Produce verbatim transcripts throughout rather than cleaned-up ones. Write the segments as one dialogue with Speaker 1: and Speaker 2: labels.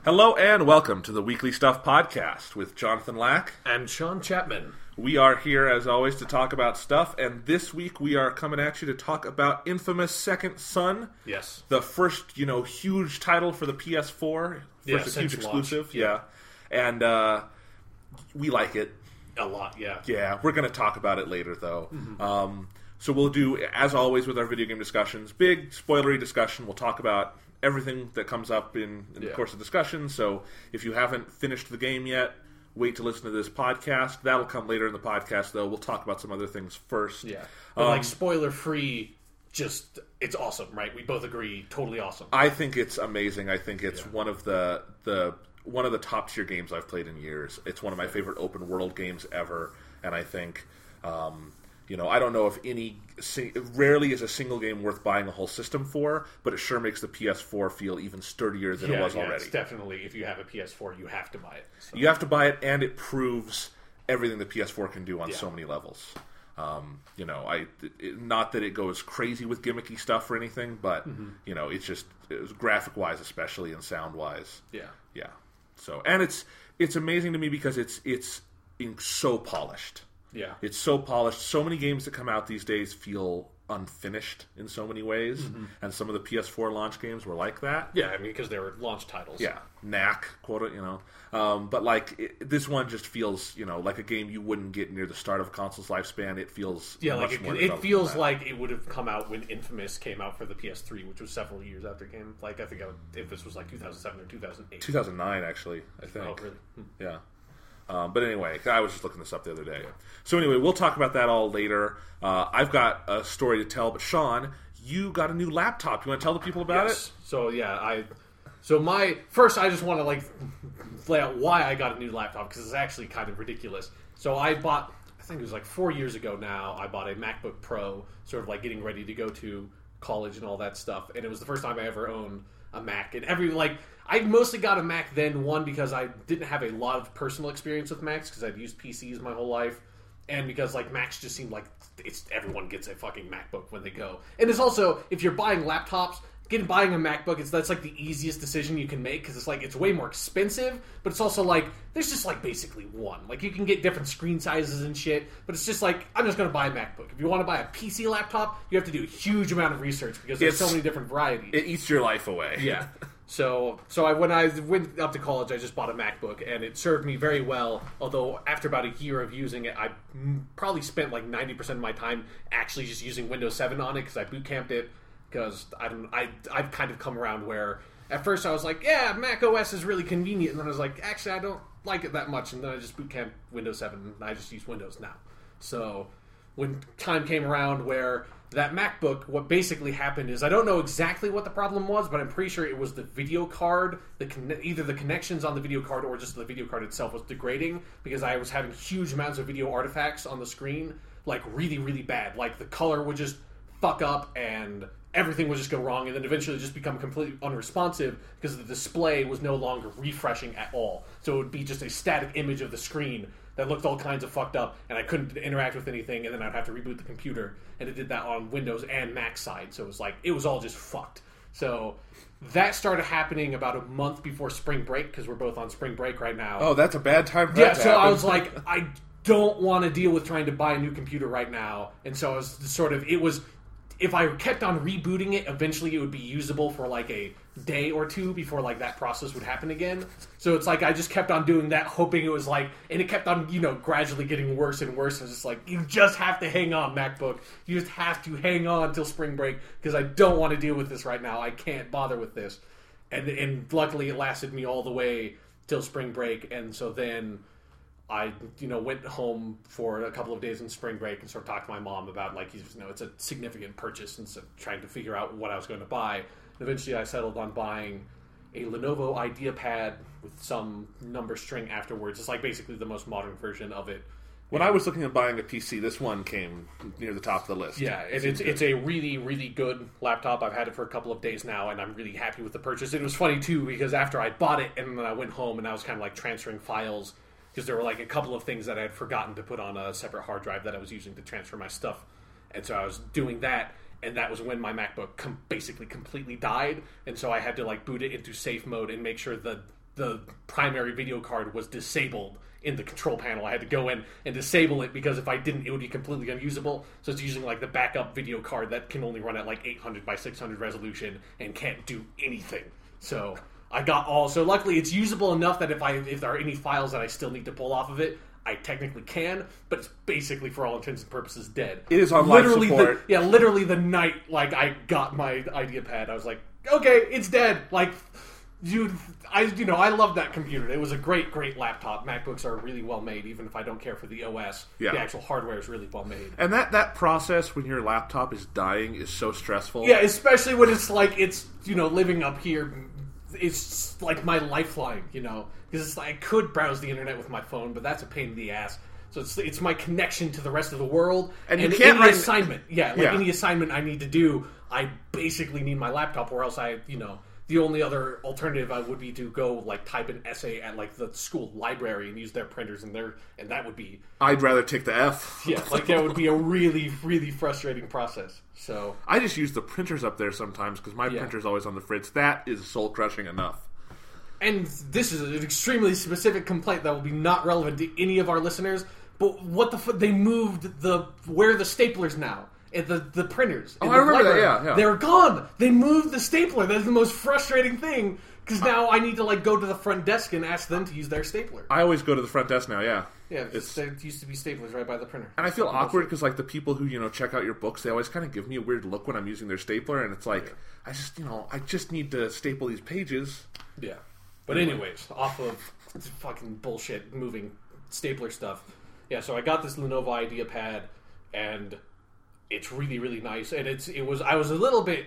Speaker 1: Hello and welcome to the Weekly Stuff Podcast with Jonathan Lack
Speaker 2: and Sean Chapman.
Speaker 1: We are here, as always, to talk about stuff, and this week we are coming at you to talk about Infamous Second Son.
Speaker 2: Yes.
Speaker 1: The first, you know, huge title for the P S four. First
Speaker 2: yeah,
Speaker 1: huge exclusive.
Speaker 2: Launch.
Speaker 1: Yeah. And uh, we like it.
Speaker 2: A lot, yeah.
Speaker 1: Yeah, we're going to talk about it later, though.
Speaker 2: Mm-hmm.
Speaker 1: Um, so we'll do, as always with our video game discussions, big spoilery discussion. We'll talk about everything that comes up in, in
Speaker 2: yeah.
Speaker 1: the course of discussion. So if you haven't finished the game yet, wait to listen to this podcast. That'll come later in the podcast, though. We'll talk about some other things first.
Speaker 2: Yeah. But
Speaker 1: um,
Speaker 2: like spoiler-free, just, it's awesome, right? We both agree, totally awesome.
Speaker 1: I think it's amazing. I think it's
Speaker 2: yeah.
Speaker 1: one of the the one of the top tier games I've played in years. It's one of my favorite open world games ever, and I think, um, you know, I don't know if any, rarely is a single game worth buying a whole system for, but it sure makes the P S four feel even sturdier than
Speaker 2: yeah,
Speaker 1: it was
Speaker 2: yeah,
Speaker 1: already.
Speaker 2: It's definitely, if you have a P S four, you have to buy it. So.
Speaker 1: You have to buy it, and it proves everything the P S four can do on
Speaker 2: yeah.
Speaker 1: so many levels. Um, you know, I it, not that it goes crazy with gimmicky stuff or anything, but mm-hmm. you know, it's just it was graphic wise, especially and sound wise.
Speaker 2: Yeah,
Speaker 1: yeah. So, and it's it's amazing to me because it's it's in so polished.
Speaker 2: Yeah,
Speaker 1: it's so polished. So many games that come out these days feel unfinished in so many ways, mm-hmm. and some of the P S four launch games were like that.
Speaker 2: Yeah, I mean, because they were launch titles.
Speaker 1: Yeah, knack, quote, you know. Um, but like it, this one just feels, you know, like a game you wouldn't get near the start of a console's lifespan. It feels
Speaker 2: yeah,
Speaker 1: much
Speaker 2: like
Speaker 1: more
Speaker 2: it, it feels
Speaker 1: than
Speaker 2: like it would have come out when Infamous came out for the P S three, which was several years after it came. Like I think I would, Infamous was like two thousand seven or two thousand eight.
Speaker 1: two thousand nine, actually. I think.
Speaker 2: Oh, really? Hmm.
Speaker 1: Yeah. Um, but anyway, I was just looking this up the other day. So anyway, we'll talk about that all later. Uh, I've got a story to tell, but Sean, you got a new laptop. You want to tell the people about
Speaker 2: yes.
Speaker 1: it?
Speaker 2: So yeah, I. So my first, I just want to like lay out why I got a new laptop because it's actually kind of ridiculous. So I bought, I think it was like four years ago now. I bought a MacBook Pro, sort of like getting ready to go to college and all that stuff, and it was the first time I ever owned a Mac. And every like, I mostly got a Mac then one because I didn't have a lot of personal experience with Macs because I'd used P Cs my whole life, and because like Macs just seemed like it's everyone gets a fucking MacBook when they go. And it's also if you're buying laptops. Getting buying a MacBook, it's that's like the easiest decision you can make because it's like it's way more expensive, but it's also like there's just like basically one. Like you can get different screen sizes and shit, but it's just like I'm just going to buy a MacBook. If you want to buy a P C laptop, you have to do a huge amount of research because there's it's, so many different varieties.
Speaker 1: It eats your life away.
Speaker 2: Yeah. So, so I when I went up to college, I just bought a MacBook, and it served me very well. Although after about a year of using it, I probably spent like ninety percent of my time actually just using Windows seven on it because I boot camped it. Because I don't, I, I've kind of come around where at first I was like, yeah, Mac O S is really convenient, and then I was like, actually, I don't like it that much, and then I just boot camp Windows seven, and I just use Windows now. So when time came around where that MacBook, what basically happened is I don't know exactly what the problem was, but I'm pretty sure it was the video card, the con- either the connections on the video card or just the video card itself was degrading because I was having huge amounts of video artifacts on the screen, like really, really bad. Like the color would just fuck up and everything would just go wrong, and then eventually just become completely unresponsive because the display was no longer refreshing at all. So it would be just a static image of the screen that looked all kinds of fucked up, and I couldn't interact with anything, and then I'd have to reboot the computer, and it did that on Windows and Mac side, so it was like, it was all just fucked. So that started happening about a month before spring break, because we're both on spring break right now.
Speaker 1: Oh, that's a bad time for
Speaker 2: yeah,
Speaker 1: that to
Speaker 2: so
Speaker 1: happen.
Speaker 2: I was like, I don't want to deal with trying to buy a new computer right now, and so I was sort of, it was... If I kept on rebooting it, eventually it would be usable for like a day or two before like that process would happen again. So it's like I just kept on doing that, hoping it was like, and it kept on, you know, gradually getting worse and worse. It's just like, you just have to hang on, MacBook. You just have to hang on till spring break because I don't want to deal with this right now. I can't bother with this. And and luckily it lasted me all the way till spring break. And so then I, you know, went home for a couple of days in spring break and sort of talked to my mom about, like, you know, it's a significant purchase, and so trying to figure out what I was going to buy. And eventually I settled on buying a Lenovo IdeaPad with some number string afterwards. It's like basically the most modern version of it.
Speaker 1: When I was looking at buying a P C, this one came near the top of the list.
Speaker 2: Yeah, and it's it's a really, really good laptop. I've had it for a couple of days now, and I'm really happy with the purchase. It was funny, too, because after I bought it, and then I went home, and I was kind of like transferring files because there were like a couple of things that I had forgotten to put on a separate hard drive that I was using to transfer my stuff. And so I was doing that, and that was when my MacBook com- basically completely died. And so I had to like boot it into safe mode and make sure the the primary video card was disabled in the control panel. I had to go in and disable it because if I didn't, it would be completely unusable. So it's using like the backup video card that can only run at like eight hundred by six hundred resolution and can't do anything. So I got all. So luckily, it's usable enough that if I if there are any files that I still need to pull off of it, I technically can. But it's basically, for all intents and purposes, dead.
Speaker 1: It is on life
Speaker 2: literally
Speaker 1: support.
Speaker 2: The, yeah, literally the night like I got my IdeaPad, I was like, okay, it's dead. Like. You, I, you know, I love that computer. It was a great, great laptop. MacBooks are really well made, even if I don't care for the O S.
Speaker 1: Yeah.
Speaker 2: The actual hardware is really well made.
Speaker 1: And that, that process when your laptop is dying is so stressful.
Speaker 2: Yeah, especially when it's like, it's, you know, living up here, it's like my lifeline, you know? Because it's like, I could browse the internet with my phone, but that's a pain in the ass. So it's it's my connection to the rest of the world.
Speaker 1: And you
Speaker 2: and
Speaker 1: can't
Speaker 2: any
Speaker 1: write...
Speaker 2: assignment. Yeah, like
Speaker 1: yeah.
Speaker 2: any assignment I need to do, I basically need my laptop, or else I, you know... The only other alternative I would be to go like type an essay at like the school library and use their printers and their and that would be.
Speaker 1: I'd rather take the F.
Speaker 2: Yeah, like that would be a really really frustrating process. So
Speaker 1: I just use the printers up there sometimes because my
Speaker 2: yeah.
Speaker 1: printer's always on the fritz. That is soul crushing enough.
Speaker 2: And this is an extremely specific complaint that will be not relevant to any of our listeners. But what the fuck? They moved the where are the staplers now? The the printers.
Speaker 1: Oh,
Speaker 2: in
Speaker 1: I
Speaker 2: the
Speaker 1: remember
Speaker 2: library.
Speaker 1: that, yeah, yeah.
Speaker 2: They're gone. They moved the stapler. That's the most frustrating thing. Because now I need to like go to the front desk and ask them to use their stapler.
Speaker 1: I always go to the front desk now, yeah.
Speaker 2: Yeah, it's, there used to be staplers right by the printer.
Speaker 1: And I feel awkward because like the people who, you know, check out your books, they always kind of give me a weird look when I'm using their stapler. And it's like, yeah. I just, you know, I just need to staple these pages.
Speaker 2: Yeah. But anyways, off of fucking bullshit moving stapler stuff. Yeah, so I got this Lenovo IdeaPad and... It's really, really nice, and it's it was. I was a little bit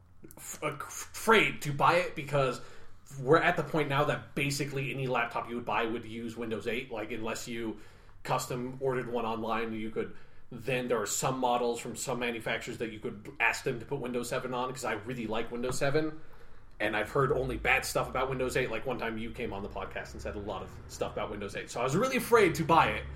Speaker 2: f- afraid to buy it because we're at the point now that basically any laptop you would buy would use Windows eight. Like unless you custom ordered one online, you could. Then there are some models from some manufacturers that you could ask them to put Windows seven on because I really like Windows seven, and I've heard only bad stuff about Windows eight. Like one time you came on the podcast and said a lot of stuff about Windows eight, so I was really afraid to buy it.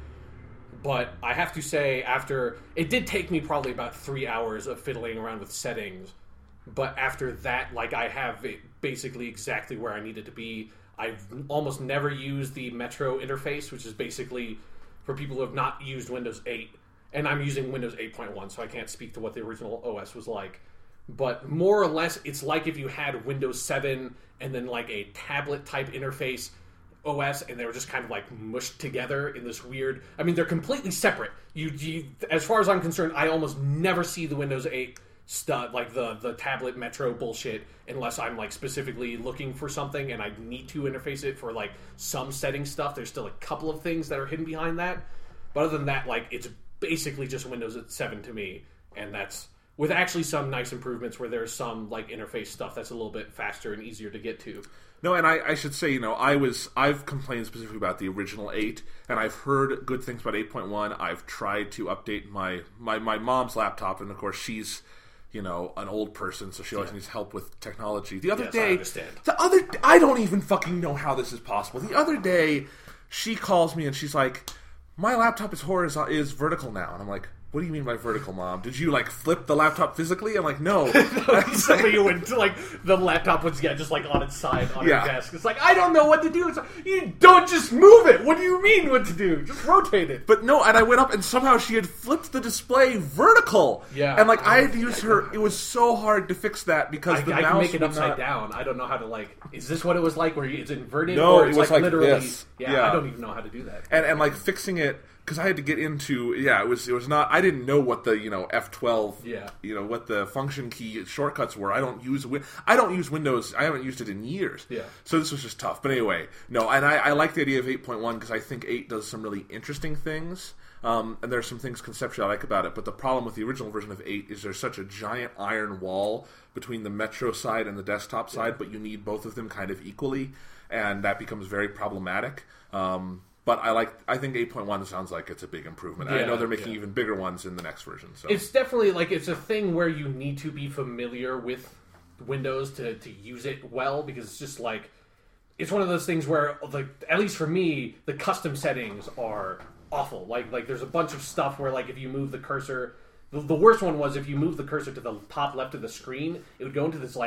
Speaker 2: But I have to say, after... It did take me probably about three hours of fiddling around with settings. But after that, like, I have it basically exactly where I need it to be. I've almost never used the Metro interface, which is basically for people who have not used Windows eight. And I'm using Windows eight point one, so I can't speak to what the original O S was like. But more or less, it's like if you had Windows seven and then, like, a tablet-type interface... O S, and they were just kind of like mushed together in this weird... I mean, they're completely separate. You, you, as far as I'm concerned, I almost never see the Windows eight stuff, like the, the tablet Metro bullshit, unless I'm like specifically looking for something and I need to interface it for like some setting stuff. There's still a couple of things that are hidden behind that. But other than that, like it's basically just Windows seven to me, and that's with actually some nice improvements where there's some like interface stuff that's a little bit faster and easier to get to.
Speaker 1: No, and I, I should say, you know, I was I've complained specifically about the original eight, and I've heard good things about eight point one. I've tried to update my, my, my mom's laptop, and of course she's, you know, an old person, so she always yeah. needs help with technology. The other
Speaker 2: yes,
Speaker 1: day,
Speaker 2: I understand.
Speaker 1: the other I don't even fucking know how this is possible. The other day, she calls me and she's like, "My laptop is horizontal, is vertical now," and I'm like, "What do you mean by vertical, Mom? Did you, like, flip the laptop physically?" I'm like, no.
Speaker 2: So you went to, like, the laptop was, yeah, just, like, on its side on
Speaker 1: yeah.
Speaker 2: her desk. It's like, I don't know what to do. It's like, you don't just move it. What do you mean what to do? Just rotate it.
Speaker 1: But no, and I went up, and somehow she had flipped the display vertical.
Speaker 2: Yeah.
Speaker 1: And, like, I had to use her. It was so hard to fix that because
Speaker 2: I,
Speaker 1: the
Speaker 2: I
Speaker 1: mouse
Speaker 2: can make it upside
Speaker 1: not...
Speaker 2: down. I don't know how to, like, is this what it was like where it's inverted?
Speaker 1: No,
Speaker 2: or it's
Speaker 1: it was like, like
Speaker 2: literally,
Speaker 1: this.
Speaker 2: Yeah,
Speaker 1: yeah,
Speaker 2: I don't even know how to do that.
Speaker 1: And, and like, fixing it... Because I had to get into, yeah, it was it was not, I didn't know what the, you know, F twelve,
Speaker 2: yeah.
Speaker 1: you know, what the function key shortcuts were. I don't use, I don't use Windows, I haven't used it in years.
Speaker 2: Yeah.
Speaker 1: So this was just tough. But anyway, no, and I, I like the idea of eight point one because I think eight does some really interesting things. Um, and there's some things conceptually I like about it. But the problem with the original version of eight is there's such a giant iron wall between the Metro side and the desktop side, yeah. but you need both of them kind of equally. And that becomes very problematic. Um But I like. I think eight point one sounds like it's a big improvement. Yeah, I know they're making yeah. even bigger ones in the next version. So
Speaker 2: it's definitely like it's a thing where you need to be familiar with Windows to, to use it well, because it's just like it's one of those things where, like, at least for me, the custom settings are awful. Like like there's a bunch of stuff where, like, if you move the cursor, the, the worst one was if you move the cursor to the top left of the screen, it would go into this like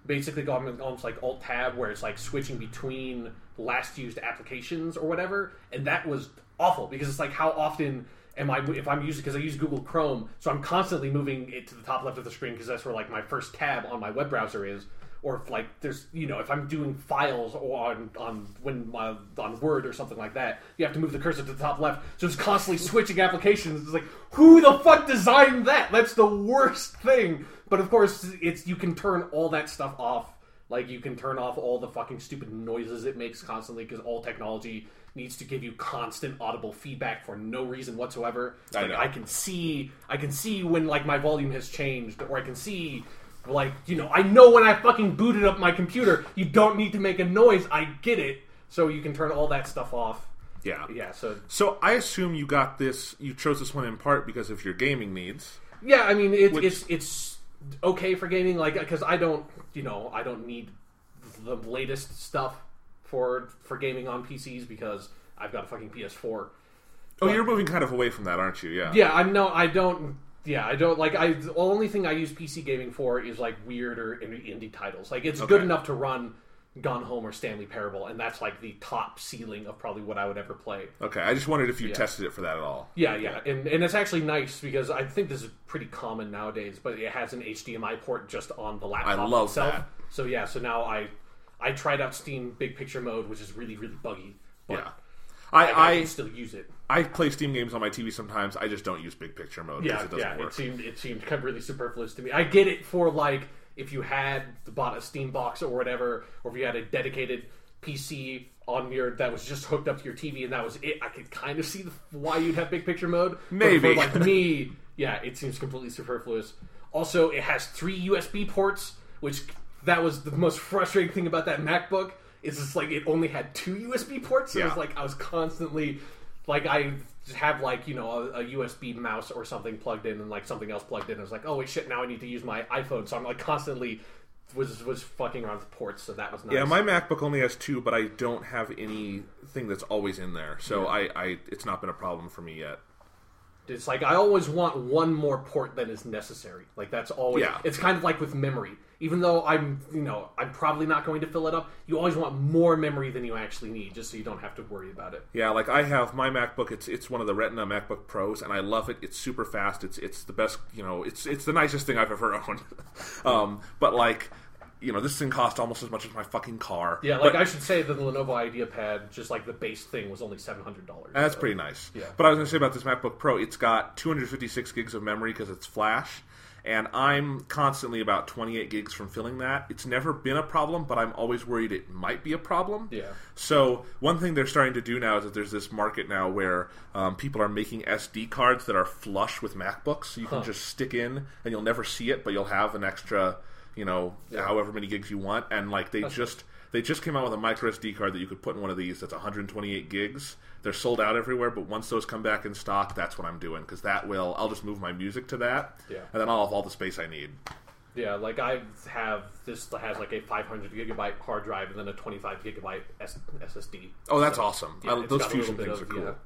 Speaker 2: basically almost like Alt Tab, where it's like switching between last used applications or whatever, and that was awful because it's like how often am I if I'm using because I use Google Chrome, so I'm constantly moving it to the top left of the screen because that's where like my first tab on my web browser is. Or if like there's you know if I'm doing files or on on when my on Word or something like that, you have to move the cursor to the top left. So it's constantly switching applications. It's like who the fuck designed that? That's the worst thing. But of course, it's you can turn all that stuff off. Like you can turn off all the fucking stupid noises it makes constantly because all technology needs to give you constant audible feedback for no reason whatsoever.
Speaker 1: I
Speaker 2: Like
Speaker 1: know.
Speaker 2: I can see I can see when like my volume has changed, or I can see. Like, you know, I know when I fucking booted up my computer, you don't need to make a noise. I get it. So you can turn all that stuff off.
Speaker 1: Yeah.
Speaker 2: Yeah, so...
Speaker 1: So I assume you got this, you chose this one in part because of your gaming needs.
Speaker 2: Yeah, I mean, it,
Speaker 1: Which-
Speaker 2: it's it's okay for gaming, like, because I don't, you know, I don't need the latest stuff for for gaming on P Cs because I've got a fucking P S four.
Speaker 1: Oh,
Speaker 2: But-
Speaker 1: you're moving kind of away from that, aren't you? Yeah.
Speaker 2: Yeah, I know, I don't... Yeah, I don't like. I the only thing I use P C gaming for is like weird or indie indie titles. Like it's
Speaker 1: Okay.
Speaker 2: good enough to run Gone Home or Stanley Parable, and that's like the top ceiling of probably what I would ever play.
Speaker 1: Okay, I just wondered if you
Speaker 2: Yeah.
Speaker 1: tested it for that at all.
Speaker 2: Yeah, yeah, and and it's actually nice because I think this is pretty common nowadays. But it has an H D M I port just on the laptop
Speaker 1: I love
Speaker 2: itself.
Speaker 1: that.
Speaker 2: So yeah, so now I I tried out Steam Big Picture Mode, which is really really buggy. But
Speaker 1: Yeah.
Speaker 2: I, I,
Speaker 1: I,
Speaker 2: can still use it.
Speaker 1: I I play Steam games on my T V sometimes. I just don't use big picture mode because
Speaker 2: Yeah,
Speaker 1: it doesn't
Speaker 2: yeah.
Speaker 1: work.
Speaker 2: It seemed it seemed kind of really superfluous to me. I get it for like if you had bought a Steam box or whatever, or if you had a dedicated P C on your that was just hooked up to your T V and that was it. I could kind of see the, why you'd have big picture mode.
Speaker 1: Maybe.
Speaker 2: But for like me, yeah, it seems completely superfluous. Also, it has three U S B ports, which that was the most frustrating thing about that MacBook. Is it's like it only had two U S B ports. So
Speaker 1: Yeah.
Speaker 2: it was like I was constantly like I have like you know a, a U S B mouse or something plugged in and like something else plugged in. I was like, oh wait, shit! Now I need to use my iPhone. So I'm like constantly was was fucking around with ports. So that was nice.
Speaker 1: Yeah, my MacBook only has two, but I don't have anything that's always in there, so
Speaker 2: Yeah.
Speaker 1: I, I it's not been a problem for me yet.
Speaker 2: It's like I always want one more port than is necessary. Like that's always.
Speaker 1: Yeah.
Speaker 2: It's kind of like with memory. Even though I'm, you know, I'm probably not going to fill it up. You always want more memory than you actually need, just so you don't have to worry about it.
Speaker 1: Yeah, like I have my MacBook. It's it's one of the Retina MacBook Pros, and I love it. It's super fast. It's it's the best. You know, it's it's the nicest thing I've ever owned. um, but like, you know, this thing cost almost as much as my fucking car.
Speaker 2: Yeah, like
Speaker 1: But-
Speaker 2: I should say that the Lenovo IdeaPad, just like the base thing, was only seven hundred dollars.
Speaker 1: That's pretty nice.
Speaker 2: Yeah.
Speaker 1: But I was going to say about this MacBook Pro, it's got two hundred fifty-six gigs of memory because it's flash, and I'm constantly about twenty-eight gigs from filling that. It's never been a problem, but I'm always worried it might be a problem.
Speaker 2: Yeah.
Speaker 1: So one thing they're starting to do now is that there's this market now where um, people are making S D cards that are flush with MacBooks, so you can
Speaker 2: Huh.
Speaker 1: just stick in, and you'll never see it, but you'll have an extra, you know,
Speaker 2: Yeah.
Speaker 1: however many gigs you want, and like they
Speaker 2: That's
Speaker 1: just... They just came out with a micro S D card that you could put in one of these that's one hundred twenty-eight gigs. They're sold out everywhere, but once those come back in stock, that's what I'm doing, because that will... I'll just move my music to that,
Speaker 2: Yeah.
Speaker 1: and then I'll have all the space I need.
Speaker 2: Yeah, like I have this that has like a five hundred gigabyte hard drive and then a twenty-five gigabyte S- SSD.
Speaker 1: Oh, that's
Speaker 2: So,
Speaker 1: awesome.
Speaker 2: yeah,
Speaker 1: I,
Speaker 2: it's
Speaker 1: those
Speaker 2: got a little
Speaker 1: Fusion
Speaker 2: bit
Speaker 1: things
Speaker 2: of-
Speaker 1: are cool.
Speaker 2: yeah.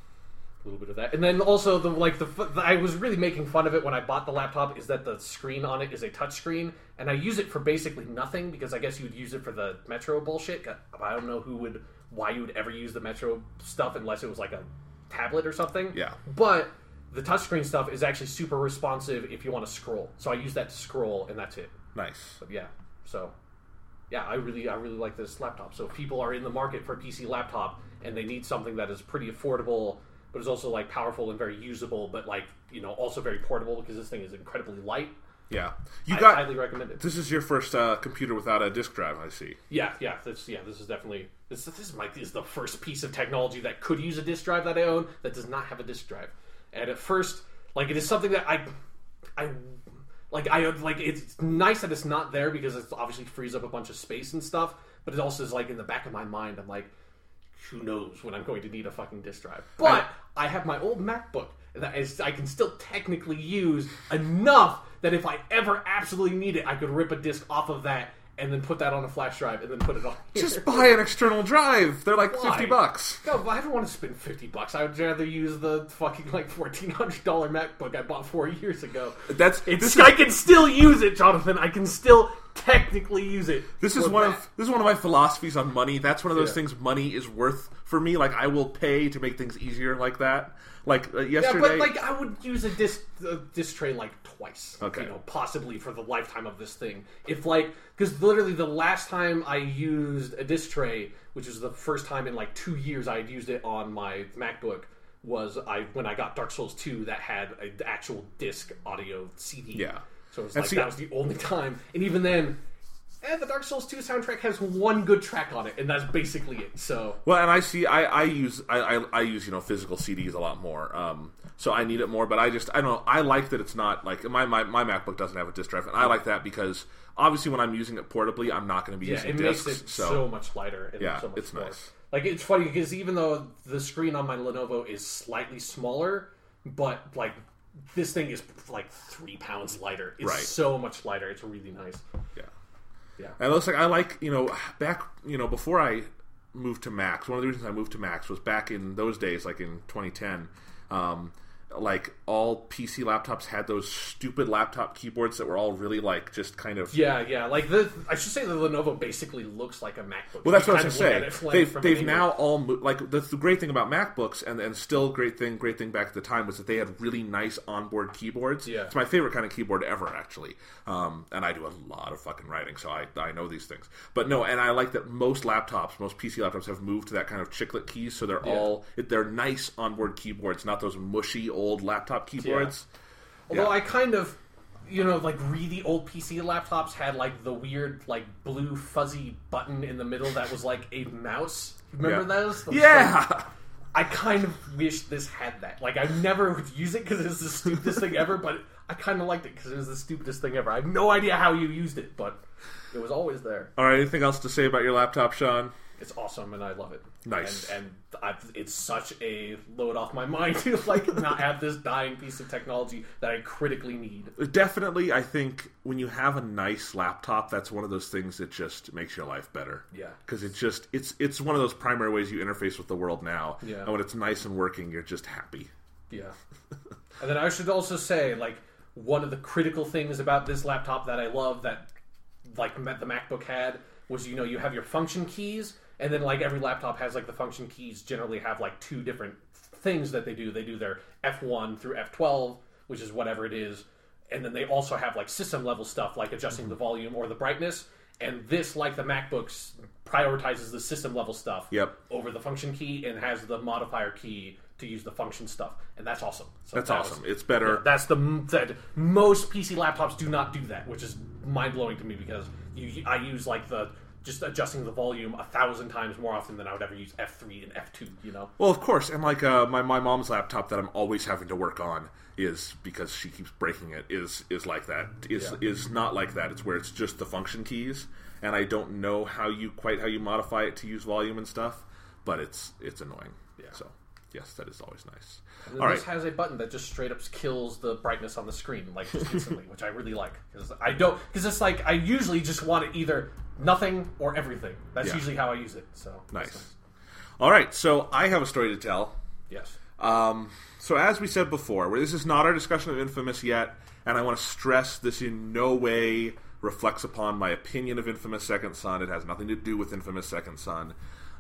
Speaker 2: A little bit of that, and then also the like the, the I was really making fun of it when I bought the laptop. Is that the screen on it is a touch screen, and I use it for basically nothing because I guess you would use it for the Metro bullshit. I don't know who would why you would ever use the Metro stuff unless it was like a tablet or something.
Speaker 1: Yeah.
Speaker 2: But the touchscreen stuff is actually super responsive if you want to scroll. So I use that to scroll, and that's it.
Speaker 1: Nice.
Speaker 2: But yeah, so yeah, I really I really like this laptop. So if people are in the market for a P C laptop and they need something that is pretty affordable, but is also like powerful and very usable, but like you know also very portable because this thing is incredibly light.
Speaker 1: Yeah. You
Speaker 2: I
Speaker 1: got...
Speaker 2: highly recommend it.
Speaker 1: This is your first uh, computer without a disk drive, I see.
Speaker 2: Yeah, yeah, this yeah this is definitely this this is like this is the first piece of technology that could use a disk drive that I own that does not have a disk drive. And at first, like it is something that I I like I like it's nice that it's not there because it obviously frees up a bunch of space and stuff, but it also is like in the back of my mind I'm like, who knows when I'm going to need a fucking disk drive. But I, I have my old MacBook that is I can still technically use enough that if I ever absolutely need it, I could rip a disk off of that and then put that on a flash drive and then put it on here.
Speaker 1: Just buy an external drive. They're like
Speaker 2: Why?
Speaker 1: fifty bucks.
Speaker 2: No, but I don't want to spend fifty bucks. I would rather use the fucking like fourteen hundred dollars MacBook I bought four years ago.
Speaker 1: That's
Speaker 2: It's
Speaker 1: this
Speaker 2: I
Speaker 1: is,
Speaker 2: can still use it, Jonathan. I can still technically use it.
Speaker 1: This is
Speaker 2: for
Speaker 1: one
Speaker 2: that.
Speaker 1: of this is one of my philosophies on money. That's one of those
Speaker 2: Yeah.
Speaker 1: things money is worth for me. Like I will pay to make things easier like that. Like uh,
Speaker 2: Yeah,
Speaker 1: yesterday.
Speaker 2: but like I would use a disc a disc tray like twice.
Speaker 1: Okay.
Speaker 2: You know, possibly for the lifetime of this thing. If like because literally the last time I used a disc tray, which was the first time in like two years I had used it on my MacBook, was I when I got Dark Souls two that had an actual disc audio C D.
Speaker 1: Yeah.
Speaker 2: So it was
Speaker 1: And
Speaker 2: like
Speaker 1: see-
Speaker 2: that was the only time, and even then. Eh, the Dark Souls two soundtrack has one good track on it, and that's basically it. So
Speaker 1: Well, and I see, I, I use, I, I, I use, you know, physical C Ds a lot more. Um, so I need it more. But I just, I don't know. I like that it's not like my, my, my MacBook doesn't have a disk drive, and I like that because obviously when I'm using it portably, I'm not going to be
Speaker 2: yeah,
Speaker 1: using
Speaker 2: it
Speaker 1: discs.
Speaker 2: makes it
Speaker 1: so,
Speaker 2: so much lighter. And
Speaker 1: yeah,
Speaker 2: so much
Speaker 1: it's
Speaker 2: more.
Speaker 1: nice.
Speaker 2: Like it's funny because even though the screen on my Lenovo is slightly smaller, but like this thing is like three pounds lighter. It's
Speaker 1: Right.
Speaker 2: so much lighter. It's really nice.
Speaker 1: yeah.
Speaker 2: Yeah.
Speaker 1: And it looks like I like, you know, back, you know, before I moved to Macs, one of the reasons I moved to Macs was back in those days, like in twenty ten, um, like all P C laptops had those stupid laptop keyboards that were all really like just kind of
Speaker 2: Yeah, yeah. Like the, I should say the Lenovo basically looks like a MacBook.
Speaker 1: Well, that's
Speaker 2: You
Speaker 1: what I was
Speaker 2: kind
Speaker 1: going
Speaker 2: of
Speaker 1: to
Speaker 2: look
Speaker 1: say.
Speaker 2: at it
Speaker 1: They've
Speaker 2: from
Speaker 1: they've
Speaker 2: an
Speaker 1: now
Speaker 2: angle.
Speaker 1: all mo- like the, the great thing about MacBooks and and still great thing great thing back at the time was that they had really nice onboard keyboards.
Speaker 2: Yeah.
Speaker 1: It's my favorite kind of keyboard ever, actually. Um, and I do a lot of fucking writing, so I I know these things. But no, and I like that most laptops, most P C laptops, have moved to that kind of chiclet keys, so they're
Speaker 2: Yeah.
Speaker 1: all they're nice onboard keyboards, not those mushy old laptop keyboards.
Speaker 2: Although
Speaker 1: Yeah.
Speaker 2: I kind of, you know, like really old P C laptops had like the weird, like blue fuzzy button in the middle that was like a mouse. Remember
Speaker 1: Yeah.
Speaker 2: those? Those
Speaker 1: Yeah.
Speaker 2: things? I kind of wish this had that. Like, I never would use it because it's the stupidest thing ever, but I kind of liked it because it was the stupidest thing ever. I have no idea how you used it, but it was always there.
Speaker 1: All right. Anything else to say about your laptop, Sean?
Speaker 2: It's awesome, and I love it.
Speaker 1: Nice.
Speaker 2: And, and I, it's such a load off my mind to like not have this dying piece of technology that I critically need.
Speaker 1: Definitely, I think when you have a nice laptop, that's one of those things that just makes your life better.
Speaker 2: Yeah.
Speaker 1: Because it just it's it's one of those primary ways you interface with the world now.
Speaker 2: Yeah.
Speaker 1: And when it's nice and working, you're just happy.
Speaker 2: Yeah. And then I should also say, like, one of the critical things about this laptop that I love that, like, the MacBook had was, you know, you have your function keys, and then, like, every laptop has, like, the function keys generally have, like, two different things that they do. They do their F one through F twelve, which is whatever it is, and then they also have, like, system-level stuff, like adjusting
Speaker 1: Mm-hmm.
Speaker 2: the volume or the brightness, and this, like the MacBooks, prioritizes the system-level stuff
Speaker 1: Yep.
Speaker 2: over the function key and has the modifier key to use the function stuff, and that's awesome. So
Speaker 1: That's
Speaker 2: that was-
Speaker 1: awesome. It's better.
Speaker 2: yeah, that's the that most P C laptops do not do that, which is mind blowing to me because you, I use like the just adjusting the volume a thousand times more often than I would ever use F three and F two. You know?
Speaker 1: Well, of course, and like uh, my my mom's laptop that I'm always having to work on is because she keeps breaking it. Is is like that. Is
Speaker 2: Yeah.
Speaker 1: is not like that. It's where it's just the function keys, and I don't know how you quite how you modify it to use volume and stuff, but it's it's annoying.
Speaker 2: Yeah.
Speaker 1: So yes, that is always nice.
Speaker 2: And then
Speaker 1: All
Speaker 2: this
Speaker 1: right.
Speaker 2: has a button that just straight up kills the brightness on the screen, like just instantly, which I really like because I don't because it's like I usually just want it either nothing or everything. That's
Speaker 1: Yeah.
Speaker 2: usually how I use it. So that's
Speaker 1: Nice. All right, so I have a story to tell.
Speaker 2: Yes.
Speaker 1: Um, so as we said before, where this is not our discussion of Infamous yet, and I want to stress this in no way reflects upon my opinion of Infamous Second Son. It has nothing to do with Infamous Second Son,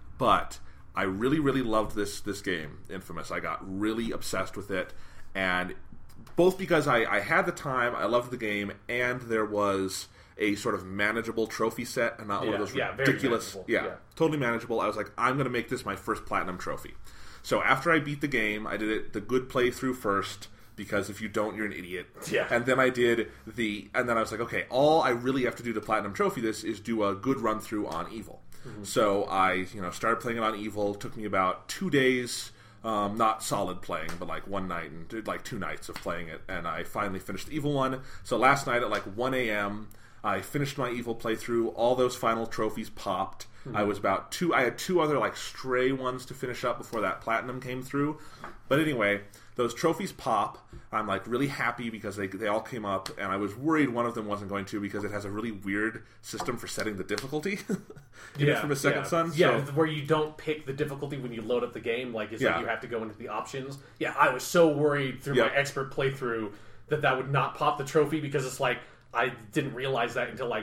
Speaker 1: but I really, really loved this this game, Infamous. I got really obsessed with it, and both because I, I had the time, I loved the game, and there was a sort of manageable trophy set and not one
Speaker 2: Yeah,
Speaker 1: of those
Speaker 2: yeah, very
Speaker 1: ridiculous,
Speaker 2: manageable,
Speaker 1: yeah,
Speaker 2: yeah.
Speaker 1: totally manageable. I was like, I'm going to make this my first platinum trophy. So after I beat the game, I did it the good playthrough first, because if you don't, you're an idiot.
Speaker 2: Yeah.
Speaker 1: And then I did the, and then I was like, okay, all I really have to do to platinum trophy this is do a good run through on Evil.
Speaker 2: Mm-hmm.
Speaker 1: So I, you know, started playing it on Evil. It took me about two days, um, not solid playing, but like one night and did like two nights of playing it, and I finally finished the Evil one. So last night at like one a.m. I finished my Evil playthrough. All those final trophies popped.
Speaker 2: Mm-hmm.
Speaker 1: I was about two. I had two other like stray ones to finish up before that platinum came through. But anyway, those trophies pop. I'm like really happy because they they all came up, and I was worried one of them wasn't going to because it has a really weird system for setting the difficulty. in it from a Second
Speaker 2: yeah.
Speaker 1: Son.
Speaker 2: Yeah,
Speaker 1: So,
Speaker 2: where you don't pick the difficulty when you load up the game. Like, it's
Speaker 1: Yeah.
Speaker 2: like you have to go into the options. Yeah, I was so worried through
Speaker 1: Yeah.
Speaker 2: my expert playthrough that that would not pop the trophy because it's like I didn't realize that until like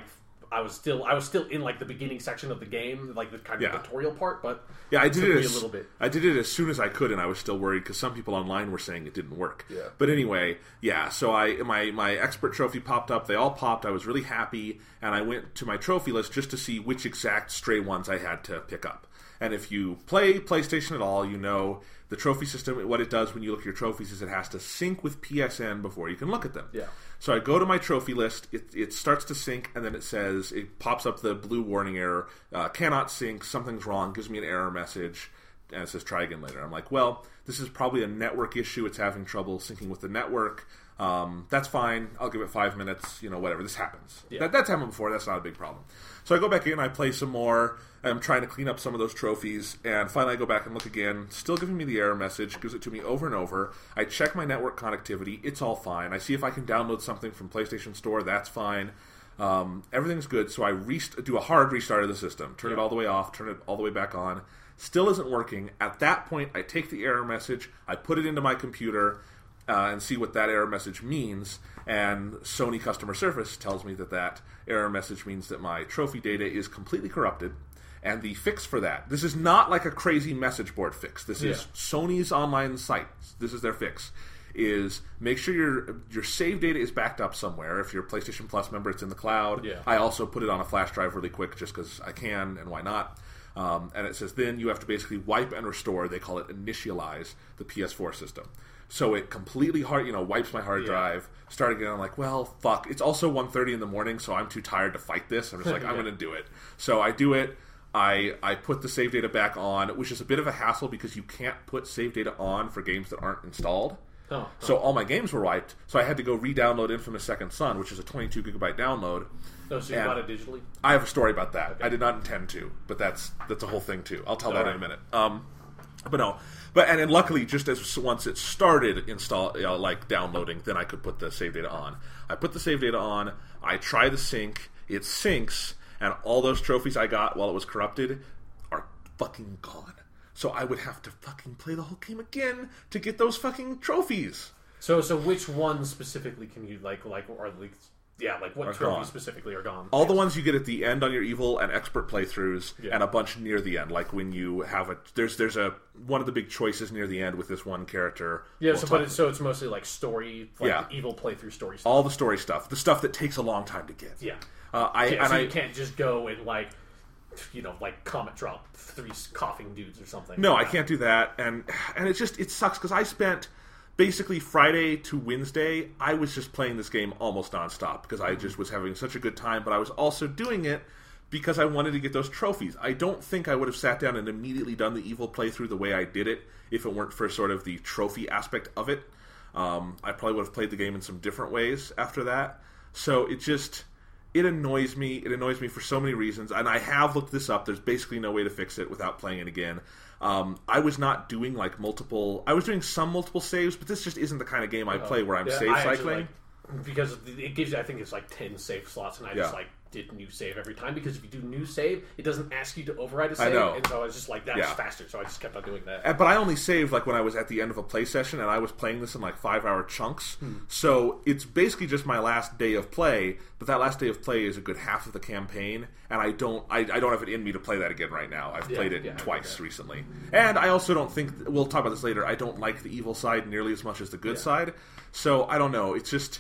Speaker 2: I was still I was still in like the beginning section of the game, like the kind of
Speaker 1: Yeah.
Speaker 2: tutorial part. But
Speaker 1: Yeah, I did
Speaker 2: it,
Speaker 1: it
Speaker 2: took me
Speaker 1: as,
Speaker 2: a little bit.
Speaker 1: I did it as soon as I could, and I was still worried because some people online were saying it didn't work.
Speaker 2: Yeah.
Speaker 1: But anyway, yeah. So I my my expert trophy popped up. They all popped. I was really happy, and I went to my trophy list just to see which exact stray ones I had to pick up. And if you play PlayStation at all, you know the trophy system. What it does when you look at your trophies is it has to sync with P S N before you can look at them.
Speaker 2: Yeah.
Speaker 1: So I go to my trophy list, it, it starts to sync, and then it says, it pops up the blue warning error, uh, cannot sync, something's wrong, gives me an error message, and it says try again later. I'm like, well, this is probably a network issue, it's having trouble syncing with the network, um, that's fine, I'll give it five minutes, you know, whatever, this happens.
Speaker 2: Yeah.
Speaker 1: That, that's happened before, that's not a big problem. So I go back in, I play some more, I'm trying to clean up some of those trophies, and finally I go back and look again, still giving me the error message, gives it to me over and over. I check my network connectivity, it's all fine. I see if I can download something from PlayStation Store, that's fine. Um, everything's good, so I rest- do a hard restart of the system, turn
Speaker 2: Yeah.
Speaker 1: it all the way off, turn it all the way back on. Still isn't working. At that point, I take the error message, I put it into my computer, uh, and see what that error message means, and Sony customer service tells me that that error message means that my trophy data is completely corrupted. And the fix for that, this is not like a crazy message board fix. This is
Speaker 2: Yeah.
Speaker 1: Sony's online site. This is their fix. Is make sure your your save data is backed up somewhere. If you're a PlayStation Plus member, it's in the cloud.
Speaker 2: Yeah.
Speaker 1: I also put it on a flash drive really quick just because I can, and why not? Um, and it says then you have to basically wipe and restore. They call it initialize the P S four system. So it completely hard, you know, wipes my hard
Speaker 2: Yeah.
Speaker 1: drive. Start again. I'm like, well, fuck. It's also one thirty in the morning, so I'm too tired to fight this. I'm just like, I'm
Speaker 2: Yeah.
Speaker 1: going to do it. So I do it. I, I put the save data back on, which is a bit of a hassle because you can't put save data on for games that aren't installed.
Speaker 2: Oh,
Speaker 1: So all my games were wiped, so I had to go re-download Infamous Second Son, which is a twenty-two gigabyte download.
Speaker 2: oh, so you
Speaker 1: and-
Speaker 2: bought it digitally?
Speaker 1: I have a story about that. I did not intend to, but that's that's a whole thing too. I'll tell that in a
Speaker 2: Alright.
Speaker 1: minute. Um, but no, but and, and luckily, just as once it started install, you know, like downloading, then I could put the save data on. I put the save data on. I try the sync. It syncs, and all those trophies I got while it was corrupted are fucking gone. So I would have to fucking play the whole game again to get those fucking trophies.
Speaker 2: So, so which ones specifically can you like, like, or like, yeah, like what
Speaker 1: Are
Speaker 2: trophies
Speaker 1: gone.
Speaker 2: specifically are gone?
Speaker 1: All the ones you get at the end on your evil and expert playthroughs,
Speaker 2: Yeah.
Speaker 1: and a bunch near the end. Like when you have a there's there's a one of the big choices near the end with this one character.
Speaker 2: Yeah,
Speaker 1: We'll
Speaker 2: so
Speaker 1: talk-
Speaker 2: but it's, so it's mostly like story, like
Speaker 1: Yeah.
Speaker 2: evil playthrough story stuff.
Speaker 1: all the story stuff, the stuff that takes a long time to get.
Speaker 2: Yeah,
Speaker 1: uh, I
Speaker 2: yeah,
Speaker 1: and
Speaker 2: so
Speaker 1: I
Speaker 2: you can't just go and like, you know, like comet drop three coughing dudes or something.
Speaker 1: no, I can't do that, and and it just it sucks because I spent basically Friday to Wednesday. I was just playing this game almost nonstop because I just was having such a good time, but I was also doing it because I wanted to get those trophies. I don't think I would have sat down and immediately done the evil playthrough the way I did it if it weren't for sort of the trophy aspect of it. Um, I probably would have played the game in some different ways after that. So it just, it annoys me. It annoys me for so many reasons. And I have looked this up. There's basically no way to fix it without playing it again. Um, I was not doing like multiple, I was doing some multiple saves, but this just isn't the kind of game I play where I'm
Speaker 2: Yeah,
Speaker 1: save
Speaker 2: I actually,
Speaker 1: cycling.
Speaker 2: like, because it gives you, I think it's like ten save slots, and I just
Speaker 1: Yeah.
Speaker 2: like did new save every time because if you do new save, it doesn't ask you to override a
Speaker 1: I
Speaker 2: save,
Speaker 1: know.
Speaker 2: and so I was just like that's
Speaker 1: Yeah.
Speaker 2: faster, so I just kept on doing that.
Speaker 1: Uh, But I only saved like when I was at the end of a play session, and I was playing this in like five hour chunks.
Speaker 2: Hmm.
Speaker 1: So it's basically just my last day of play. But that last day of play is a good half of the campaign, and I don't, I, I don't have it in me to play that again right now. I've
Speaker 2: Yeah,
Speaker 1: played it
Speaker 2: yeah, I
Speaker 1: twice
Speaker 2: get that.
Speaker 1: recently, and I also don't think we'll talk about this later. I don't like the evil side nearly as much as the good
Speaker 2: Yeah.
Speaker 1: side. So I don't know. It's just.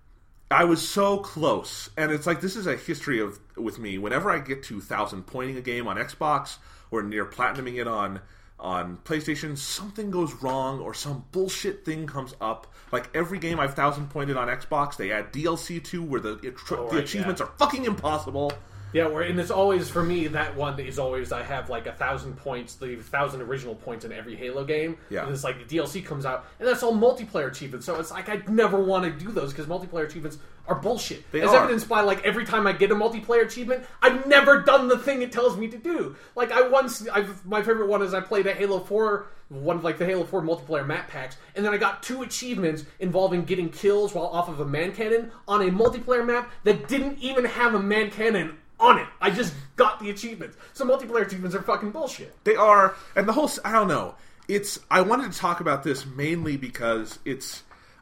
Speaker 1: I was so close, and it's like this is a history of with me. Whenever I get to thousand pointing a game on Xbox or near platinuming it on on PlayStation, something goes wrong or some bullshit thing comes up. Like every game I've thousand pointed on Xbox, they add D L C to where the it, tr-
Speaker 2: Oh,
Speaker 1: the
Speaker 2: right,
Speaker 1: achievements
Speaker 2: yeah.
Speaker 1: are fucking impossible.
Speaker 2: Yeah, where and it's always for me that one is always I have like a thousand points, the thousand original points in every Halo game.
Speaker 1: Yeah.
Speaker 2: And it's like the D L C comes out, and that's all multiplayer achievements. So it's like I never want to do those because multiplayer achievements are bullshit.
Speaker 1: They
Speaker 2: As
Speaker 1: are.
Speaker 2: evidenced by like every time I get a multiplayer achievement, I've never done the thing it tells me to do. Like I once, I've, my favorite one is I played a Halo four. One of like the Halo four multiplayer map packs, and then I got two achievements involving getting kills while off of a man cannon on a multiplayer map that didn't even have a man cannon on it. I just got the achievements. So multiplayer achievements are fucking bullshit.
Speaker 1: They are, and the whole, I don't know. It's, I wanted to talk about this mainly because it's,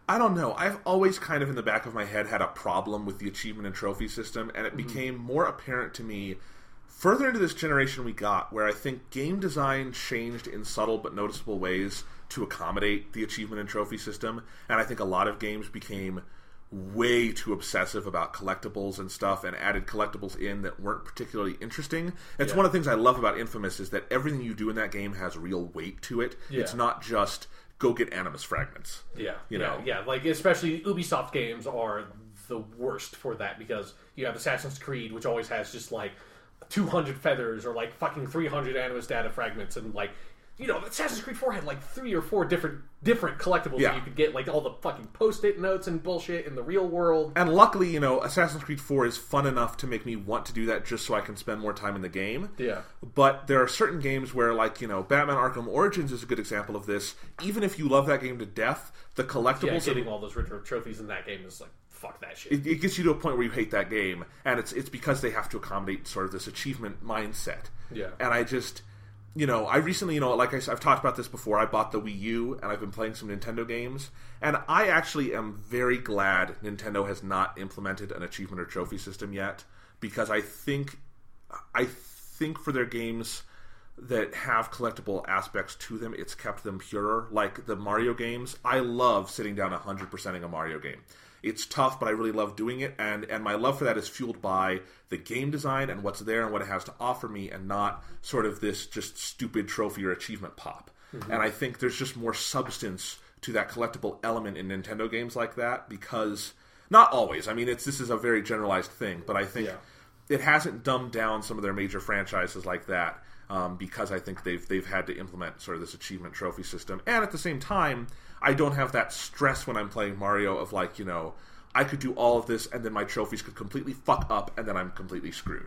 Speaker 1: I don't know. I've always kind of in the back of my head had a problem with the achievement and trophy system, and it mm-hmm. became more apparent to me further into this generation we got, where I think game design changed in subtle but noticeable ways to accommodate the achievement and trophy system, and I think a lot of games became way too obsessive about collectibles and stuff and added collectibles in that weren't particularly interesting. It's yeah. one of the things I love about Infamous is that everything you do in that game has real weight to it. Yeah. It's not just go get Animus fragments.
Speaker 2: Yeah,
Speaker 1: you
Speaker 2: yeah,
Speaker 1: know,
Speaker 2: yeah. Like especially Ubisoft games are the worst for that because you have Assassin's Creed, which always has just like two hundred feathers or like fucking three hundred Animus data fragments, and like, you know, Assassin's Creed four had like three or four different different collectibles yeah. that you could get, like all the fucking post-it notes and bullshit in the real world.
Speaker 1: And luckily, you know, Assassin's Creed four is fun enough to make me want to do that just so I can spend more time in the game.
Speaker 2: Yeah.
Speaker 1: But there are certain games where, like, you know, Batman Arkham Origins is a good example of this. Even if you love that game to death, the collectibles...
Speaker 2: Yeah, getting all those retro trophies in that game is like, fuck that shit.
Speaker 1: It, it gets you to a point where you hate that game, and it's it's because they have to accommodate sort of this achievement mindset.
Speaker 2: Yeah.
Speaker 1: And I just... You know, I recently, you know, like I, I've talked about this before, I bought the Wii U, and I've been playing some Nintendo games, and I actually am very glad Nintendo has not implemented an achievement or trophy system yet, because I think, I think for their games that have collectible aspects to them, it's kept them purer. Like the Mario games, I love sitting down one hundred percenting a Mario game. It's tough, but I really love doing it, and, and my love for that is fueled by the game design and what's there and what it has to offer me, and not sort of this just stupid trophy or achievement pop. Mm-hmm. And I think there's just more substance to that collectible element in Nintendo games like that, because, not always, I mean, it's this is a very generalized thing, but I think yeah. it hasn't dumbed down some of their major franchises like that, um, because I think they've they've had to implement sort of this achievement trophy system. And at the same time, I don't have that stress when I'm playing Mario of like, you know, I could do all of this and then my trophies could completely fuck up and then I'm completely screwed.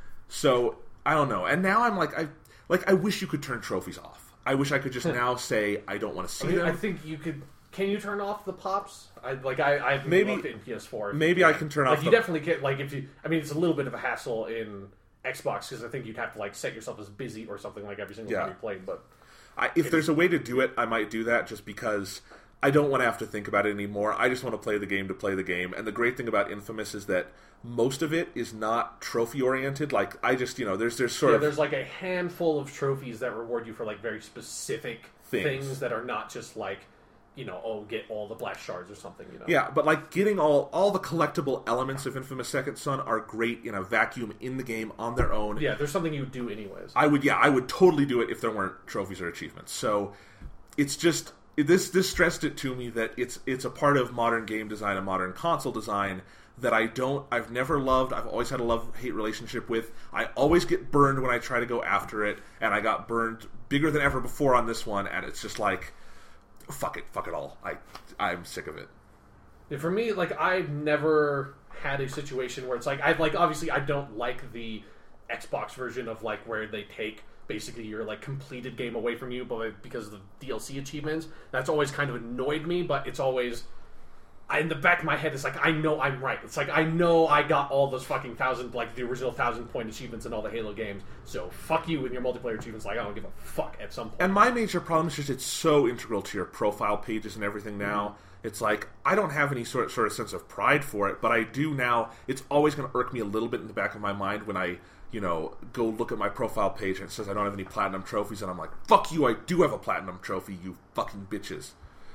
Speaker 1: So, I don't know. And now I'm like, I like I wish you could turn trophies off. I wish I could just now say I don't want to see
Speaker 2: I mean,
Speaker 1: them.
Speaker 2: I think you could... Can you turn off the pops? I like I I've
Speaker 1: maybe
Speaker 2: looked in P S four.
Speaker 1: Maybe I can turn
Speaker 2: like
Speaker 1: off.
Speaker 2: You
Speaker 1: the...
Speaker 2: definitely get like if you. I mean, it's a little bit of a hassle in Xbox because I think you'd have to like set yourself as busy or something like every single
Speaker 1: yeah.
Speaker 2: time you played. But
Speaker 1: I, if there's a way to do it, I might do that just because I don't want to have to think about it anymore. I just want to play the game to play the game. And the great thing about Infamous is that most of it is not trophy oriented. Like I just, you know, there's there's sort
Speaker 2: yeah,
Speaker 1: of
Speaker 2: there's like a handful of trophies that reward you for like very specific things,
Speaker 1: things
Speaker 2: that are not just like, you know, oh, get all the black shards or something, you know.
Speaker 1: Yeah, but like getting all all the collectible elements of Infamous Second Son are great in a vacuum in the game on their own.
Speaker 2: Yeah, there's something you would do anyways.
Speaker 1: I would, yeah, I would totally do it if there weren't trophies or achievements. So it's just this this stressed it to me that it's it's a part of modern game design and modern console design that I don't, I've never loved. I've always had a love-hate relationship with. I always get burned when I try to go after it, and I got burned bigger than ever before on this one, and it's just like, fuck it, fuck it all. I, I'm sick of it.
Speaker 2: Yeah, for me, like, I've never had a situation where it's like, I've like, obviously I don't like the Xbox version of like where they take basically your like completed game away from you, but because of the D L C achievements, that's always kind of annoyed me, but it's always... I, in the back of my head, it's like, I know I'm right. It's like, I know I got all those fucking thousand, like, the original thousand point achievements in all the Halo games, so fuck you with your multiplayer achievements, like, I don't give a fuck at some point.
Speaker 1: And my major problem is just it's so integral to your profile pages and everything now. Mm-hmm. It's like, I don't have any sort of, sort of sense of pride for it, but I do now. It's always going to irk me a little bit in the back of my mind when I, you know, go look at my profile page and it says I don't have any platinum trophies, and I'm like, fuck you, I do have a platinum trophy, you fucking bitches.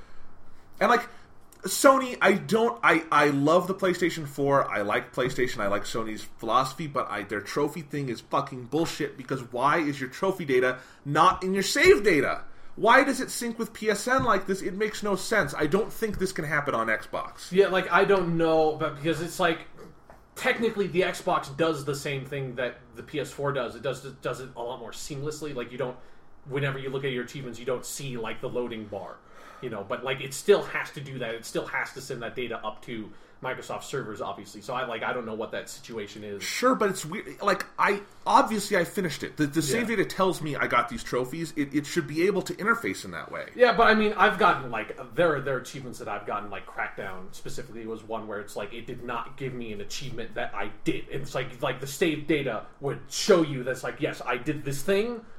Speaker 1: And, like... Sony, I don't. I, I love the PlayStation four. I like PlayStation. I like Sony's philosophy, but I, their trophy thing is fucking bullshit. Because why is your trophy data not in your save data? Why does it sync with P S N like this? It makes no sense. I don't think this can happen on Xbox.
Speaker 2: Yeah, like I don't know, but because it's like technically the Xbox does the same thing that the P S four does. It does it does it a lot more seamlessly. Like you don't. Whenever you look at your achievements, you don't see like the loading bar. You know, but like it still has to do that. It still has to send that data up to Microsoft servers, obviously. So I like I don't know what that situation is.
Speaker 1: Sure, but it's weird. Like I obviously I finished it. The, the save
Speaker 2: yeah.
Speaker 1: data tells me I got these trophies. It, it should be able to interface in that way.
Speaker 2: Yeah, but I mean, I've gotten like there are there are achievements that I've gotten. Like Crackdown specifically was one where it's like it did not give me an achievement that I did. It's like like the save data would show you that's like yes I did this thing.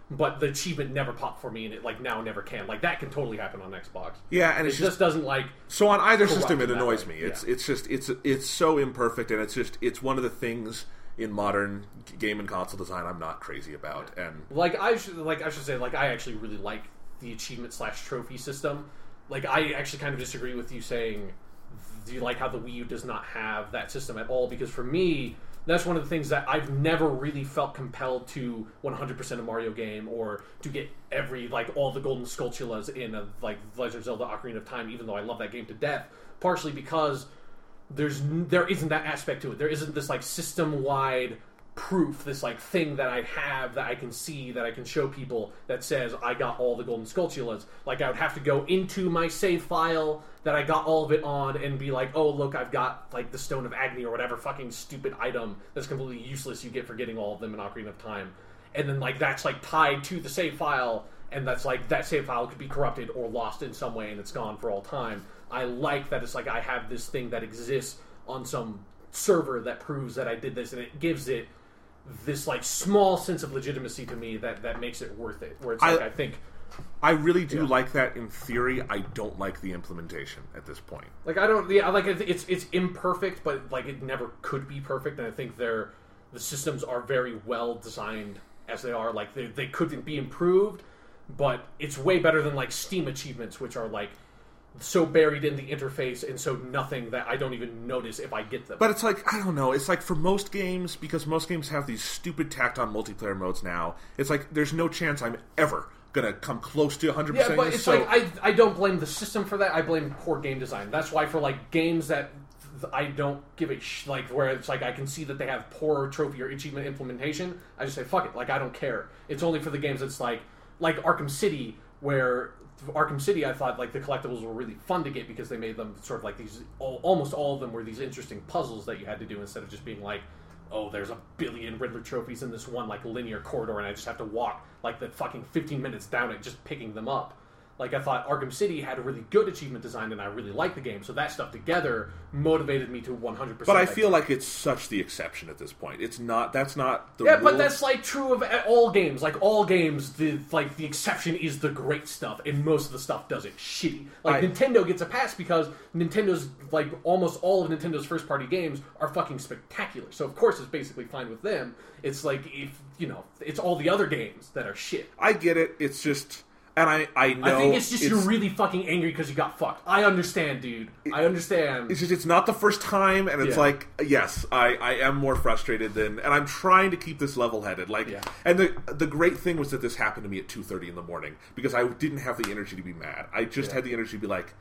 Speaker 2: but the achievement never popped for me, and it like now never can. Like that can totally happen on Xbox.
Speaker 1: Yeah, and
Speaker 2: it
Speaker 1: it's
Speaker 2: just,
Speaker 1: just
Speaker 2: doesn't like.
Speaker 1: So on either
Speaker 2: corrupt
Speaker 1: system, it
Speaker 2: in that
Speaker 1: annoys
Speaker 2: way.
Speaker 1: me. It's
Speaker 2: Yeah.
Speaker 1: it's just it's it's so imperfect, and it's just it's one of the things in modern game and console design I'm not crarazy about. And
Speaker 2: Like I should like I should say like I actually really like the achievement slash trophy system. Like I actually kind of disagree with you saying, do you like how the Wii U does not have that system at all? Because for me, that's one of the things that I've never really felt compelled to one hundred percent a Mario game, or to get every like all the golden Skulltulas in a like Legend of Zelda: Ocarina of Time, even though I love that game to death. Partially because there's there isn't that aspect to it. There isn't this like system wide proof, this like thing that I have that I can see, that I can show people, that says I got all the golden Skulltulas. Like I would have to go into my save file that I got all of it on and be like, oh look, I've got like the Stone of Agni or whatever fucking stupid item that's completely useless you get for getting all of them in Ocarina of Time. And then like that's like tied to the save file, and that's like that save file could be corrupted or lost in some way and it's gone for all time. I like that it's like I have this thing that exists on some server that proves that I did this, and it gives it this like small sense of legitimacy to me that, that makes it worth it. Where it's like I, I think
Speaker 1: I really do
Speaker 2: yeah.
Speaker 1: like that in theory. I don't like the implementation at this point.
Speaker 2: Like I don't, yeah, like it's it's imperfect, but like it never could be perfect. And I think they're the systems are very well designed as they are. Like they they couldn't be improved, but it's way better than like Steam achievements, which are like so buried in the interface and so nothing that I don't even notice if I get them.
Speaker 1: But it's like, I don't know, it's like for most games, because most games have these stupid tacked on multiplayer modes now, it's like there's no chance I'm ever gonna come close to one hundred percent.
Speaker 2: Yeah, but it's
Speaker 1: so...
Speaker 2: like I I don't blame the system for that. I blame poor game design. That's why for like games that I don't give a sh- like where it's like I can see that they have poor trophy or achievement implementation, I just say fuck it. Like I don't care. It's only for the games that's like like Arkham City, where Arkham City, I thought like the collectibles were really fun to get because they made them sort of like these. All, almost all of them were these interesting puzzles that you had to do instead of just being like, oh, there's a billion Riddler trophies in this one like linear corridor, and I just have to walk like the fucking fifteen minutes down it just picking them up. Like I thought Arkham City had a really good achievement design, and I really liked the game. So that stuff together motivated me to one hundred percent.
Speaker 1: But I feel like it's such the exception at this point. It's not. That's not the
Speaker 2: yeah,
Speaker 1: rule.
Speaker 2: but that's like true of all games. Like all games, the like the exception is the great stuff, and most of the stuff does it shitty. Like
Speaker 1: I,
Speaker 2: Nintendo gets a pass because Nintendo's like almost all of Nintendo's first party games are fucking spectacular. So of course it's basically fine with them. It's like if you know, it's all the other games that are shit.
Speaker 1: I get it. It's just. And I, I know...
Speaker 2: I think it's just it's, you're really fucking angry because you got fucked. I understand, dude.
Speaker 1: It,
Speaker 2: I understand.
Speaker 1: It's just, it's not the first time, and it's
Speaker 2: yeah.
Speaker 1: like, yes, I, I am more frustrated than... And I'm trying to keep this level-headed. Like,
Speaker 2: yeah.
Speaker 1: And the the great thing was that this happened to me at two thirty in the morning, because I didn't have the energy to be mad. I just yeah. had the energy to be like,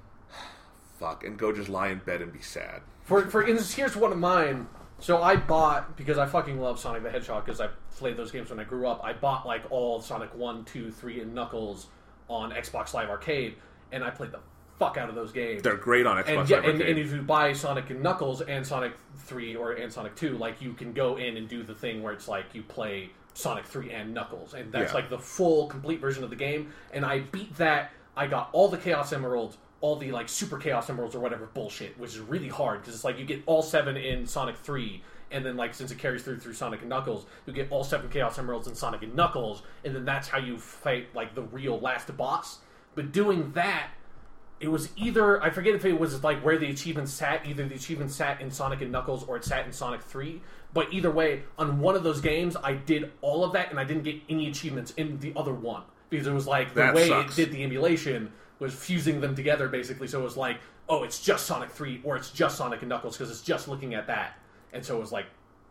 Speaker 1: fuck, and go just lie in bed and be sad.
Speaker 2: For, for instance, here's one of mine... So I bought, because I fucking love Sonic the Hedgehog, because I played those games when I grew up, I bought like all Sonic one, two, three, and Knuckles on Xbox Live Arcade, and I played the fuck out of those games.
Speaker 1: They're great on Xbox
Speaker 2: and,
Speaker 1: Live
Speaker 2: yeah,
Speaker 1: Arcade.
Speaker 2: And, and if you buy Sonic and Knuckles and Sonic three or and Sonic two, like you can go in and do the thing where it's like you play Sonic three and Knuckles, and that's
Speaker 1: yeah.
Speaker 2: like the full, complete version of the game, and I beat that. I got all the Chaos Emeralds, all the like Super Chaos Emeralds or whatever bullshit, which is really hard, because it's like you get all seven in Sonic three, and then, like, since it carries through through Sonic and Knuckles, you get all seven Chaos Emeralds in Sonic and Knuckles, and then that's how you fight, like, the real last boss. But doing that, it was either... I forget if it was, like, where the achievement sat. Either the achievement sat in Sonic and Knuckles, or it sat in Sonic three. But either way, on one of those games, I did all of that, and I didn't get any achievements in the other one. Because it was, like, the
Speaker 1: that
Speaker 2: way
Speaker 1: sucks.
Speaker 2: it did the emulation was fusing them together, basically. So it was like, oh, it's just Sonic three, or it's just Sonic and Knuckles, because it's just looking at that. And so it was like,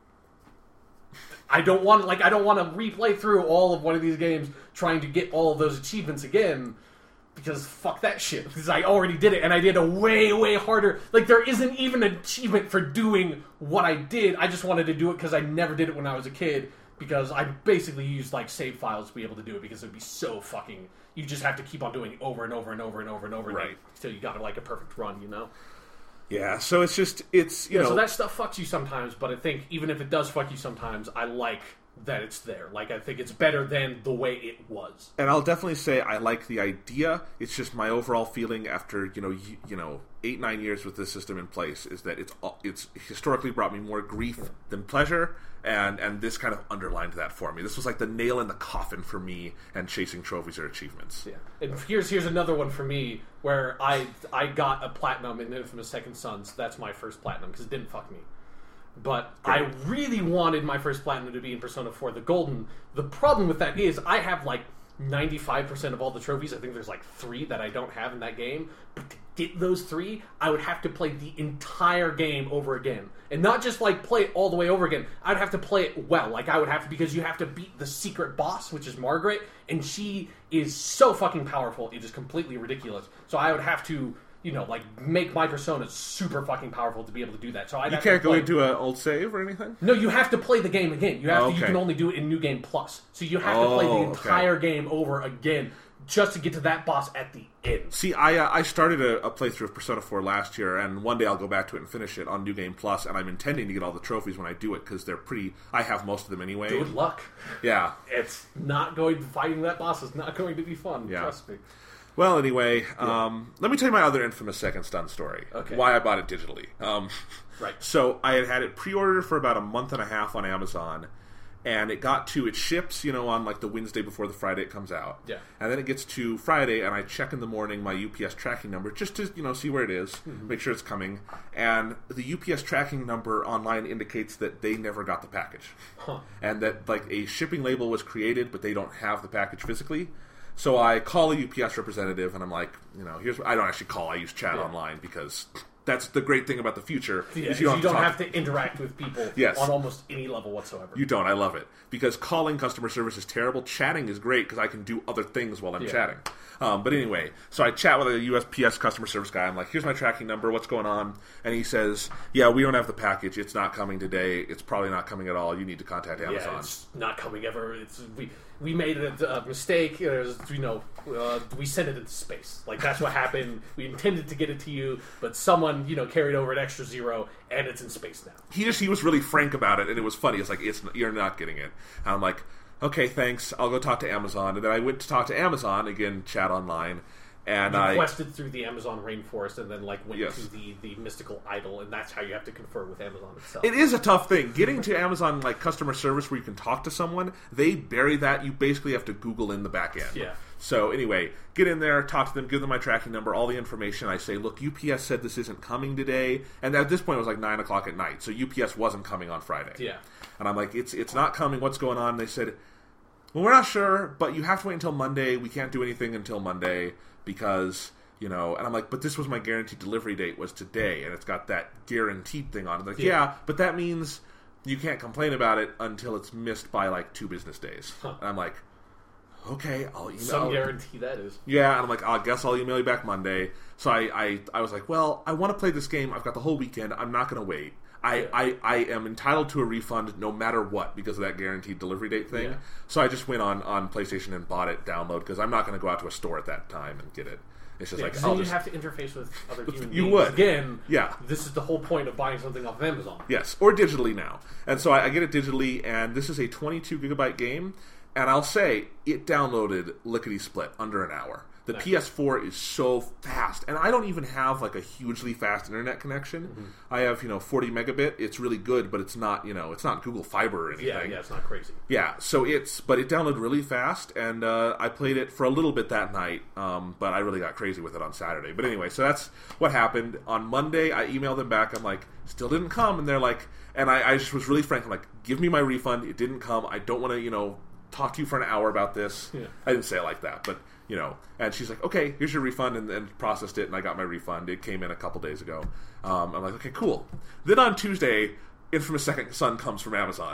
Speaker 2: I don't want like I don't want to replay through all of one of these games trying to get all of those achievements again, because fuck that shit. Because I already did it, and I did a way way harder. Like there isn't even an achievement for doing what I did. I just wanted to do it because I never did it when I was a kid. Because I basically used like save files to be able to do it, because it'd be so fucking. You just have to keep on doing it over and over and over and over and over,
Speaker 1: right?
Speaker 2: Until you got like a perfect run, you know.
Speaker 1: Yeah, so it's just, it's, you
Speaker 2: yeah,
Speaker 1: know...
Speaker 2: So that stuff fucks you sometimes, but I think even if it does fuck you sometimes, I like that it's there. Like, I think it's better than the way it was.
Speaker 1: And I'll definitely say I like the idea. It's just my overall feeling after, you know, you, you know, eight, nine years with this system in place is that it's it's historically brought me more grief than pleasure, and, and this kind of underlined that for me. This was like the nail in the coffin for me and chasing trophies or achievements.
Speaker 2: Yeah. And here's here's another one for me where I I got a platinum in Infamous Second Sons. That's my first platinum because it didn't fuck me. But Great. I really wanted my first platinum to be in Persona four the Golden. The problem with that is I have like ninety-five percent of all the trophies. I think there's like three that I don't have in that game. But to get those three, I would have to play the entire game over again. And not just like play it all the way over again. I'd have to play it well. Like I would have to, because you have to beat the secret boss, which is Margaret. And she is so fucking powerful. It is completely ridiculous. So I would have to... you know, like, make my persona super fucking powerful to be able to do that. So I
Speaker 1: You can't go into an old save or anything?
Speaker 2: No, you have to play the game again. You have
Speaker 1: Oh,
Speaker 2: to. You
Speaker 1: okay.
Speaker 2: can only do it in New Game Plus. So you have to play the
Speaker 1: Oh,
Speaker 2: entire game over again just to get to that boss at the end.
Speaker 1: See, I uh, I started a, a playthrough of Persona four last year, and one day I'll go back to it and finish it on New Game Plus, and I'm intending to get all the trophies when I do it, because they're pretty... I have most of them anyway.
Speaker 2: Good luck.
Speaker 1: Yeah.
Speaker 2: It's not going... Fighting that boss is not going to be fun.
Speaker 1: Yeah.
Speaker 2: Trust me.
Speaker 1: Well, anyway, um, let me tell you my other infamous Second Stun story.
Speaker 2: Okay.
Speaker 1: Why I bought it digitally. Um,
Speaker 2: Right.
Speaker 1: So I had had it pre-ordered for about a month and a half on Amazon, and it got to, it ships, you know, on like the Wednesday before the Friday it comes out.
Speaker 2: Yeah.
Speaker 1: And then it gets to Friday, and I check in the morning my U P S tracking number just to, you know, see where it is,
Speaker 2: Mm-hmm.
Speaker 1: make sure it's coming. And the U P S tracking number online indicates that they never got the package.
Speaker 2: Huh.
Speaker 1: And that, like, a shipping label was created, but they don't have the package physically. So I call a U P S representative, and I'm like, you know, here's what... I don't actually call, I use chat
Speaker 2: Yeah.
Speaker 1: online, because that's the great thing about the future.
Speaker 2: Yeah,
Speaker 1: is
Speaker 2: you don't,
Speaker 1: talk-
Speaker 2: have to interact with people
Speaker 1: Yes.
Speaker 2: on almost any level whatsoever.
Speaker 1: You don't. I love it. Because calling customer service is terrible. Chatting is great because I can do other things while I'm
Speaker 2: Yeah.
Speaker 1: chatting. Um, but anyway, so I chat with a U S P S customer service guy. I'm like, here's my tracking number. What's going on? And he says, yeah, we don't have the package. It's not coming today. It's probably not coming at all. You need to contact Amazon.
Speaker 2: Yeah, it's not coming ever. It's we we made a, a mistake. There's, you know, uh, we sent it into space. Like that's what happened. We intended to get it to you, but someone, you know, carried over an extra zero, and it's in space now.
Speaker 1: He just he was really frank about it, and it was funny. It's like, it's you're not getting it. And I'm like, okay, thanks. I'll go talk to Amazon. And then I went to talk to Amazon again, chat online, and
Speaker 2: You
Speaker 1: I
Speaker 2: quested through the Amazon rainforest, and then like went
Speaker 1: Yes.
Speaker 2: to the, the mystical idol, and that's how you have to confer with Amazon itself.
Speaker 1: It is a tough thing. Getting to Amazon like customer service where you can talk to someone, they bury that. You basically have to Google in the back end.
Speaker 2: Yeah.
Speaker 1: So anyway, get in there, talk to them, give them my tracking number, all the information. I say, look, U P S said this isn't coming today, and at this point it was like nine o'clock at night, so U P S wasn't coming on Friday.
Speaker 2: Yeah.
Speaker 1: And I'm like, it's it's not coming. What's going on? And they said, well, we're not sure, but you have to wait until Monday. We can't do anything until Monday because, you know, and I'm like, but this was my guaranteed delivery date was today, and it's got that guaranteed thing on it. Like, yeah,
Speaker 2: Yeah.
Speaker 1: but that means you can't complain about it until it's missed by like two business days.
Speaker 2: Huh.
Speaker 1: And I'm like, okay, I'll email.
Speaker 2: Some guarantee that is.
Speaker 1: Yeah, and I'm like, I guess I'll email you back Monday. So I, I, I was like, well, I want to play this game. I've got the whole weekend. I'm not going to wait. I,
Speaker 2: Yeah.
Speaker 1: I, I am entitled to a refund no matter what because of that guaranteed delivery date thing.
Speaker 2: Yeah.
Speaker 1: So I just went on, on PlayStation and bought it, download, because I'm not going to go out to a store at that time and get it. It's just
Speaker 2: Yeah,
Speaker 1: like,
Speaker 2: 'cause
Speaker 1: I'll
Speaker 2: then
Speaker 1: just...
Speaker 2: you have to interface with other human
Speaker 1: You
Speaker 2: beings.
Speaker 1: would.
Speaker 2: Again,
Speaker 1: Yeah.
Speaker 2: this is the whole point of buying something off of Amazon.
Speaker 1: Yes, or digitally now. And so I, I get it digitally, and this is a twenty-two gigabyte game, and I'll say it downloaded lickety-split, under an hour. The
Speaker 2: Nice.
Speaker 1: P S four is so fast, and I don't even have like a hugely fast internet connection.
Speaker 2: Mm-hmm.
Speaker 1: I have, you know, forty megabit. It's really good, but it's not, you know, it's not Google Fiber or anything.
Speaker 2: Yeah, yeah, it's not crazy.
Speaker 1: Yeah, so it's, but it downloaded really fast, and uh, I played it for a little bit that night, um, but I really got crazy with it on Saturday. But anyway, so that's what happened. On Monday, I emailed them back, I'm like, still didn't come, and they're like, and I, I just was really frank, I'm like, give me my refund, it didn't come, I don't want to, you know, talk to you for an hour about this.
Speaker 2: Yeah.
Speaker 1: I didn't say it like that, but, you know, and she's like, okay, here's your refund, and then processed it, and I got my refund. It came in a couple days ago. Um, I'm like, okay, cool. Then on Tuesday, Infamous Second Son comes from Amazon.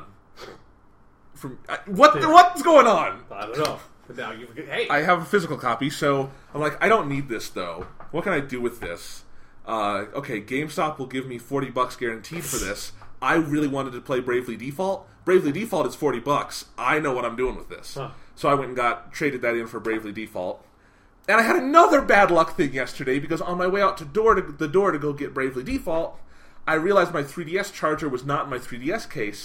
Speaker 1: From uh, what?
Speaker 2: Yeah.
Speaker 1: What's going on?
Speaker 2: I don't know. But now you hey,
Speaker 1: I have a physical copy, so I'm like, I don't need this though. What can I do with this? Uh, okay, GameStop will give me forty bucks guaranteed for this. I really wanted to play Bravely Default. Bravely Default is forty bucks. I know what I'm doing with this.
Speaker 2: Huh.
Speaker 1: So I went and got traded that in for Bravely Default. And I had another bad luck thing yesterday because on my way out to door to the door to go get Bravely Default, I realized my three D S charger was not in my three D S case.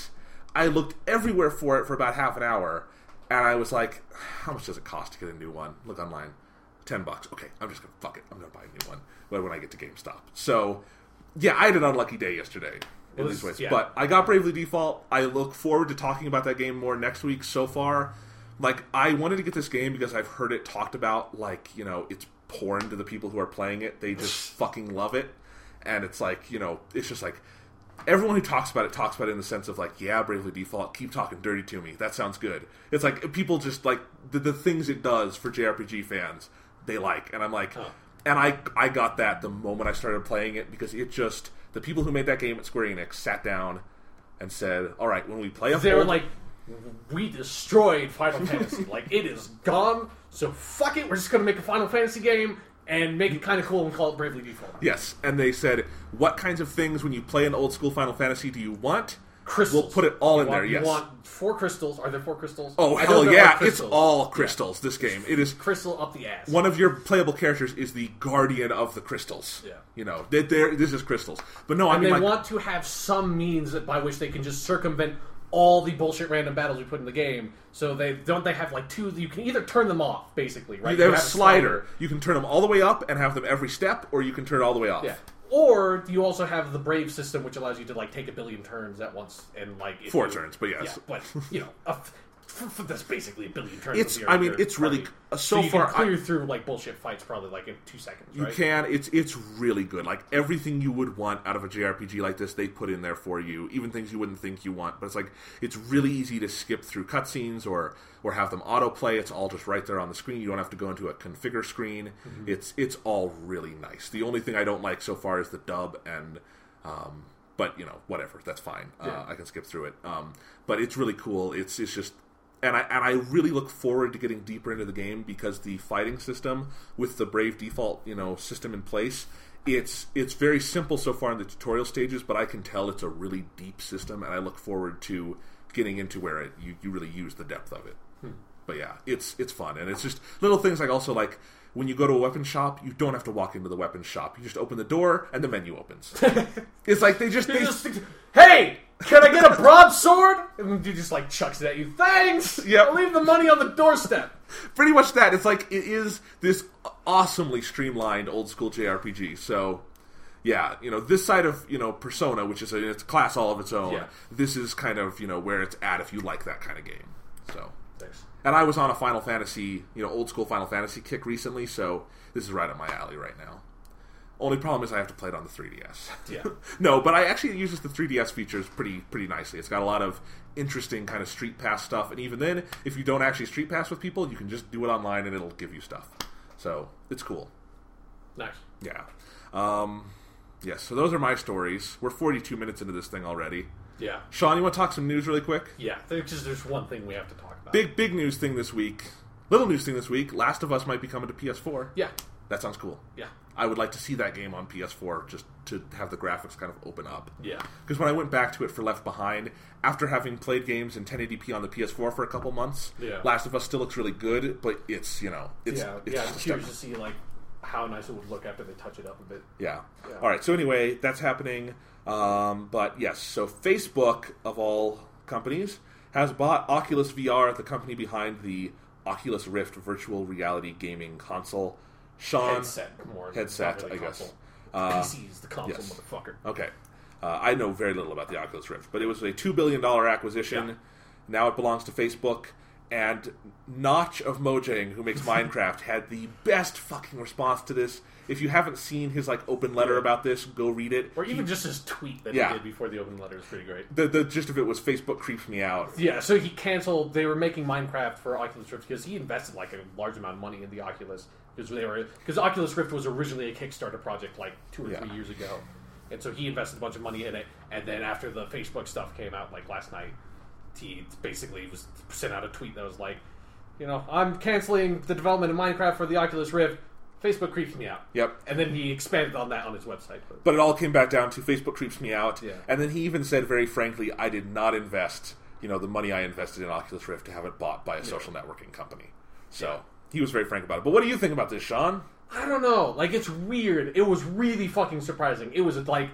Speaker 1: I looked everywhere for it for about half an hour, and I was like, how much does it cost to get a new one? Look online. Ten bucks. Okay, I'm just going to, fuck it. I'm going to buy a new one when, when I get to GameStop. So, yeah, I had an unlucky day yesterday in these ways. Yeah. But I got Bravely Default. I look forward to talking about that game more next week. So far, like, I wanted to get this game because I've heard it talked about like, you know, it's porn to the people who are playing it. They just fucking love it. And it's like, you know, it's just like, everyone who talks about it talks about it in the sense of like, yeah, Bravely Default, keep talking dirty to me. That sounds good. It's like, people just like, the, the things it does for J R P G fans, they like. And I'm like, huh. and I I got that the moment I started playing it, because it just, the people who made that game at Square Enix sat down and said, all right, when we play a
Speaker 2: They were like, we destroyed Final Fantasy. Like, it is gone, so fuck it, we're just going to make a Final Fantasy game and make it kind of cool and call it Bravely Default.
Speaker 1: Yes, and they said, what kinds of things when you play an old school Final Fantasy do you want?
Speaker 2: Crystals.
Speaker 1: We'll put it all
Speaker 2: you
Speaker 1: in
Speaker 2: want,
Speaker 1: there, yes.
Speaker 2: You want four crystals. Are there four crystals?
Speaker 1: Oh,
Speaker 2: I
Speaker 1: hell yeah, it's all crystals, yeah. This game. It is
Speaker 2: crystal up the ass.
Speaker 1: One of your playable characters is the guardian of the crystals.
Speaker 2: Yeah.
Speaker 1: You know, they're, they're, this is crystals. But no,
Speaker 2: and
Speaker 1: I mean,
Speaker 2: they
Speaker 1: like,
Speaker 2: want to have some means by which they can just circumvent all the bullshit random battles we put in the game. So they don't they have like two, you can either turn them off, basically, right?
Speaker 1: They have,
Speaker 2: have
Speaker 1: a slider. slider. You can turn them all the way up and have them every step, or you can turn it all the way off.
Speaker 2: Yeah. Or you also have the Brave system, which allows you to like take a billion turns at once, and like if
Speaker 1: four
Speaker 2: you,
Speaker 1: turns, but yes,
Speaker 2: yeah, but you know, a, that's basically a billion turns.
Speaker 1: It's, I mean, it's
Speaker 2: party.
Speaker 1: really uh, so,
Speaker 2: so you
Speaker 1: far.
Speaker 2: can clear
Speaker 1: I,
Speaker 2: through like bullshit fights probably like in two seconds.
Speaker 1: You
Speaker 2: right?
Speaker 1: can. It's it's really good. Like everything you would want out of a J R P G like this, they put in there for you. Even things you wouldn't think you want. But it's like it's really easy to skip through cutscenes or or have them autoplay. It's all just right there on the screen. You don't have to go into a configure screen. Mm-hmm. It's it's all really nice. The only thing I don't like so far is the dub and. Um, but you know, whatever. That's fine. Yeah. Uh, I can skip through it. Um, but it's really cool. It's it's just. And I and I really look forward to getting deeper into the game, because the fighting system with the Brave Default, you know, system in place, it's it's very simple so far in the tutorial stages, but I can tell it's a really deep system, and I look forward to getting into where it, you, you really use the depth of it. Hmm. But yeah, it's it's fun, and it's just little things like also like when you go to a weapon shop, you don't have to walk into the weapon shop. You just open the door, and the menu opens. It's like they just... They,
Speaker 2: just hey! Can I get a broadsword? And he just like chucks it at you. Thanks!
Speaker 1: Yeah.
Speaker 2: I'll leave the money on the doorstep.
Speaker 1: Pretty much that. It's like, it is this awesomely streamlined old school J R P G. So, yeah, you know, this side of, you know, Persona, which is a, it's a class all of its own, yeah. This is kind of, you know, where it's at if you like that kind of game. So,
Speaker 2: thanks.
Speaker 1: And I was on a Final Fantasy, you know, old school Final Fantasy kick recently, so this is right up my alley right now. Only problem is I have to play it on the three D S.
Speaker 2: Yeah.
Speaker 1: No, but I actually it uses the three D S features pretty pretty nicely. It's got a lot of interesting kind of Street Pass stuff, and even then, if you don't actually Street Pass with people, you can just do it online and it'll give you stuff. So, it's cool.
Speaker 2: Nice.
Speaker 1: Yeah. Um, yes, so those are my stories. We're forty-two minutes into this thing already.
Speaker 2: Yeah.
Speaker 1: Sean, you want to talk some news really quick?
Speaker 2: Yeah, there's just there's one thing we have to talk about.
Speaker 1: Big, big news thing this week. Little news thing this week. Last of Us might be coming to P S four.
Speaker 2: Yeah.
Speaker 1: That sounds cool.
Speaker 2: Yeah.
Speaker 1: I would like to see that game on P S four just to have the graphics kind of open up.
Speaker 2: Yeah.
Speaker 1: Because when I went back to it for Left Behind, after having played games in ten eighty p on the P S four for a couple months,
Speaker 2: yeah.
Speaker 1: Last of Us still looks really good, but it's, you know, it's...
Speaker 2: Yeah,
Speaker 1: it's
Speaker 2: yeah I'm curious to see, like, how nice it would look after they touch it up a bit.
Speaker 1: Yeah.
Speaker 2: yeah.
Speaker 1: All right, so anyway, that's happening. Um, but, yes, so Facebook, of all companies, has bought Oculus V R, the company behind the Oculus Rift virtual reality gaming console. Sean,
Speaker 2: headset, more
Speaker 1: headset,
Speaker 2: really
Speaker 1: I
Speaker 2: console.
Speaker 1: guess. Uh,
Speaker 2: P C's the console,
Speaker 1: yes.
Speaker 2: motherfucker.
Speaker 1: Okay, uh, I know very little about the Oculus Rift, but it was a two billion dollar acquisition. Yeah. Now it belongs to Facebook, and Notch of Mojang, who makes Minecraft, had the best fucking response to this. If you haven't seen his like open letter about this, go read it.
Speaker 2: Or even
Speaker 1: he,
Speaker 2: just his tweet that
Speaker 1: yeah.
Speaker 2: he did before the open letter is pretty great.
Speaker 1: The the gist of it was Facebook creeps me out.
Speaker 2: Yeah, so he canceled. They were making Minecraft for Oculus Rift because he invested like a large amount of money in the Oculus because they were because Oculus Rift was originally a Kickstarter project like two or
Speaker 1: yeah.
Speaker 2: three years ago, and so he invested a bunch of money in it. And then after the Facebook stuff came out like last night, he basically was sent out a tweet that was like, you know, I'm canceling the development of Minecraft for the Oculus Rift. Facebook creeps me out.
Speaker 1: Yep.
Speaker 2: And then he expanded on that on his website.
Speaker 1: But, but it all came back down to Facebook creeps me out.
Speaker 2: Yeah.
Speaker 1: And then he even said very frankly, I did not invest, you know, the money I invested in Oculus Rift to have it bought by a social yeah. networking company. So yeah. he was very frank about it. But what do you think about this, Sean?
Speaker 2: I don't know. Like, it's weird. It was really fucking surprising. It was like,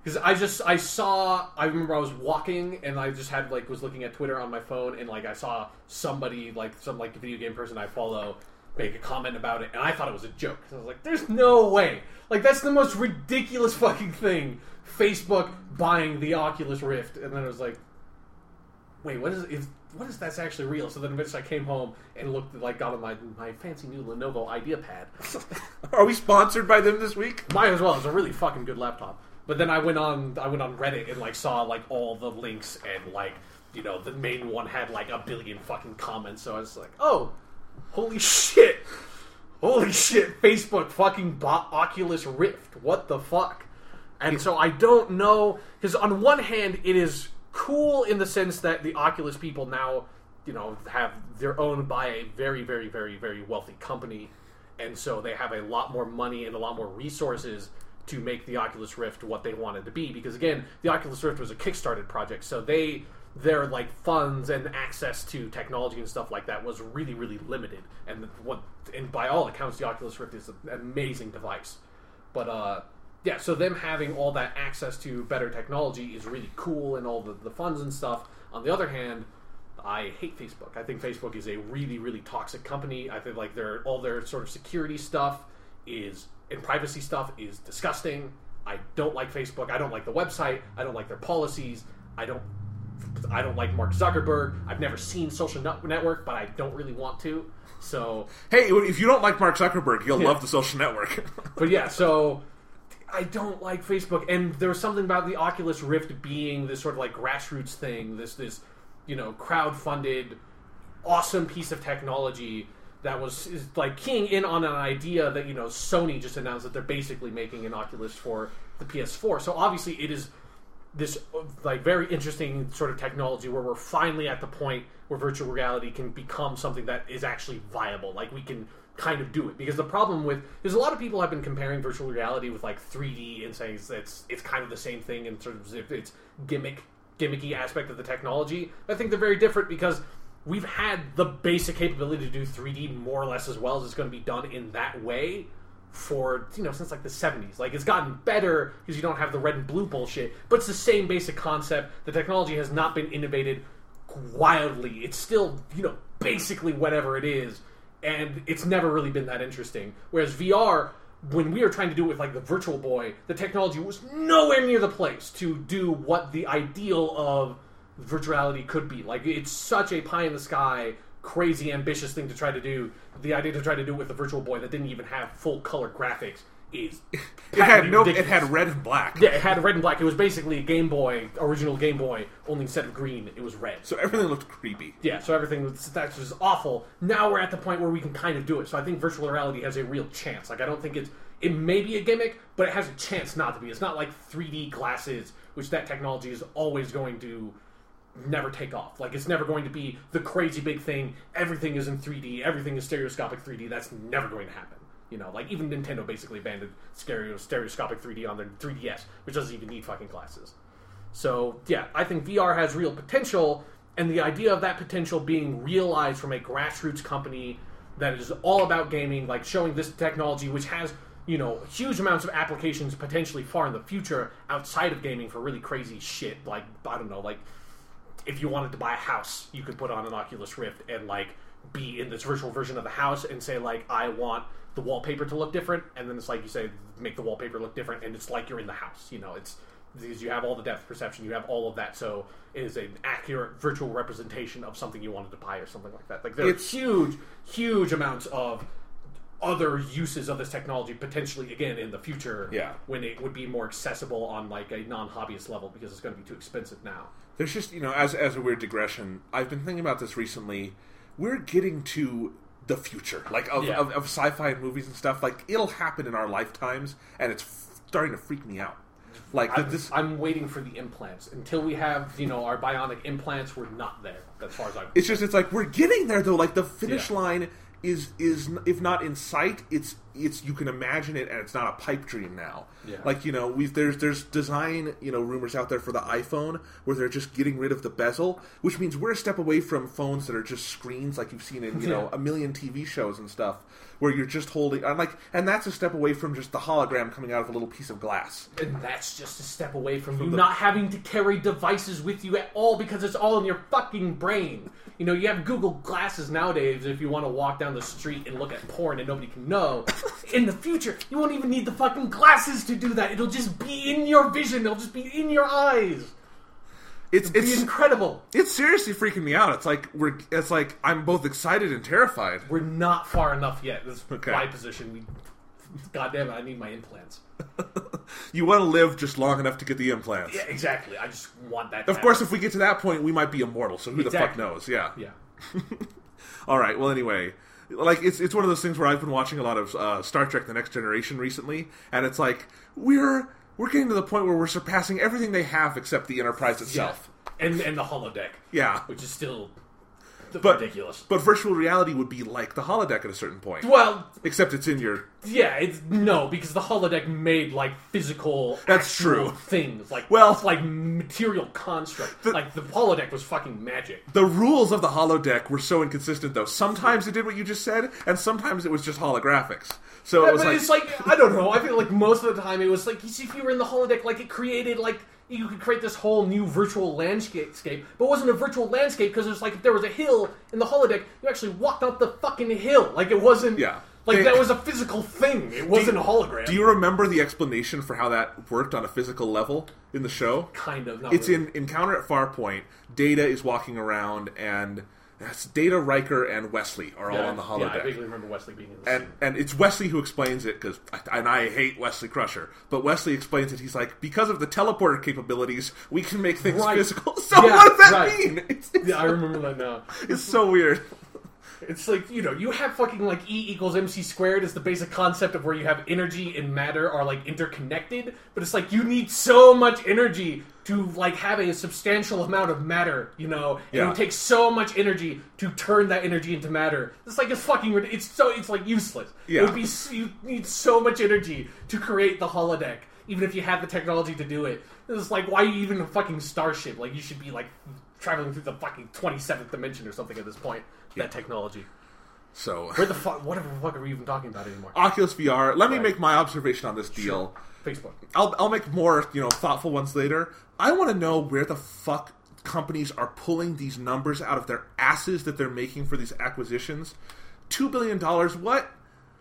Speaker 2: Because I just I saw I remember I was walking and I just had like was looking at Twitter on my phone and like I saw somebody like some like video game person I follow make a comment about it and I thought it was a joke. So I was like, "There's no way! Like that's the most ridiculous fucking thing." Facebook buying the Oculus Rift, and then I was like, "Wait, what is if what is that's actually real?" So then eventually I came home and looked like got on my my fancy new Lenovo IdeaPad.
Speaker 1: Are we sponsored by them this week?
Speaker 2: Might as well. It's a really fucking good laptop. But then I went on I went on Reddit and like saw like all the links and like you know the main one had like a billion fucking comments. So I was like, oh, holy shit, holy shit! Facebook fucking bought Oculus Rift. What the fuck? And so I don't know because on one hand it is cool in the sense that the Oculus people now you know have they're owned by a very very very very wealthy company, and so they have a lot more money and a lot more resources to make the Oculus Rift what they wanted to be. Because again, the Oculus Rift was a Kickstarted project, so they their like funds and access to technology and stuff like that was really really limited. And what and by all accounts, the Oculus Rift is an amazing device. But uh, yeah, so them having all that access to better technology is really cool and all the, the funds and stuff. On the other hand, I hate Facebook. I think Facebook is a really really toxic company. I think like their all their sort of security stuff is and privacy stuff is disgusting. I don't like Facebook. I don't like the website. I don't like their policies. I don't I don't like Mark Zuckerberg. I've never seen Social Network, but I don't really want to. So
Speaker 1: hey, if you don't like Mark Zuckerberg, you'll
Speaker 2: yeah.
Speaker 1: love the Social Network.
Speaker 2: But yeah, so I don't like Facebook. And there was something about the Oculus Rift being this sort of like grassroots thing, this this you know, crowd-funded awesome piece of technology that was is like keying in on an idea that, you know, Sony just announced that they're basically making an Oculus for the P S four. So obviously it is this like very interesting sort of technology where we're finally at the point where virtual reality can become something that is actually viable. Like we can kind of do it. Because the problem with there's a lot of people have been comparing virtual reality with like three D and saying it's it's, it's kind of the same thing in terms of its gimmick gimmicky aspect of the technology. I think they're very different because we've had the basic capability to do three D more or less as well as it's going to be done in that way for, you know, since like the seventies. Like, it's gotten better because you don't have the red and blue bullshit, but it's the same basic concept. The technology has not been innovated wildly. It's still, you know, basically whatever it is, and it's never really been that interesting. Whereas V R, when we were trying to do it with like the Virtual Boy, the technology was nowhere near the place to do what the ideal of virtuality could be. Like, it's such a pie in the sky, crazy ambitious thing to try to do. The idea to try to do it with the Virtual Boy that didn't even have full color graphics is
Speaker 1: it had no
Speaker 2: ridiculous.
Speaker 1: It had red and black.
Speaker 2: Yeah, it had red and black. It was basically a Game Boy, original Game Boy, only instead of green, it was red.
Speaker 1: So everything looked creepy.
Speaker 2: Yeah, so everything was, that was awful. Now we're at the point where we can kind of do it. So I think virtual reality has a real chance. Like, I don't think it's it may be a gimmick, but it has a chance not to be. It's not like three D glasses, which that technology is always going to never take off. Like, it's never going to be the crazy big thing. Everything is in three D. Everything is stereoscopic three D. That's never going to happen. You know, like, even Nintendo basically abandoned stereo, stereoscopic three D on their three D S, which doesn't even need fucking glasses. So, yeah, I think V R has real potential, and the idea of that potential being realized from a grassroots company that is all about gaming, like showing this technology, which has, you know, huge amounts of applications potentially far in the future outside of gaming for really crazy shit. Like, I don't know, like, if you wanted to buy a house, you could put on an Oculus Rift and, like, be in this virtual version of the house and say, like, I want the wallpaper to look different, and then it's like you say, make the wallpaper look different, and it's like you're in the house. You know, it's because you have all the depth perception, you have all of that, so it is an accurate virtual representation of something you wanted to buy or something like that. Like, there
Speaker 1: it's,
Speaker 2: are huge, huge amounts of other uses of this technology potentially, again, in the future,
Speaker 1: yeah.
Speaker 2: when it would be more accessible on, like, a non-hobbyist level, because it's going to be too expensive now.
Speaker 1: There's just, you know, as as a weird digression, I've been thinking about this recently. We're getting to the future, like, of,
Speaker 2: yeah.
Speaker 1: of, of sci-fi movies and stuff. Like, it'll happen in our lifetimes, and it's f- starting to freak me out. Like,
Speaker 2: I'm,
Speaker 1: this,
Speaker 2: I'm waiting for the implants. Until we have, you know, our bionic implants, we're not there, as far as I'm
Speaker 1: It's just, it's like, we're getting there, though. Like, the finish
Speaker 2: yeah.
Speaker 1: line is, is, if not in sight, it's it's you can imagine it, and it's not a pipe dream now.
Speaker 2: Yeah.
Speaker 1: Like, you know, we've there's there's design, you know, rumors out there for the iPhone where they're just getting rid of the bezel, which means we're a step away from phones that are just screens like you've seen in, you
Speaker 2: Yeah.
Speaker 1: know, a million T V shows and stuff, where you're just holding, and like, and that's a step away from just the hologram coming out of a little piece of glass.
Speaker 2: And that's just a step away from, from you
Speaker 1: the,
Speaker 2: not having to carry devices with you at all because it's all in your fucking brain. You know, you have Google Glasses nowadays if you want to walk down the street and look at porn and nobody can know. In the future, you won't even need the fucking glasses to do that. It'll just be in your vision. It'll just be in your eyes.
Speaker 1: It's
Speaker 2: It'll
Speaker 1: it's
Speaker 2: be incredible.
Speaker 1: It's seriously freaking me out. It's like we're. It's like I'm both excited and terrified.
Speaker 2: We're not far enough yet. This is
Speaker 1: Okay.
Speaker 2: my position. We, goddamn it, I need my implants.
Speaker 1: You want to live just long enough to get the implants.
Speaker 2: Yeah, exactly. I just want that. To
Speaker 1: Of course,
Speaker 2: happen.
Speaker 1: if we get to that point, we might be immortal. So who
Speaker 2: Exactly.
Speaker 1: the fuck knows? Yeah.
Speaker 2: Yeah.
Speaker 1: All right. Well, anyway, like it's it's one of those things where I've been watching a lot of uh, Star Trek: The Next Generation recently, and it's like we're we're getting to the point where we're surpassing everything they have except the Enterprise itself.
Speaker 2: Yeah. And and the holodeck.
Speaker 1: Yeah.
Speaker 2: Which is still
Speaker 1: But,
Speaker 2: ridiculous.
Speaker 1: but virtual reality would be like the holodeck at a certain point.
Speaker 2: Well,
Speaker 1: Except it's in your...
Speaker 2: yeah, it's no, because the holodeck made like physical
Speaker 1: That's
Speaker 2: actual
Speaker 1: true.
Speaker 2: things. Like
Speaker 1: Well-
Speaker 2: it's like material construct. like the holodeck was fucking magic.
Speaker 1: The rules of the holodeck were so inconsistent, though. Sometimes it did what you just said, and sometimes it was just holographics. So
Speaker 2: Yeah,
Speaker 1: it was
Speaker 2: but
Speaker 1: like...
Speaker 2: it's like I don't know. I feel like most of the time it was like you see if you were in the holodeck, like it created like you could create this whole new virtual landscape, but it wasn't a virtual landscape because it was like if there was a hill in the holodeck, you actually walked up the fucking hill. Like it wasn't.
Speaker 1: Yeah.
Speaker 2: Like
Speaker 1: They-
Speaker 2: that was a physical thing. It wasn't a hologram.
Speaker 1: Do you remember the explanation for how that worked on a physical level in the show?
Speaker 2: Kind of. Not
Speaker 1: It's
Speaker 2: really.
Speaker 1: in Encounter at Farpoint. Data is walking around, and that's Data, Riker, and Wesley are all
Speaker 2: Yeah,
Speaker 1: on the
Speaker 2: Yeah, I
Speaker 1: holodeck.
Speaker 2: vaguely remember Wesley being in the
Speaker 1: and
Speaker 2: scene.
Speaker 1: and it's Wesley who explains it, because and I hate Wesley Crusher, but Wesley explains it. He's like, because of the teleporter capabilities, we can make things
Speaker 2: Right.
Speaker 1: physical. So
Speaker 2: Yeah,
Speaker 1: what does that
Speaker 2: right.
Speaker 1: mean? It's, it's,
Speaker 2: Yeah, I remember that now.
Speaker 1: it's so weird.
Speaker 2: It's like, you know, you have fucking like E equals mc squared is the basic concept of where you have energy and matter are like interconnected, but it's like you need so much energy to like have a substantial amount of matter, you know, and
Speaker 1: Yeah.
Speaker 2: it takes so much energy to turn that energy into matter. It's like it's fucking rid- it's so it's like useless.
Speaker 1: Yeah.
Speaker 2: It would be s- you need so much energy to create the holodeck, even if you had the technology to do it. It's like why are you even a fucking starship? Like you should be like traveling through the fucking twenty-seventh dimension or something at this point. That technology.
Speaker 1: So
Speaker 2: Where the fuck? Whatever the fuck are we even talking about anymore?
Speaker 1: Oculus V R. Let me
Speaker 2: Right.
Speaker 1: make my observation on this deal.
Speaker 2: Facebook.
Speaker 1: I'll I'll make more, you know, thoughtful ones later. I want to know where the fuck companies are pulling these numbers out of their asses that they're making for these acquisitions. Two billion dollars. What?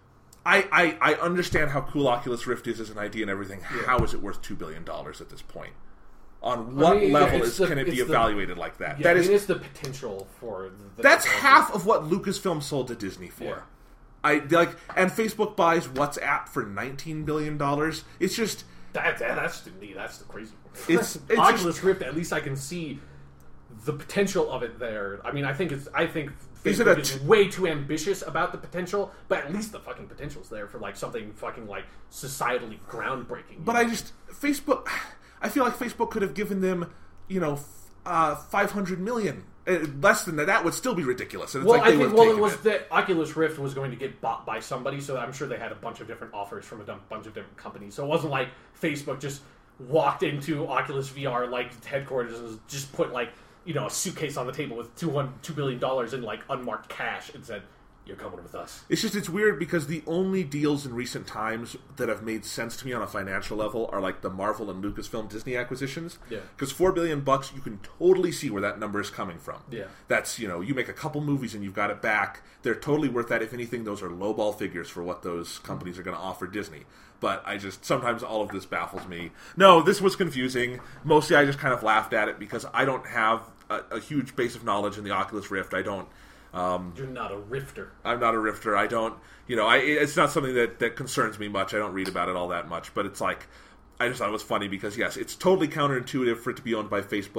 Speaker 1: I, I I understand how cool Oculus Rift is as an idea and everything. How is it worth two billion dollars at this point? On what
Speaker 2: mean,
Speaker 1: level
Speaker 2: it's
Speaker 1: is
Speaker 2: the-
Speaker 1: can it be
Speaker 2: it's the-
Speaker 1: evaluated like that?
Speaker 2: Yeah,
Speaker 1: that
Speaker 2: I
Speaker 1: is
Speaker 2: mean, it's the potential for. The
Speaker 1: that's
Speaker 2: technology.
Speaker 1: half of what Lucasfilm sold to Disney for.
Speaker 2: Yeah.
Speaker 1: I like, and Facebook buys WhatsApp for nineteen billion dollars. It's just.
Speaker 2: That, that, that's the that's the crazy. One.
Speaker 1: It's- it's
Speaker 2: Oculus
Speaker 1: just-
Speaker 2: Rift. At least I can see the potential of it there. I mean, I think it's. I think
Speaker 1: Is it
Speaker 2: Facebook
Speaker 1: a
Speaker 2: is
Speaker 1: t-
Speaker 2: way too ambitious about the potential, but at least the fucking potential's there for like something fucking like societally groundbreaking.
Speaker 1: But I just Facebook. I feel like Facebook could have given them, you know, uh, five hundred million. Uh, less than that, that would still be ridiculous. And it's
Speaker 2: Well,
Speaker 1: like they
Speaker 2: I
Speaker 1: would
Speaker 2: think
Speaker 1: have
Speaker 2: well, it
Speaker 1: taken
Speaker 2: was
Speaker 1: it.
Speaker 2: that Oculus Rift was going to get bought by somebody, so I'm sure they had a bunch of different offers from a dumb- bunch of different companies. So it wasn't like Facebook just walked into Oculus V R like headquarters and just put like you know a suitcase on the table with two hundred two billion dollars in like unmarked cash and said, "You're coming with us."
Speaker 1: It's just it's weird because the only deals in recent times that have made sense to me on a financial level are like the Marvel and Lucasfilm Disney acquisitions.
Speaker 2: Yeah.
Speaker 1: Because four billion bucks, you can totally see where that number is coming from.
Speaker 2: Yeah.
Speaker 1: That's you know you make a couple movies and you've got it back. They're totally worth that. If anything, those are lowball figures for what those companies are going to offer Disney. But I just sometimes all of this baffles me. No, this was confusing. Mostly, I just kind of laughed at it because I don't have a, a huge base of knowledge in the Oculus Rift. I don't. Um,
Speaker 2: You're not a rifter.
Speaker 1: I'm not a rifter. I don't, you know, I it's not something that, that concerns me much. I don't read about it all that much. But it's like, I just thought it was funny because, yes, it's totally counterintuitive for it to be owned by Facebook.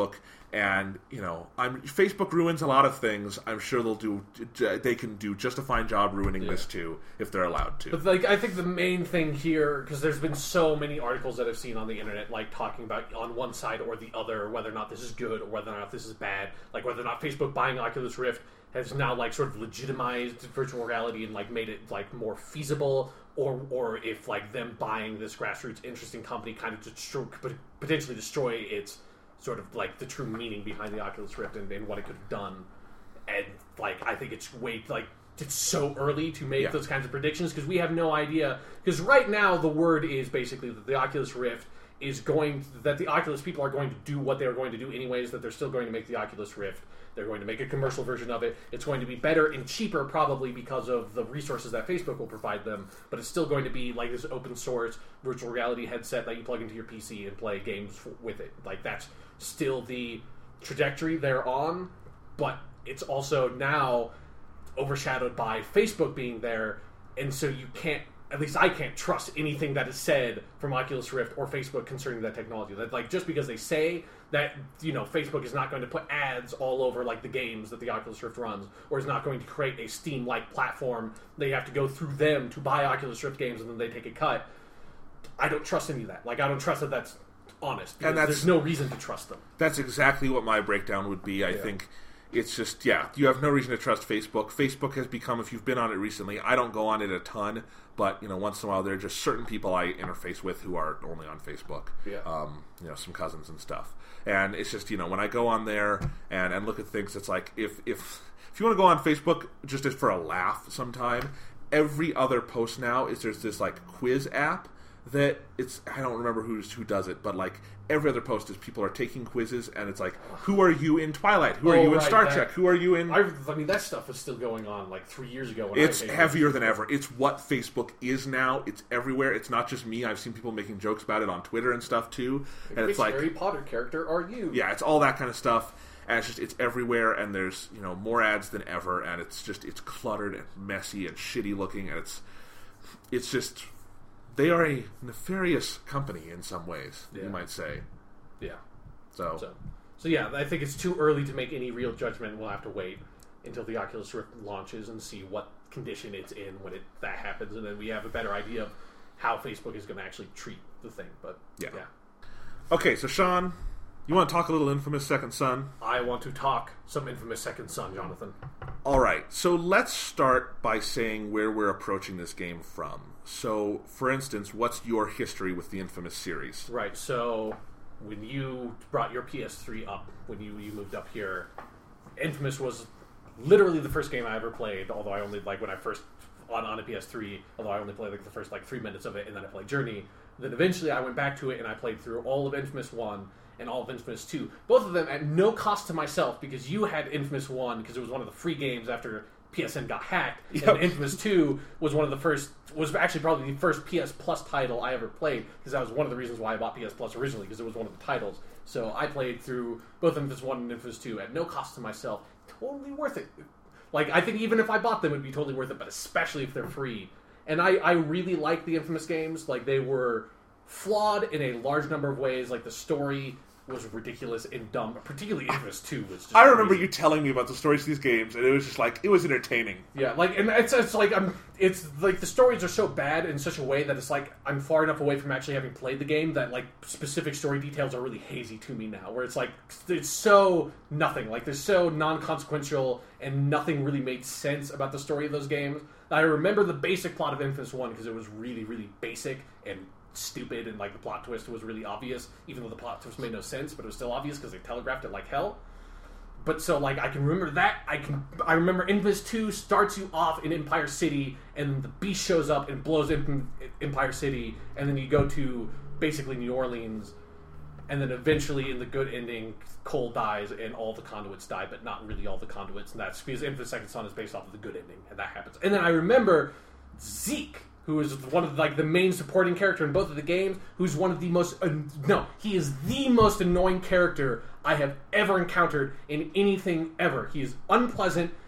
Speaker 1: And, you know, I'm Facebook ruins a lot of things. I'm sure they'll do, they can do just a fine job ruining yeah. this too, if they're allowed to.
Speaker 2: But, like, I think the main thing here, because there's been so many articles that I've seen on the internet, like, talking about on one side or the other, whether or not this is good or whether or not this is bad, like, whether or not Facebook buying Oculus Rift has now, like, sort of legitimized virtual reality and, like, made it, like, more feasible, or or if, like, them buying this grassroots interesting company kind of destroy, potentially destroy its sort of, like, the true meaning behind the Oculus Rift and, and what it could have done. And, like, I think it's way, like, it's so early to make yeah. those kinds of predictions, because we have no idea. Because right now, the word is basically that the Oculus Rift is going, that the Oculus people are going to do what they're going to do anyways, that they're still going to make the Oculus Rift. They're going to make a commercial version of it. It's going to be better and cheaper, probably because of the resources that Facebook will provide them, but it's still going to be like this open source virtual reality headset that you plug into your P C and play games for, with it. Like, that's still the trajectory they're on, but it's also now overshadowed by Facebook being there, and so you can't, at least I can't trust anything that is said from Oculus Rift or Facebook concerning that technology. That, like, just because they say that, you know, Facebook is not going to put ads all over, like, the games that the Oculus Rift runs, or is not going to create a Steam-like platform, they have to go through them to buy Oculus Rift games and then they take a cut. I don't trust any of that. Like, I don't trust that that's honest. And that's, there's no reason to trust them.
Speaker 1: That's exactly what my breakdown would be. I yeah. think it's just, yeah, you have no reason to trust Facebook. Facebook has become, if you've been on it recently, I don't go on it a ton, but, you know, once in a while there are just certain people I interface with who are only on Facebook.
Speaker 2: Yeah.
Speaker 1: Um, you know, some cousins and stuff. And it's just, you know, when I go on there and, and look at things, it's like, if, if, if you want to go on Facebook just as for a laugh sometime, every other post now is there's this, like, quiz app that it's, I don't remember who's who does it, but, like, every other post is people are taking quizzes, and it's like, who are you in Twilight? Who are oh, you in right, Star that, Trek? Who are you in...
Speaker 2: I, I mean, that stuff was still going on, like, three years ago. When
Speaker 1: it's
Speaker 2: I
Speaker 1: heavier than ever. It's what Facebook is now. It's everywhere. It's not just me. I've seen people making jokes about it on Twitter and stuff, too. And
Speaker 2: Which
Speaker 1: it's like...
Speaker 2: Harry Potter character are you?
Speaker 1: Yeah, it's all that kind of stuff. And it's just, it's everywhere, and there's, you know, more ads than ever, and it's just, it's cluttered and messy and shitty looking, and it's, it's just... They are a nefarious company in some ways, yeah. you might say.
Speaker 2: Yeah.
Speaker 1: So.
Speaker 2: so, so yeah, I think it's too early to make any real judgment. We'll have to wait until the Oculus Rift launches and see what condition it's in when it that happens, and then we have a better idea of how Facebook is going to actually treat the thing. But yeah. yeah.
Speaker 1: Okay, so Sean, you want to talk a little Infamous Second Son?
Speaker 2: I want to talk some Infamous Second Son, Jonathan.
Speaker 1: All right, so let's start by saying where we're approaching this game from. So, for instance, what's your history with the Infamous series?
Speaker 2: Right, so when you brought your P S three up, when you, you moved up here, Infamous was literally the first game I ever played, although I only, like, when I first, on, on a P S three, although I only played, like, the first, like, three minutes of it, and then I played Journey. Then eventually I went back to it, and I played through all of Infamous one and all of Infamous two. Both of them at no cost to myself, because you had Infamous one, because it was one of the free games after P S N got hacked, yep. and Infamous two was one of the first, was actually probably the first P S Plus title I ever played, because that was one of the reasons why I bought P S Plus originally, because it was one of the titles. So I played through both Infamous one and Infamous two at no cost to myself. Totally worth it. Like, I think even if I bought them, it would be totally worth it, but especially if they're free. And I, I really like the Infamous games. Like, they were flawed in a large number of ways. Like, the story was ridiculous and dumb. Particularly Infamous two was just
Speaker 1: I remember
Speaker 2: crazy.
Speaker 1: You telling me about the stories of these games, and it was just like, it was entertaining.
Speaker 2: Yeah, like, and it's, it's like, I'm, it's like the stories are so bad in such a way that it's like, I'm far enough away from actually having played the game that, like, specific story details are really hazy to me now, where it's like, it's so nothing. Like, they're so non-consequential, and nothing really made sense about the story of those games. I remember the basic plot of Infamous one, because it was really, really basic, and stupid, and, like, the plot twist was really obvious, even though the plot twist made no sense, but it was still obvious because they telegraphed it like hell. But so, like, I can remember that. I can I remember Infamous two starts you off in Empire City, and the Beast shows up and blows Em- Empire City, and then you go to basically New Orleans, and then eventually in the good ending, Cole dies and all the conduits die, but not really all the conduits, and that's because Infamous Second Son is based off of the good ending, and that happens. And then I remember Zeke, who is one of, like, the main supporting character in both of the games, who's one of the most, uh, no, he is the most annoying character I have ever encountered in anything ever. He is unpleasant,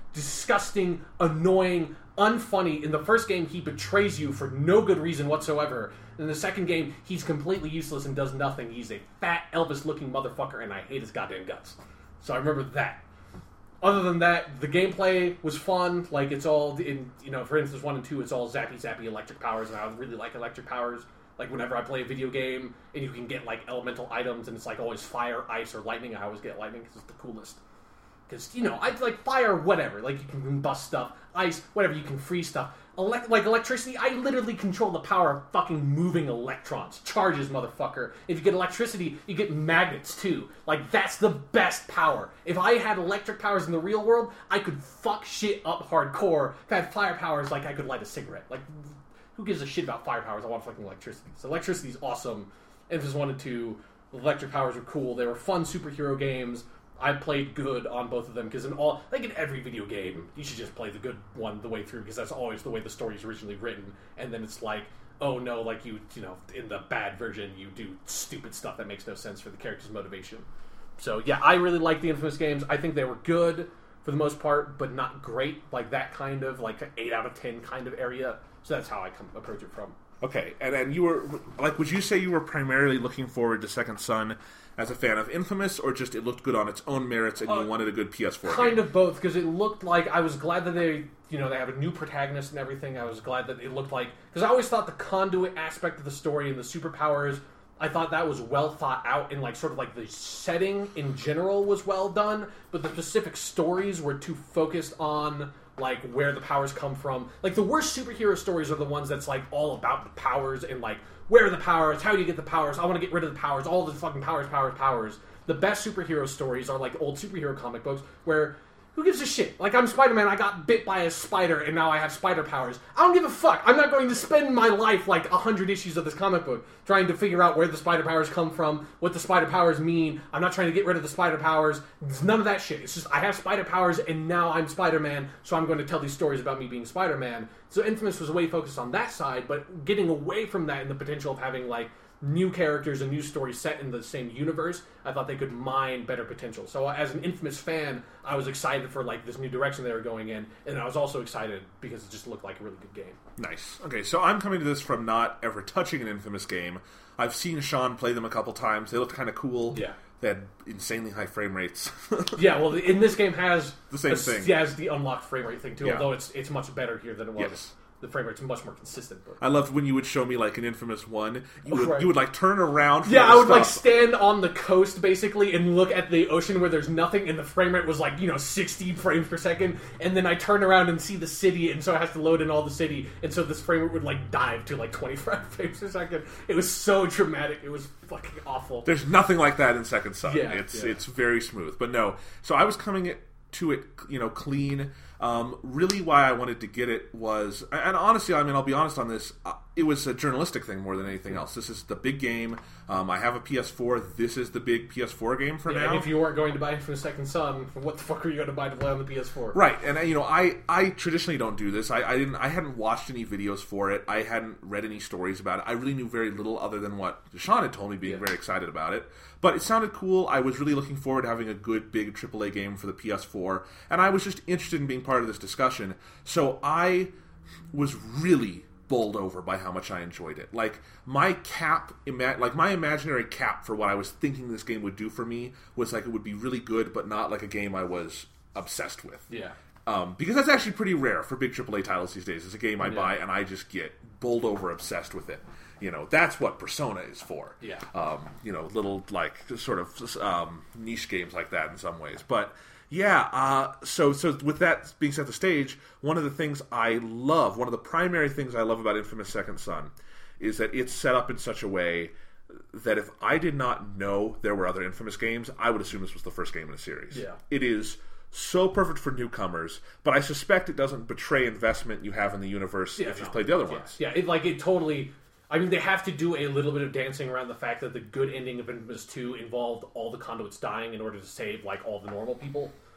Speaker 2: disgusting, annoying, unfunny. In the first game, he betrays you for no good reason whatsoever. In the second game, he's completely useless and does nothing. He's a fat, Elvis-looking motherfucker, and I hate his goddamn guts. So I remember that. Other than that, the gameplay was fun. Like, it's all, in you know, for instance, one and two, it's all zappy, zappy electric powers, and I really like electric powers. Like, whenever I play a video game, and you can get, like, elemental items, and it's, like, always fire, ice, or lightning, I always get lightning, because it's the coolest. Because, you know, I like fire, whatever. Like, you can combust stuff. Ice, whatever, you can freeze stuff. Elect- like, electricity, I literally control the power of fucking moving electrons. Charges, motherfucker. If you get electricity, you get magnets, too. Like, that's the best power. If I had electric powers in the real world, I could fuck shit up hardcore. If I had fire powers, like, I could light a cigarette. Like, who gives a shit about fire powers? I want fucking electricity. So electricity's awesome. Infamous one and two, the electric powers were cool. They were fun superhero games. I played good on both of them because in all, like in every video game, you should just play the good one the way through because that's always the way the story is originally written. And then it's like, oh no, like you, you know, in the bad version, you do stupid stuff that makes no sense for the character's motivation. So yeah, I really like the Infamous games. I think they were good for the most part, but not great. Like that kind of like an eight out of ten kind of area. So that's how I come approach it from.
Speaker 1: Okay, and then you were like, would you say you were primarily looking forward to Second Son as a fan of Infamous, or just it looked good on its own merits and uh, you wanted a good P S four
Speaker 2: kind
Speaker 1: game?
Speaker 2: of both, because it looked like I was glad that they, you know, they have a new protagonist and everything. I was glad that it looked like, because I always thought the conduit aspect of the story and the superpowers, I thought that was well thought out, and like sort of like the setting in general was well done, but the specific stories were too focused on like where the powers come from. Like the worst superhero stories are the ones that's like all about the powers and like where are the powers, how do you get the powers, I want to get rid of the powers, all the fucking powers, powers, powers. The best superhero stories are like old superhero comic books where who gives a shit? Like, I'm Spider-Man, I got bit by a spider, and now I have spider powers. I don't give a fuck. I'm not going to spend my life, like, a hundred issues of this comic book, trying to figure out where the spider powers come from, what the spider powers mean. I'm not trying to get rid of the spider powers. It's none of that shit. It's just, I have spider powers, and now I'm Spider-Man, so I'm going to tell these stories about me being Spider-Man. So Infamous was way focused on that side, but getting away from that and the potential of having, like, new characters and new stories set in the same universe, I thought they could mine better potential. So as an Infamous fan, I was excited for like this new direction they were going in, and I was also excited because it just looked like a really good game.
Speaker 1: Nice. Okay, so I'm coming to this from not ever touching an Infamous game. I've seen Sean play them a couple times. They looked kind of cool.
Speaker 2: Yeah.
Speaker 1: They had insanely high frame rates.
Speaker 2: Yeah, well, in this game has
Speaker 1: the same
Speaker 2: a,
Speaker 1: thing.
Speaker 2: Yeah, has the unlocked frame rate thing too.
Speaker 1: Yeah.
Speaker 2: Although it's it's much better here than it was.
Speaker 1: Yes.
Speaker 2: The frame rate's much more consistent. But.
Speaker 1: I loved when you would show me like an Infamous one. You would
Speaker 2: right.
Speaker 1: you would like turn around. For
Speaker 2: yeah, I would
Speaker 1: stuff.
Speaker 2: like stand on the coast basically and look at the ocean where there's nothing, and the frame rate was like you know sixty frames per second, and then I turn around and see the city, and so it has to load in all the city, and so this frame rate would like dive to like twenty-five frames per second. It was so dramatic. It was fucking awful.
Speaker 1: There's nothing like that in Second Son.
Speaker 2: Yeah,
Speaker 1: it's
Speaker 2: yeah.
Speaker 1: it's very smooth. But no, so I was coming it to it, you know, clean. Um, really, why I wanted to get it was, and honestly, I mean, I'll be honest on this. Uh, it was a journalistic thing more than anything else. This is the big game. Um, I have a P S four. This is the big P S four game for
Speaker 2: yeah,
Speaker 1: now.
Speaker 2: And if you weren't going to buy it for the Second Son, what the fuck were you going to buy to play on the P S four?
Speaker 1: Right, and you know, I, I traditionally don't do this. I, I didn't. I hadn't watched any videos for it. I hadn't read any stories about it. I really knew very little other than what Sean had told me, being yeah. very excited about it. But it sounded cool. I was really looking forward to having a good, big triple A game for the P S four, and I was just interested in being part of this discussion. So I was really bowled over by how much I enjoyed it. Like my cap, ima- like my imaginary cap for what I was thinking this game would do for me was like it would be really good, but not like a game I was obsessed with.
Speaker 2: Yeah.
Speaker 1: Um, because that's actually pretty rare for big triple A titles these days. It's a game I
Speaker 2: yeah.
Speaker 1: buy and I just get bowled over obsessed with it. You know, that's what Persona is for.
Speaker 2: Yeah.
Speaker 1: Um, you know, little like sort of um, niche games like that in some ways. But yeah, uh, so so with that being set the stage, one of the things I love, one of the primary things I love about Infamous Second Son, is that it's set up in such a way that if I did not know there were other Infamous games, I would assume this was the first game in a series.
Speaker 2: Yeah.
Speaker 1: It is so perfect for newcomers, but I suspect it doesn't betray investment you have in the universe
Speaker 2: yeah,
Speaker 1: if you've
Speaker 2: no.
Speaker 1: played the other
Speaker 2: yeah.
Speaker 1: ones.
Speaker 2: Yeah, it, like it totally. I mean, they have to do a little bit of dancing around the fact that the good ending of Infamous two involved all the conduits dying in order to save like all the normal people.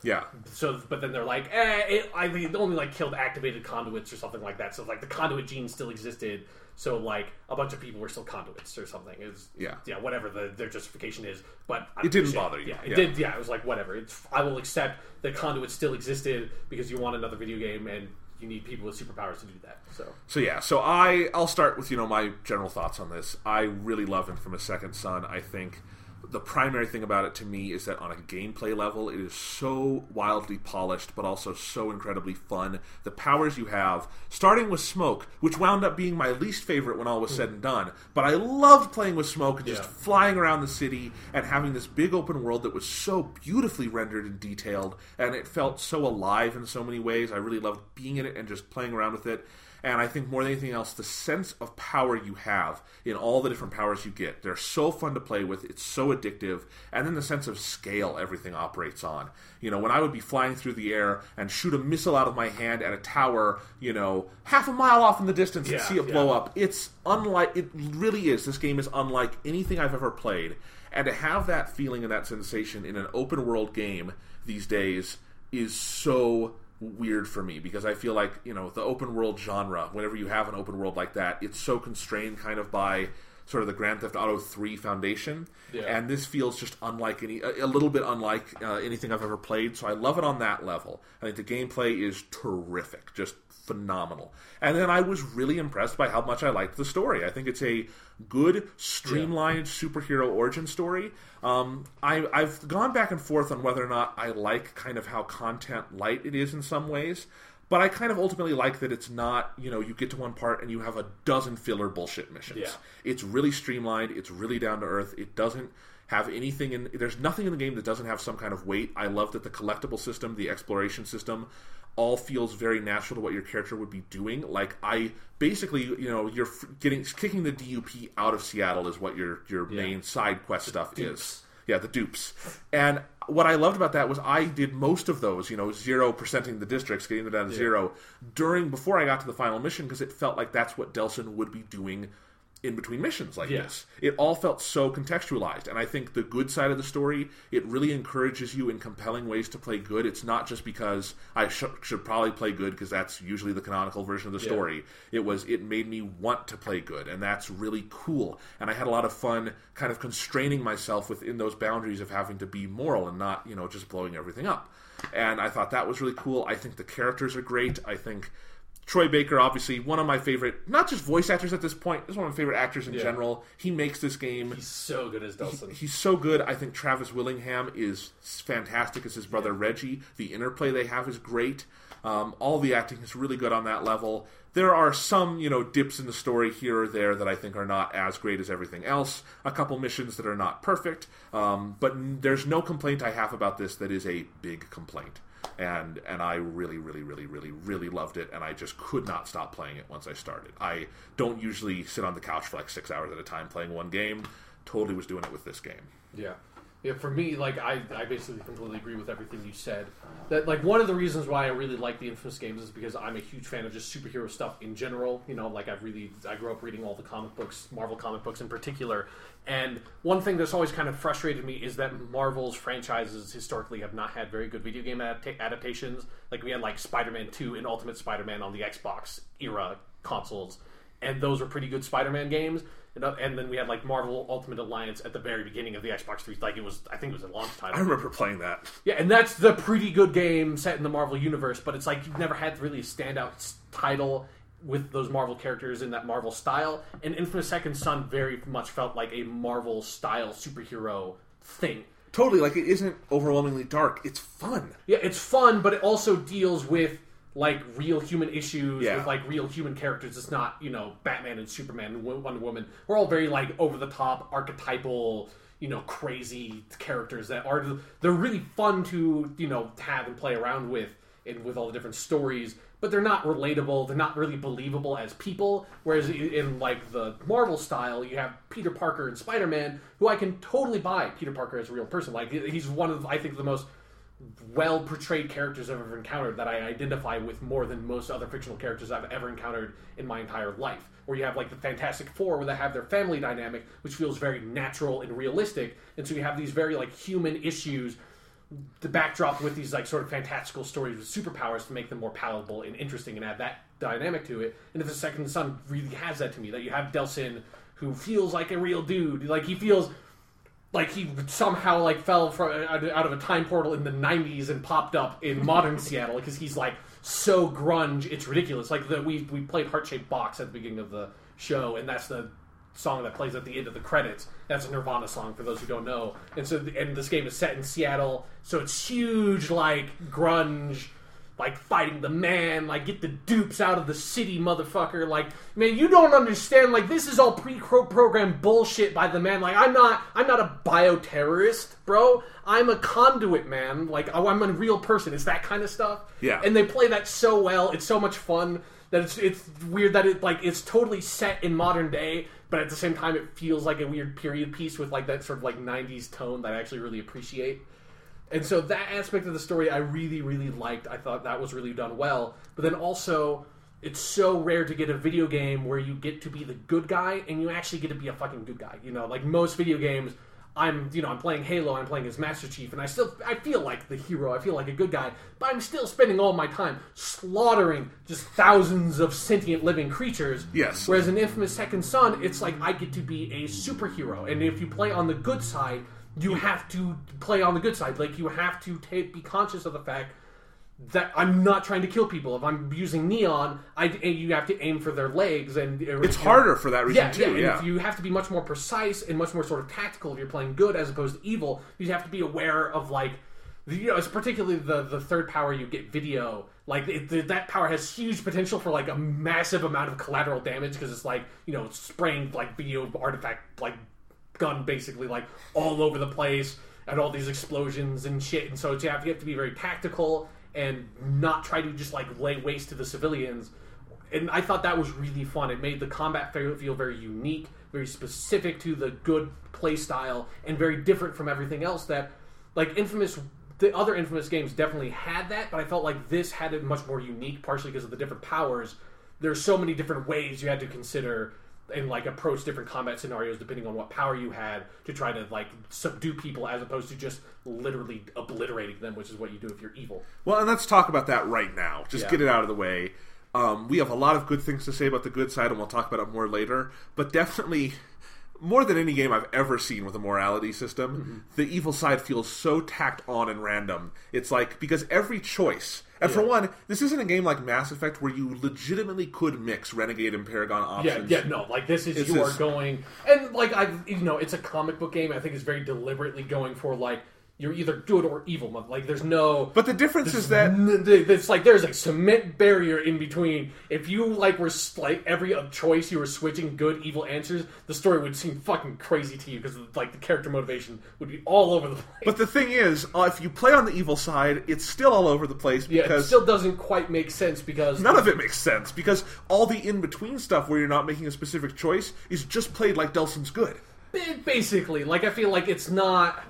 Speaker 1: Yeah.
Speaker 2: So, but then they're like, eh, it, I think it only like killed activated conduits or something like that. So like the conduit gene still existed. So like a bunch of people were still conduits or something. It was,
Speaker 1: yeah,
Speaker 2: yeah, whatever the, their justification is. But I'm,
Speaker 1: it didn't
Speaker 2: shit.
Speaker 1: bother you.
Speaker 2: Yeah, it
Speaker 1: yeah.
Speaker 2: did. Yeah, it was like whatever. It's I will accept that conduits still existed because you want another video game and you need people with superpowers to do that. So,
Speaker 1: so yeah. So I I'll start with you know my general thoughts on this. I really love Infamous Second Son. I think the primary thing about it to me is that on a gameplay level, it is so wildly polished, but also so incredibly fun. The powers you have, starting with Smoke, which wound up being my least favorite when all was said and done, but I loved playing with Smoke and just yeah. flying around the city and having this big open world that was so beautifully rendered and detailed, and it felt so alive in so many ways. I really loved being in it and just playing around with it. And I think more than anything else, the sense of power you have in all the different powers you get, they're so fun to play with, it's so addictive, and then the sense of scale everything operates on. You know, when I would be flying through the air and shoot a missile out of my hand at a tower, you know, half a mile off in the distance and
Speaker 2: yeah,
Speaker 1: see it
Speaker 2: yeah.
Speaker 1: blow up, it's unlike, it really is, this game is unlike anything I've ever played. And to have that feeling and that sensation in an open world game these days is so weird for me, because I feel like, you know, the open world genre, whenever you have an open world like that, it's so constrained kind of by sort of the Grand Theft Auto three foundation, yeah. and this feels just unlike any, a, a little bit unlike uh, anything I've ever played, so I love it on that level. I think the gameplay is terrific, just phenomenal. And then I was really impressed by how much I liked the story. I think it's a good, streamlined yeah. superhero origin story. Um, I, I've gone back and forth on whether or not I like kind of how content light it is in some ways, but I kind of ultimately like that it's not, you know, you get to one part and you have a dozen filler bullshit missions.
Speaker 2: Yeah.
Speaker 1: It's really streamlined, it's really down to earth, it doesn't have anything in, there's nothing in the game that doesn't have some kind of weight. I love that the collectible system, the exploration system, all feels very natural to what your character would be doing. Like, I basically, you know, you're getting kicking the D U P out of Seattle is what your your yeah. main side quest stuff
Speaker 2: dupes.
Speaker 1: is. Yeah, the dupes. And what I loved about that was I did most of those, you know, zero percenting the districts, getting them down to yeah. zero, during, before I got to the final mission, because it felt like that's what Delsin would be doing in between missions like
Speaker 2: yeah.
Speaker 1: this. It all felt so contextualized, and I think the good side of the story, it really encourages you in compelling ways to play good. It's not just because I sh- should probably play good, because that's usually the canonical version of the story. Yeah. It was, it made me want to play good, and that's really cool. And I had a lot of fun kind of constraining myself within those boundaries of having to be moral and not, you know, just blowing everything up. And I thought that was really cool. I think the characters are great. I think Troy Baker, obviously, one of my favorite, not just voice actors at this point, is one of my favorite actors in yeah. general. He makes this game.
Speaker 2: He's so good as Delsin.
Speaker 1: He, he's so good. I think Travis Willingham is fantastic as his brother yeah. Reggie. The interplay they have is great. Um, all the acting is really good on that level. There are some, you know, dips in the story here or there that I think are not as great as everything else. A couple missions that are not perfect. Um, but there's no complaint I have about this that is a big complaint. And and I really, really, really, really, really loved it, and I just could not stop playing it once I started. I don't usually sit on the couch for like six hours at a time playing one game. Totally was doing it with this game.
Speaker 2: Yeah. Yeah, for me, like, I, I basically completely agree with everything you said. That, like, one of the reasons why I really like the Infamous games is because I'm a huge fan of just superhero stuff in general. You know, like, I've really, I grew up reading all the comic books, Marvel comic books in particular. And one thing that's always kind of frustrated me is that Marvel's franchises historically have not had very good video game adapta- adaptations. Like, we had, like, Spider-Man two and Ultimate Spider-Man on the Xbox era consoles. And those were pretty good Spider-Man games. And then we had like Marvel Ultimate Alliance at the very beginning of the Xbox three. Like it was, I think it was a launch title.
Speaker 1: I remember playing that.
Speaker 2: Yeah, and that's the pretty good game set in the Marvel universe. But it's like you've never had really a standout title with those Marvel characters in that Marvel style. And Infamous Second Son very much felt like a Marvel style superhero thing.
Speaker 1: Totally, like it isn't overwhelmingly dark. It's fun.
Speaker 2: Yeah, it's fun, but it also deals with like real human issues
Speaker 1: yeah.
Speaker 2: with like real human characters. It's not, you know, Batman and Superman and Wonder Woman. We're all very like over the top, archetypal, you know, crazy characters that are they're really fun to, you know, have and play around with and with all the different stories, but they're not relatable. They're not really believable as people. Whereas in like the Marvel style, you have Peter Parker and Spider-Man, who I can totally buy Peter Parker as a real person. Like he's one of I think the most well portrayed characters I've ever encountered that I identify with more than most other fictional characters I've ever encountered in my entire life. Where you have like the Fantastic Four where they have their family dynamic, which feels very natural and realistic, and so you have these very like human issues the backdrop with these like sort of fantastical stories with superpowers to make them more palatable and interesting and add that dynamic to it. And if the Second Son really has that to me, that you have Delsin who feels like a real dude, like he feels like he somehow like fell from out of a time portal in the nineties and popped up in modern Seattle because he's like so grunge, it's ridiculous. Like the, we we played Heart Shaped Box at the beginning of the show, and that's the song that plays at the end of the credits. That's a Nirvana song for those who don't know. And so, and this game is set in Seattle, so it's huge, like grunge, like fighting the man, like get the dupes out of the city, motherfucker. Like, man, you don't understand. Like, this is all pre-programmed bullshit by the man. Like, I'm not, I'm not a bioterrorist, bro. I'm a conduit, man. Like, I'm a real person. It's that kind of stuff.
Speaker 1: Yeah.
Speaker 2: And they play that so well. It's so much fun that it's it's weird that it like it's totally set in modern day, but at the same time it feels like a weird period piece with like that sort of like nineties tone that I actually really appreciate. And so that aspect of the story I really, really liked. I thought that was really done well. But then also, it's so rare to get a video game where you get to be the good guy and you actually get to be a fucking good guy. You know, like most video games, I'm, you know, I'm playing Halo, I'm playing as Master Chief, and I still, I feel like the hero, I feel like a good guy, but I'm still spending all my time slaughtering just thousands of sentient living creatures.
Speaker 1: Yes.
Speaker 2: Whereas in Infamous Second Son, it's like I get to be a superhero, and if you play on the good side, you have to play on the good side. Like, you have to take, be conscious of the fact that I'm not trying to kill people. If I'm using neon, I, you have to aim for their legs, and
Speaker 1: it's harder for that reason
Speaker 2: yeah,
Speaker 1: too.
Speaker 2: Yeah, and
Speaker 1: yeah.
Speaker 2: if you have to be much more precise and much more sort of tactical if you're playing good as opposed to evil. You have to be aware of like, you know, it's particularly the the third power you get, video. Like it, that power has huge potential for like a massive amount of collateral damage because it's like, you know, spraying like video artifact like gun basically like all over the place and all these explosions and shit. And so you have, you have to be very tactical and not try to just like lay waste to the civilians. And I thought that was really fun. It made the combat feel very unique, very specific to the good play style, and very different from everything else that, like Infamous, the other Infamous games definitely had that, but I felt like this had it much more unique, partially because of the different powers. There's so many different ways you had to consider and like approach different combat scenarios depending on what power you had to try to like subdue people as opposed to just literally obliterating them, which is what you do if you're evil.
Speaker 1: Well, and let's talk about that right now. Just
Speaker 2: yeah.
Speaker 1: get it out of the way. Um, we have a lot of good things to say about the good side, and we'll talk about it more later. But definitely, more than any game I've ever seen with a morality system, mm-hmm. the evil side feels so tacked on and random. It's like, because every choice... And yeah. for one, this isn't a game like Mass Effect where you legitimately could mix Renegade and Paragon options.
Speaker 2: Yeah, yeah, no, like this is,
Speaker 1: it's
Speaker 2: you
Speaker 1: this,
Speaker 2: are going... And like, I, you know, it's a comic book game. I think it's very deliberately going for like, you're either good or evil. Like, there's no...
Speaker 1: But the difference is that...
Speaker 2: It's like, there's a cement barrier in between. If you, like, were, like, every choice you were switching good, evil answers, the story would seem fucking crazy to you, because, like, the character motivation would be all over the place.
Speaker 1: But the thing is, uh, if you play on the evil side, it's still all over the place, because...
Speaker 2: Yeah, it still doesn't quite make sense, because...
Speaker 1: None of it makes sense, because all the in-between stuff where you're not making a specific choice is just played like Delsin's good.
Speaker 2: Basically. Like, I feel like it's not...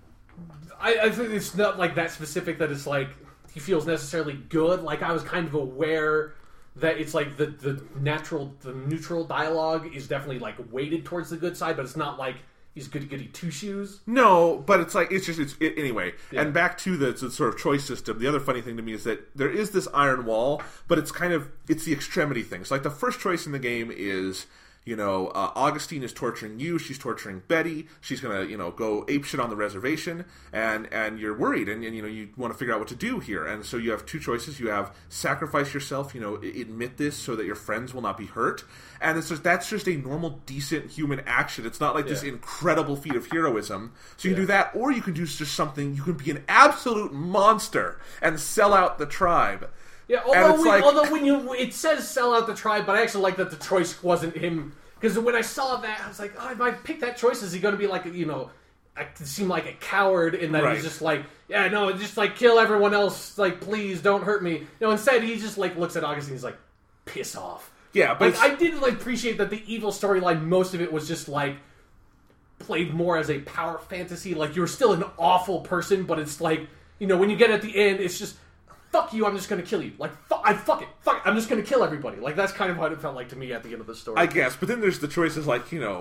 Speaker 2: I, I think it's not like that specific that it's like he feels necessarily good. Like, I was kind of aware that it's like the, the natural, the neutral dialogue is definitely like weighted towards the good side, but it's not like he's goody goody two shoes.
Speaker 1: No, but it's like, it's just, it's it, anyway.
Speaker 2: Yeah.
Speaker 1: And back to the, the sort of choice system, the other funny thing to me is that there is this iron wall, but it's kind of, it's the extremity things. Like, the first choice in the game is... You know, uh, Augustine is torturing you, she's torturing Betty, she's gonna, you know, go apeshit on the reservation, and, and you're worried, and, and, you know, you want to figure out what to do here, and so you have two choices. You have sacrifice yourself, you know, admit this so that your friends will not be hurt, and it's just, that's just a normal, decent human action. It's not like yeah. this incredible feat of heroism. So you can yeah. do that, or you can do just something, you can be an absolute monster and sell out the tribe.
Speaker 2: Yeah, although, we, like, although when you it says sell out the tribe, but I actually like that the choice wasn't him, because when I saw that, I was like, oh, if I pick that choice, is he going to be like, you know, I seem like a coward in that right. he's just like, yeah, no, just like kill everyone else, like please don't hurt me. No, instead he just like looks at Augustine, he's like, piss off.
Speaker 1: Yeah, but
Speaker 2: like, I did like appreciate that the evil storyline, most of it was just like played more as a power fantasy. Like, you're still an awful person, but it's like, you know, when you get at the end, it's just. Fuck you, I'm just gonna kill you. Like, fuck, I, fuck it, fuck it, I'm just gonna kill everybody. Like, that's kind of what it felt like to me at the end of the story.
Speaker 1: I guess, but then there's the choices like, you know,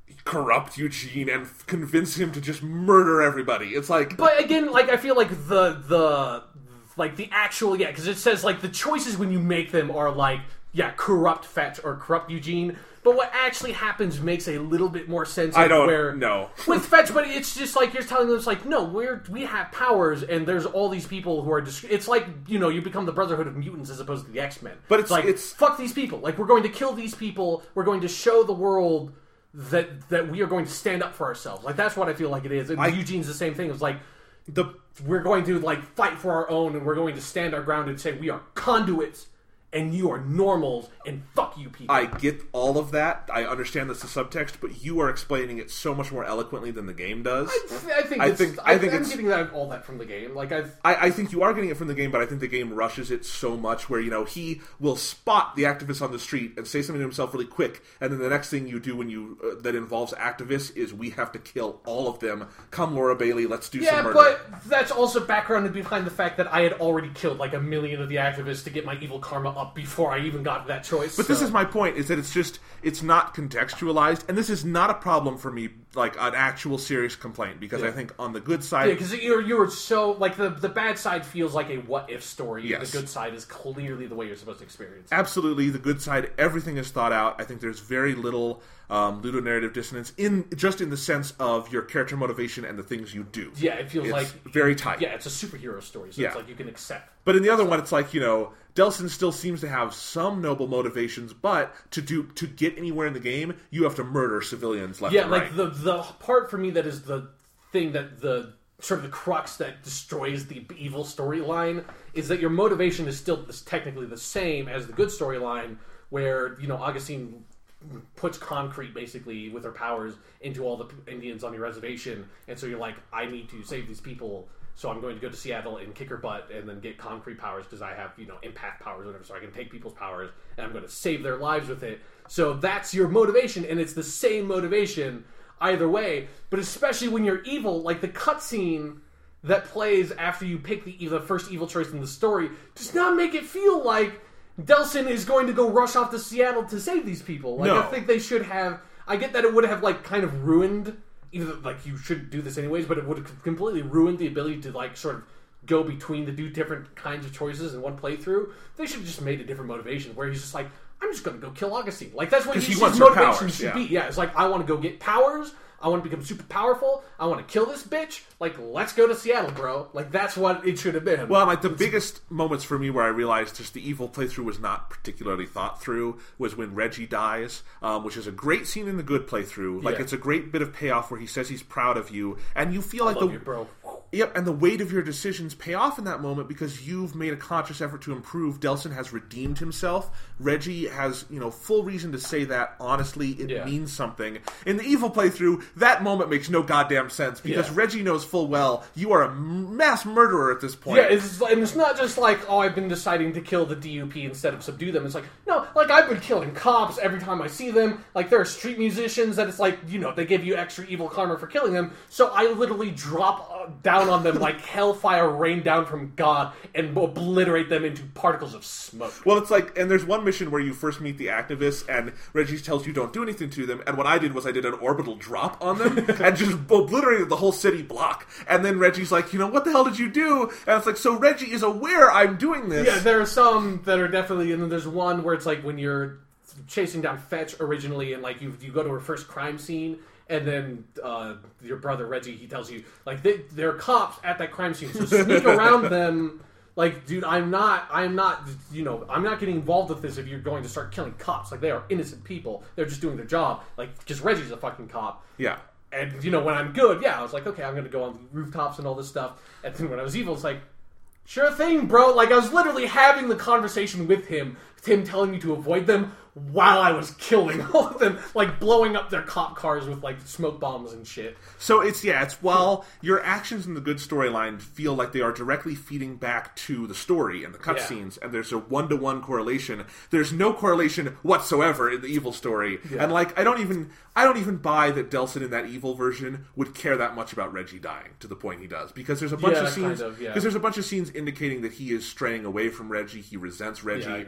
Speaker 1: corrupt Eugene and f- convince him to just murder everybody. It's like,
Speaker 2: but again, like I feel like the the like the actual yeah, because it says like the choices when you make them are like yeah, corrupt Fetch or corrupt Eugene. But what actually happens makes a little bit more sense.
Speaker 1: I don't
Speaker 2: where,
Speaker 1: know
Speaker 2: with Fetch, but it's just like you're telling them, it's like no, we're we have powers, and there's all these people who are. Dis- it's like you know, you become the Brotherhood of Mutants as opposed to the X-Men.
Speaker 1: But it's
Speaker 2: like
Speaker 1: it's
Speaker 2: fuck these people. Like we're going to kill these people. We're going to show the world that that we are going to stand up for ourselves. Like that's what I feel like it is. And
Speaker 1: I,
Speaker 2: Eugene's the same thing. It's like
Speaker 1: the
Speaker 2: we're going to like fight for our own, and we're going to stand our ground and say we are conduits. And you are normals, and fuck you people.
Speaker 1: I get all of that. I understand that's the subtext, but you are explaining it so much more eloquently than the game does.
Speaker 2: I, I think.
Speaker 1: I
Speaker 2: it's,
Speaker 1: think. I, I think
Speaker 2: I'm
Speaker 1: it's,
Speaker 2: getting that all that from the game. Like I've.
Speaker 1: I, I think you are getting it from the game, but I think the game rushes it so much. Where you know he will spot the activists on the street and say something to himself really quick, and then the next thing you do when you uh, that involves activists is we have to kill all of them. Come, Laura Bailey, let's do
Speaker 2: Yeah,
Speaker 1: some murder.
Speaker 2: but that's also backgrounded behind the fact that I had already killed like a million of the activists to get my evil karma up before I even got that choice.
Speaker 1: But
Speaker 2: so.
Speaker 1: this is my point: is that it's just it's not contextualized, and this is not a problem for me, like an actual serious complaint, because
Speaker 2: yeah.
Speaker 1: I think on the good side,
Speaker 2: yeah, because you're you're so like the the bad side feels like a what if story.
Speaker 1: Yes.
Speaker 2: The good side is clearly the way you're supposed to experience.
Speaker 1: Absolutely, the good side, everything is thought out. I think there's very little um, ludonarrative dissonance in just in the sense of your character motivation and the things you do.
Speaker 2: Yeah, it feels
Speaker 1: it's
Speaker 2: like
Speaker 1: very tight.
Speaker 2: Yeah, it's a superhero story, so
Speaker 1: Yeah.
Speaker 2: it's like you can accept.
Speaker 1: But in the other one, it's like, you know, Delsin still seems to have some noble motivations, but to do to get anywhere in the game, you have to murder civilians left
Speaker 2: Yeah,
Speaker 1: and
Speaker 2: like
Speaker 1: right.
Speaker 2: the the part for me that is the thing that the sort of the crux that destroys the evil storyline is that your motivation is still is technically the same as the good storyline, where you know Augustine puts concrete basically with her powers into all the Indians on your reservation, and so you're like, I need to save these people. So I'm going to go to Seattle and kick her butt and then get concrete powers because I have, you know, empath powers or whatever. So I can take people's powers and I'm going to save their lives with it. So that's your motivation, and it's the same motivation either way. But especially when you're evil, like the cutscene that plays after you pick the, the first evil choice in the story does not make it feel like Delsin is going to go rush off to Seattle to save these people. Like
Speaker 1: No.
Speaker 2: I think they should have. I get that it would have like kind of ruined. Even like you should do this anyways, but it would have completely ruined the ability to like sort of go between the two different kinds of choices in one playthrough. They should have just made a different motivation where he's just like, I'm just going to go kill Augustine. Like that's what
Speaker 1: Because he
Speaker 2: his
Speaker 1: wants her
Speaker 2: motivation
Speaker 1: powers,
Speaker 2: should
Speaker 1: yeah.
Speaker 2: be. Yeah, it's like I want to go get powers. I want to become super powerful. I want to kill this bitch. Like, let's go to Seattle, bro. Like, that's what it should have been.
Speaker 1: Well, like the biggest moments for me where I realized just the evil playthrough was not particularly thought through was when Reggie dies, um, which is a great scene in the good playthrough. Like,
Speaker 2: Yeah.
Speaker 1: it's a great bit of payoff where he says he's proud of you, and you feel like
Speaker 2: love
Speaker 1: the
Speaker 2: you, bro.
Speaker 1: Yep, and the weight of your decisions pay off in that moment because you've made a conscious effort to improve. Delsin has redeemed himself. Reggie has, you know, full reason to say that honestly. It
Speaker 2: Yeah.
Speaker 1: means something. In the evil playthrough, that moment makes no goddamn sense because
Speaker 2: Yeah.
Speaker 1: Reggie knows full well you are a mass murderer at this point.
Speaker 2: Yeah, it's, and it's not just like, oh, I've been deciding to kill the D U P instead of subdue them. It's like, no, like, I've been killing cops every time I see them. Like, there are street musicians that it's like, you know, they give you extra evil karma for killing them. So I literally drop uh, down on them like hellfire rain down from God and obliterate them into particles of smoke.
Speaker 1: Well, it's like, and there's one mission where you first meet the activists, and Reggie tells you don't do anything to them, and what I did was I did an orbital drop on them, and just obliterated the whole city block. And then Reggie's like, you know, what the hell did you do? And it's like, so Reggie is aware I'm doing this.
Speaker 2: Yeah, there are some that are definitely, and then there's one where it's like when you're chasing down Fetch originally, and like you you go to her first crime scene, and then uh, your brother Reggie, he tells you like they, there are cops at that crime scene, so sneak around them. Like, dude, I'm not, I'm not, you know, I'm not getting involved with this if you're going to start killing cops. Like, they are innocent people. They're just doing their job. Like, because Reggie's a fucking cop.
Speaker 1: Yeah.
Speaker 2: And, you know, when I'm good, yeah, I was like, okay, I'm going to go on rooftops and all this stuff. And then when I was evil, it's like, sure thing, bro. Like, I was literally having the conversation with him, him telling me to avoid them while I was killing all of them, like, blowing up their cop cars with, like, smoke bombs and shit.
Speaker 1: So it's, yeah, it's while your actions in the good storyline feel like they are directly feeding back to the story and the cutscenes, yeah. and there's a one-to-one correlation, there's no correlation whatsoever in the evil story. Yeah. And, like, I don't even, I don't even buy that Delsin in that evil version would care that much about Reggie dying to the point he does, because there's a bunch
Speaker 2: yeah,
Speaker 1: of scenes,
Speaker 2: kind of, yeah.
Speaker 1: because there's a bunch of scenes indicating that he is straying away from Reggie, he resents Reggie.
Speaker 2: Yeah, I agree.
Speaker 1: They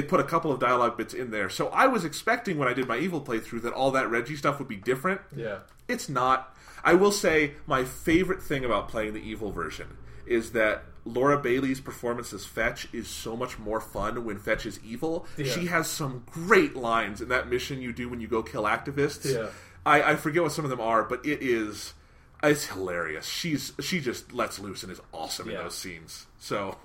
Speaker 1: put a couple of dialogue bits in there. So I was expecting when I did my Evil playthrough that all that Reggie stuff would be different.
Speaker 2: Yeah.
Speaker 1: It's not. I will say my favorite thing about playing the Evil version is that Laura Bailey's performance as Fetch is so much more fun when Fetch is evil. Yeah. She has some great lines in that mission you do when you go kill activists.
Speaker 2: Yeah.
Speaker 1: I, I forget what some of them are, but it is it's hilarious. She's she just lets loose and is awesome yeah. in those scenes. So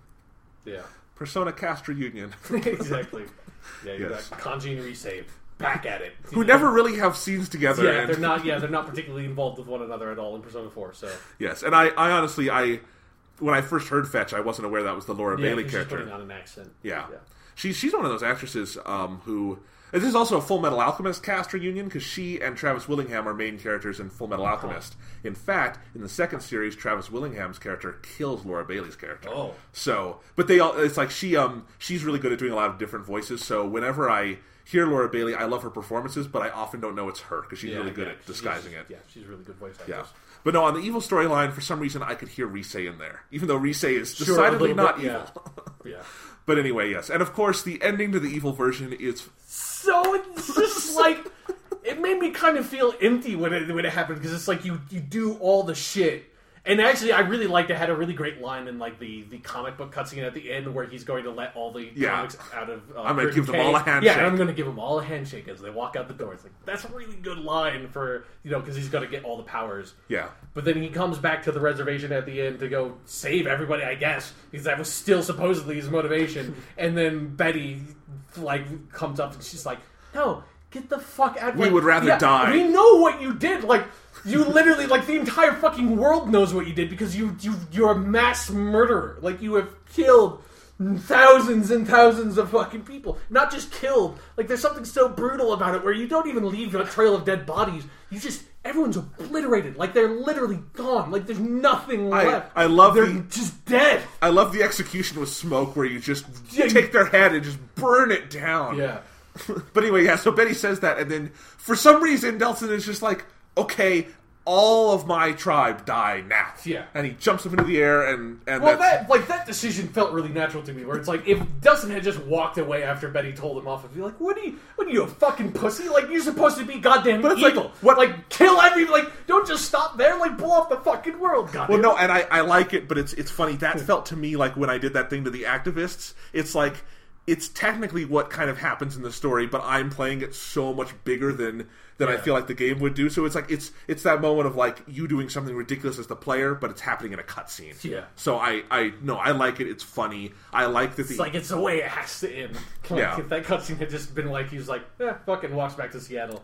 Speaker 2: yeah.
Speaker 1: Persona Castra Union.
Speaker 2: Exactly. Yeah, you yes. got Kanji and Resave. Back at it.
Speaker 1: Who know? never really have scenes together.
Speaker 2: Yeah,
Speaker 1: and...
Speaker 2: they're not yeah, they're not particularly involved with one another at all in Persona four, so
Speaker 1: yes, and I, I honestly I when I first heard Fetch, I wasn't aware that was the Laura
Speaker 2: yeah,
Speaker 1: Bailey
Speaker 2: she's
Speaker 1: character.
Speaker 2: Putting on an accent.
Speaker 1: Yeah.
Speaker 2: yeah.
Speaker 1: She's she's one of those actresses um, who this is also a Full Metal Alchemist cast reunion because she and Travis Willingham are main characters in Full Metal Alchemist. Oh. In fact, in the second series, Travis Willingham's character kills Laura Bailey's character.
Speaker 2: Oh,
Speaker 1: so but they all it's like she um she's really good at doing a lot of different voices. So whenever I hear Laura Bailey, I love her performances, but I often don't know it's her because she's yeah, really good yeah, at disguising
Speaker 2: it.
Speaker 1: Yeah,
Speaker 2: she's really good voice actress.
Speaker 1: Yeah. But no, on the Evil storyline, for some reason, I could hear Risei in there, even though Risei is decidedly sure, not
Speaker 2: bit,
Speaker 1: evil.
Speaker 2: Yeah. yeah.
Speaker 1: But anyway, yes. And of course, the ending to the Evil version is...
Speaker 2: So it's just like... It made me kind of feel empty when it, when it happened, because it's like you, you do all the shit. And actually, I really liked it. Had a really great line in like the, the comic book cutscene at the end where he's going to let all the
Speaker 1: yeah.
Speaker 2: comics out of. Uh,
Speaker 1: I'm going to give them
Speaker 2: K.
Speaker 1: all a handshake.
Speaker 2: Yeah, I'm going to give them all a handshake as they walk out the door. It's like that's a really good line for you know because he's going to get all the powers.
Speaker 1: Yeah.
Speaker 2: But then he comes back to the reservation at the end to go save everybody, I guess, because that was still supposedly his motivation. And then Betty like comes up and she's like, "No, get the fuck out!"
Speaker 1: We
Speaker 2: like,
Speaker 1: would rather
Speaker 2: yeah,
Speaker 1: die.
Speaker 2: We know what you did, like. You literally, like, the entire fucking world knows what you did because you, you, you're a mass murderer. Like, you have killed thousands and thousands of fucking people. Not just killed. Like, there's something so brutal about it where you don't even leave a trail of dead bodies. You just, everyone's obliterated. Like, they're literally gone. Like, there's nothing
Speaker 1: I,
Speaker 2: left.
Speaker 1: I love
Speaker 2: They're
Speaker 1: the,
Speaker 2: just dead.
Speaker 1: I love the execution with smoke where you just yeah, take their head and just burn it down.
Speaker 2: Yeah.
Speaker 1: But anyway, yeah, so Betty says that, and then for some reason, Delson is just like, okay, all of my tribe die now.
Speaker 2: Yeah.
Speaker 1: And he jumps up into the air, and, and
Speaker 2: well,
Speaker 1: that's...
Speaker 2: that like that decision felt really natural to me. Where it's like if Dustin had just walked away after Betty told him off, I'd be like, "What are you? What are you, a fucking pussy? Like you're supposed to be goddamn
Speaker 1: but it's
Speaker 2: evil.
Speaker 1: Like, what?
Speaker 2: Like kill every like don't just stop there. Like blow up the fucking world. Goddamn.
Speaker 1: Well, no, and I, I like it, but it's it's funny. That felt to me like when I did that thing to the activists. It's like it's technically what kind of happens in the story, but I'm playing it so much bigger than. Than yeah. I feel like the game would do. So it's like it's it's that moment of like you doing something ridiculous as the player, but it's happening in a cutscene.
Speaker 2: Yeah.
Speaker 1: So I I no I like it. It's funny. I like that. The,
Speaker 2: it's like it's the way it has to end. Like, yeah. If that cutscene had just been like he was like, eh, fucking walks back to Seattle.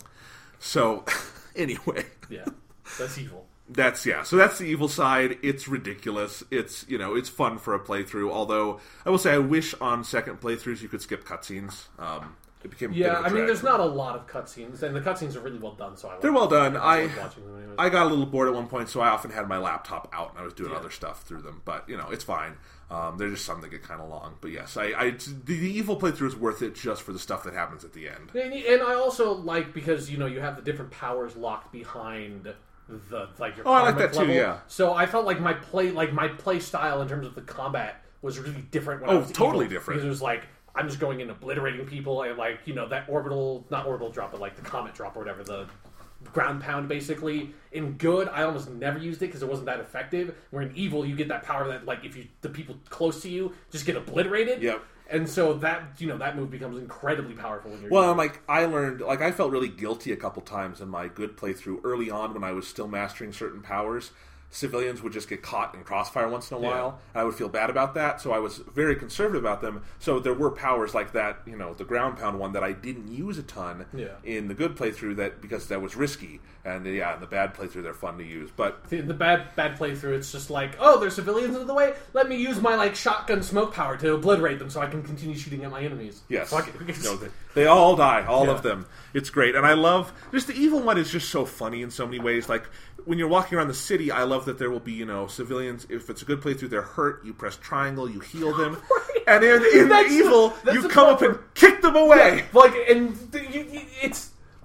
Speaker 1: So anyway.
Speaker 2: Yeah. That's evil.
Speaker 1: That's yeah. So that's the evil side. It's ridiculous. It's you know it's fun for a playthrough. Although I will say I wish on second playthroughs you could skip cutscenes. Um, It became a
Speaker 2: yeah,
Speaker 1: bit of a
Speaker 2: I mean,
Speaker 1: drag.
Speaker 2: there's not a lot of cutscenes, and the cutscenes are really well done. So I
Speaker 1: they're well done. I
Speaker 2: I, watching them anyways.
Speaker 1: I got a little bored at one point, so I often had my laptop out and I was doing
Speaker 2: yeah.
Speaker 1: other stuff through them. But you know, it's fine. Um, they're just some that get kind of long. But yes, I, I the, the evil playthrough is worth it just for the stuff that happens at the end.
Speaker 2: And, and I also like because you know you have the different powers locked behind the like your.
Speaker 1: Oh, I like that
Speaker 2: level.
Speaker 1: too. Yeah.
Speaker 2: So I felt like my play like my play style in terms of the combat was really different. When
Speaker 1: oh,
Speaker 2: I was
Speaker 1: totally
Speaker 2: evil,
Speaker 1: different.
Speaker 2: Because it was like. I'm just going and obliterating people, and like you know that orbital, not orbital drop, but like the comet drop or whatever, the ground pound basically. In good, I almost never used it because it wasn't that effective. Where in evil, you get that power that like if you the people close to you just get obliterated.
Speaker 1: Yep.
Speaker 2: And so that you know that move becomes incredibly powerful when you're.
Speaker 1: Well, and like I learned, like I felt really guilty a couple times in my good playthrough early on when I was still mastering certain powers. Civilians would just get caught in crossfire once in a while. Yeah. I would feel bad about that, so I was very conservative about them. So there were powers like that, you know, the ground pound one that I didn't use a ton
Speaker 2: yeah.
Speaker 1: in the good playthrough that because that was risky. And yeah, in the bad playthrough they're fun to use. But
Speaker 2: in the bad bad playthrough, it's just like, oh, there's civilians in the way. Let me use my like shotgun smoke power to obliterate them, so I can continue shooting at my enemies.
Speaker 1: Yes,
Speaker 2: Fuck it.
Speaker 1: no, they, they all die, all
Speaker 2: yeah.
Speaker 1: of them. It's great, and I love just the evil one is just so funny in so many ways. Like when you're walking around the city, I love that there will be you know civilians. If it's a good playthrough, they're hurt. You press triangle, you heal them,
Speaker 2: right.
Speaker 1: and in, in the evil,
Speaker 2: the,
Speaker 1: you come up and kick them away.
Speaker 2: Yeah, like and the, you, you, it's.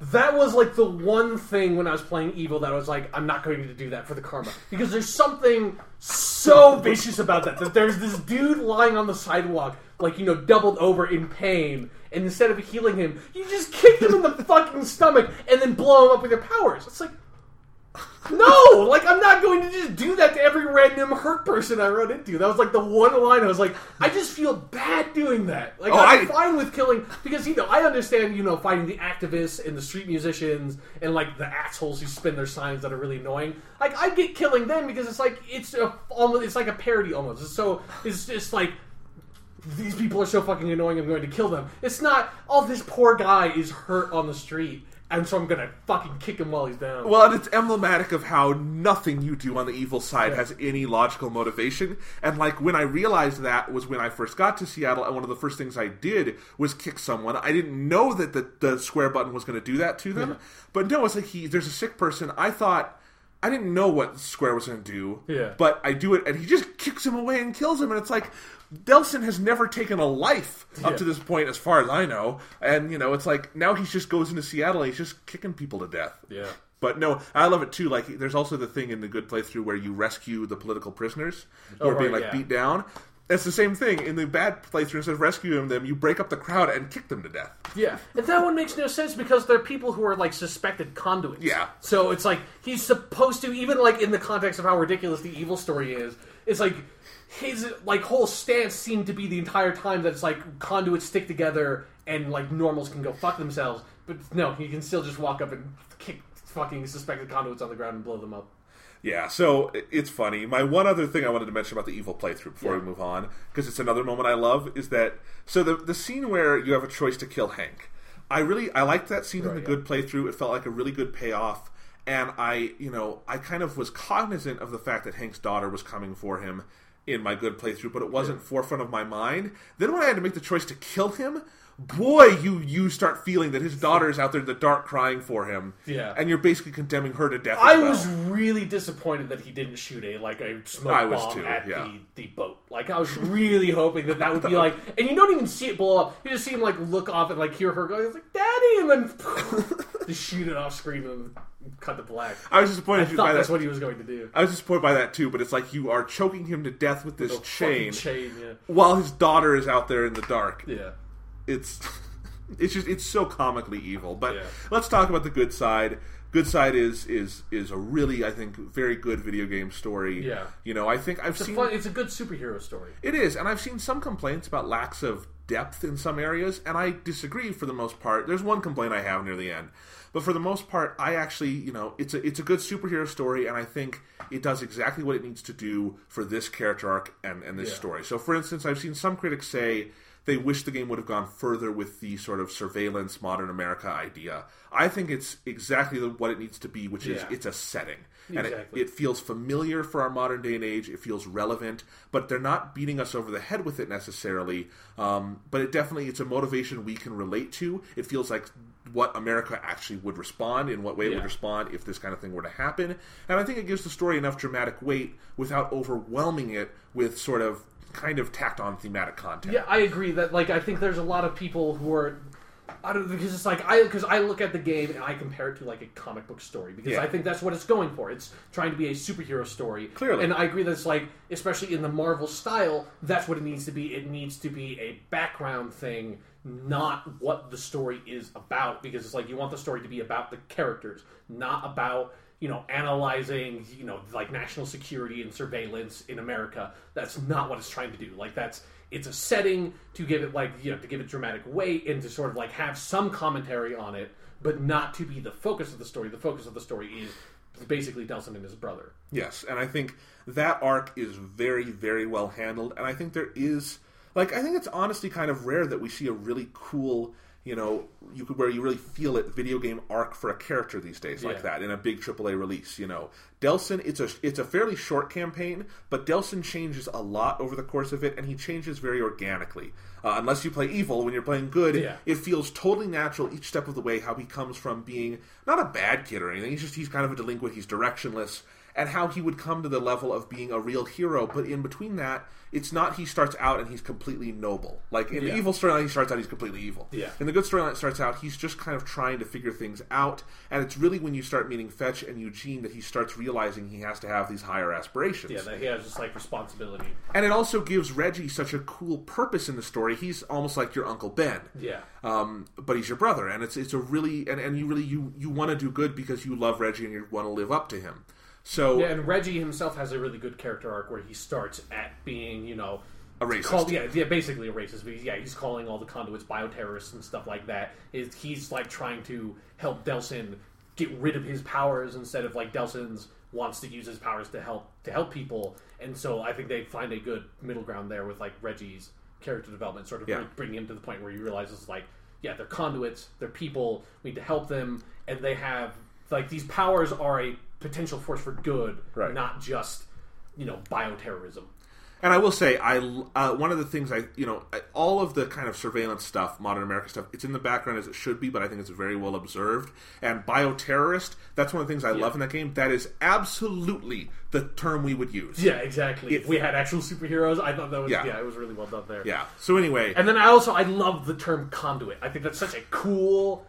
Speaker 2: that was like the one thing when I was playing Evil that I was like, I'm not going to do that for the karma. Because there's something so vicious about that. That there's this dude lying on the sidewalk, like, you know, doubled over in pain, and instead of healing him, you just kick him in the fucking stomach and then blow him up with your powers. It's like, no! Like, I'm not going to just do that to every random hurt person I run into. That was like the one line I was like, I just feel bad doing that. Like, oh, I'm I... fine with killing, because, you know, I understand, you know, fighting the activists and the street musicians and, like, the assholes who spin their signs that are really annoying. Like, I get killing them because it's like, it's a, almost, it's like a parody almost. It's so, it's just like, these people are so fucking annoying, I'm going to kill them. It's not, oh, this poor guy is hurt on the street, and so I'm gonna fucking kick him while he's down.
Speaker 1: Well, and it's emblematic of how nothing you do on the evil side yeah. has any logical motivation. And, like, when I realized that was when I first got to Seattle, and one of the first things I did was kick someone. I didn't know that the, the square button was going to do that to them. Yeah. But no, it's like, he, there's a sick person. I thought... I didn't know what Square was going to do,
Speaker 2: yeah.
Speaker 1: but I do it, and he just kicks him away and kills him, and it's like, Delsin has never taken a life up yeah. to this point, as far as I know, and, you know, it's like, now he just goes into Seattle, and he's just kicking people to death.
Speaker 2: Yeah.
Speaker 1: But no, I love it too, like, there's also the thing in the good playthrough where you rescue the political prisoners who oh, are being, right, like, yeah. beat down. It's the same thing. In the bad playthrough, instead of rescuing them, you break up the crowd and kick them to death.
Speaker 2: Yeah. And that one makes no sense because they're people who are, like, suspected conduits.
Speaker 1: Yeah.
Speaker 2: So it's like, he's supposed to, even, like, in the context of how ridiculous the evil story is, it's like, his, like, whole stance seemed to be the entire time that it's like, conduits stick together and, like, normals can go fuck themselves. But no, he can still just walk up and kick fucking suspected conduits on the ground and blow them up.
Speaker 1: Yeah, so it's funny. My one other thing I wanted to mention about the evil playthrough before yeah. we move on, because it's another moment I love, is that, so the the scene where you have a choice to kill Hank, I really, I liked that scene right, in the yeah. good playthrough. It felt like a really good payoff, and I, you know, I kind of was cognizant of the fact that Hank's daughter was coming for him in my good playthrough, but it wasn't yeah. forefront of my mind. Then when I had to make the choice to kill him, boy, you you start feeling that his daughter is out there in the dark crying for him.
Speaker 2: Yeah.
Speaker 1: And you're basically condemning her to death
Speaker 2: I
Speaker 1: as well.
Speaker 2: was really disappointed that he didn't shoot a, like, a smoke
Speaker 1: I was
Speaker 2: bomb
Speaker 1: too,
Speaker 2: at
Speaker 1: yeah.
Speaker 2: the, the boat. Like, I was really hoping that that would be like... And you don't even see it blow up. You just see him, like, look off and, like, hear her go, I was like, Daddy! And then just shoot it off screen and cut to black.
Speaker 1: I was disappointed
Speaker 2: I thought
Speaker 1: by
Speaker 2: that's
Speaker 1: that.
Speaker 2: what he was going to do.
Speaker 1: I was disappointed by that, too, but it's like you are choking him to death with this
Speaker 2: with
Speaker 1: chain,
Speaker 2: chain yeah.
Speaker 1: while his daughter is out there in the dark.
Speaker 2: Yeah.
Speaker 1: It's... It's just, it's so comically evil. But
Speaker 2: yeah.
Speaker 1: let's talk about the good side. Good side is is is a really, I think, very good video game story.
Speaker 2: Yeah.
Speaker 1: You know, I think I've
Speaker 2: it's
Speaker 1: seen...
Speaker 2: A fun, it's a good superhero story.
Speaker 1: It is, and I've seen some complaints about lacks of depth in some areas, and I disagree for the most part. There's one complaint I have near the end. But for the most part, I actually, you know, it's a, it's a good superhero story, and I think it does exactly what it needs to do for this character arc and, and this yeah. story. So, for instance, I've seen some critics say they wish the game would have gone further with the sort of surveillance modern America idea. I think it's exactly what it needs to be, which is
Speaker 2: yeah.
Speaker 1: it's a setting.
Speaker 2: Exactly.
Speaker 1: And it, it feels familiar for our modern day and age. It feels relevant, but they're not beating us over the head with it necessarily. Um, but it definitely, it's a motivation we can relate to. It feels like what America actually would respond, in what way it
Speaker 2: yeah.
Speaker 1: would respond if this kind of thing were to happen. And I think it gives the story enough dramatic weight without overwhelming it with sort of kind of tacked on thematic content.
Speaker 2: Yeah, I agree that, like, I think there's a lot of people who are, I don't, because it's like, I because I look at the game and I compare it to, like, a comic book story, because
Speaker 1: yeah.
Speaker 2: I think that's what it's going for. It's trying to be a superhero story.
Speaker 1: Clearly.
Speaker 2: And I agree that it's like, especially in the Marvel style, that's what it needs to be. It needs to be a background thing, not what the story is about, because it's like, you want the story to be about the characters, not about, you know, analyzing, you know, like, national security and surveillance in America. That's not what it's trying to do. Like, that's, it's a setting to give it, like, you know, to give it dramatic weight and to sort of, like, have some commentary on it, but not to be the focus of the story. The focus of the story is basically Delsin and his brother.
Speaker 1: Yes, and I think that arc is very, very well handled, and I think there is, like, I think it's honestly kind of rare that we see a really cool, you know, you could, where you really feel it, video game arc for a character these days, like yeah. that, in a big triple A release, you know. Delsin, it's a it's a fairly short campaign, but Delsin changes a lot over the course of it, and he changes very organically. Uh, unless you play evil, when you're playing good,
Speaker 2: yeah.
Speaker 1: it feels totally natural each step of the way how he comes from being not a bad kid or anything. He's just, he's kind of a delinquent, he's directionless, and how he would come to the level of being a real hero. But in between that, it's not he starts out and he's completely noble. Like in
Speaker 2: Yeah.
Speaker 1: the evil storyline, he starts out he's completely evil.
Speaker 2: Yeah.
Speaker 1: In the good storyline, it starts out he's just kind of trying to figure things out, and it's really when you start meeting Fetch and Eugene that he starts realizing he has to have these higher aspirations.
Speaker 2: Yeah, that he has just like responsibility.
Speaker 1: And it also gives Reggie such a cool purpose in the story. He's almost like your Uncle Ben.
Speaker 2: Yeah.
Speaker 1: Um, but he's your brother, and it's it's a really and, and you really you, you want to do good because you love Reggie and you want to live up to him. So
Speaker 2: Yeah, and Reggie himself has a really good character arc where he starts at being, you know,
Speaker 1: a racist.
Speaker 2: Called, yeah, yeah, basically a racist. But he's, yeah, he's calling all the conduits bioterrorists and stuff like that. Is he's like trying to help Delsin get rid of his powers instead of like Delsin's wants to use his powers to help to help people. And so I think they find a good middle ground there with like Reggie's character development, sort of
Speaker 1: Yeah.
Speaker 2: bringing him to the point where he realizes like, yeah, they're conduits, they're people, we need to help them, and they have like these powers are a potential force for good,
Speaker 1: Right.
Speaker 2: not just you know bioterrorism.
Speaker 1: And I will say, I uh, one of the things I, you know, I- all of the kind of surveillance stuff, modern America stuff, it's in the background as it should be, but I think it's very well observed. And bioterrorist, that's one of the things I
Speaker 2: Yeah.
Speaker 1: love in that game. That is absolutely the term we would use.
Speaker 2: Yeah, exactly.
Speaker 1: It-
Speaker 2: if we had actual superheroes, I thought that was
Speaker 1: Yeah.
Speaker 2: yeah, it was really well done there.
Speaker 1: Yeah. So anyway,
Speaker 2: And then I also I love the term conduit. I think that's such a cool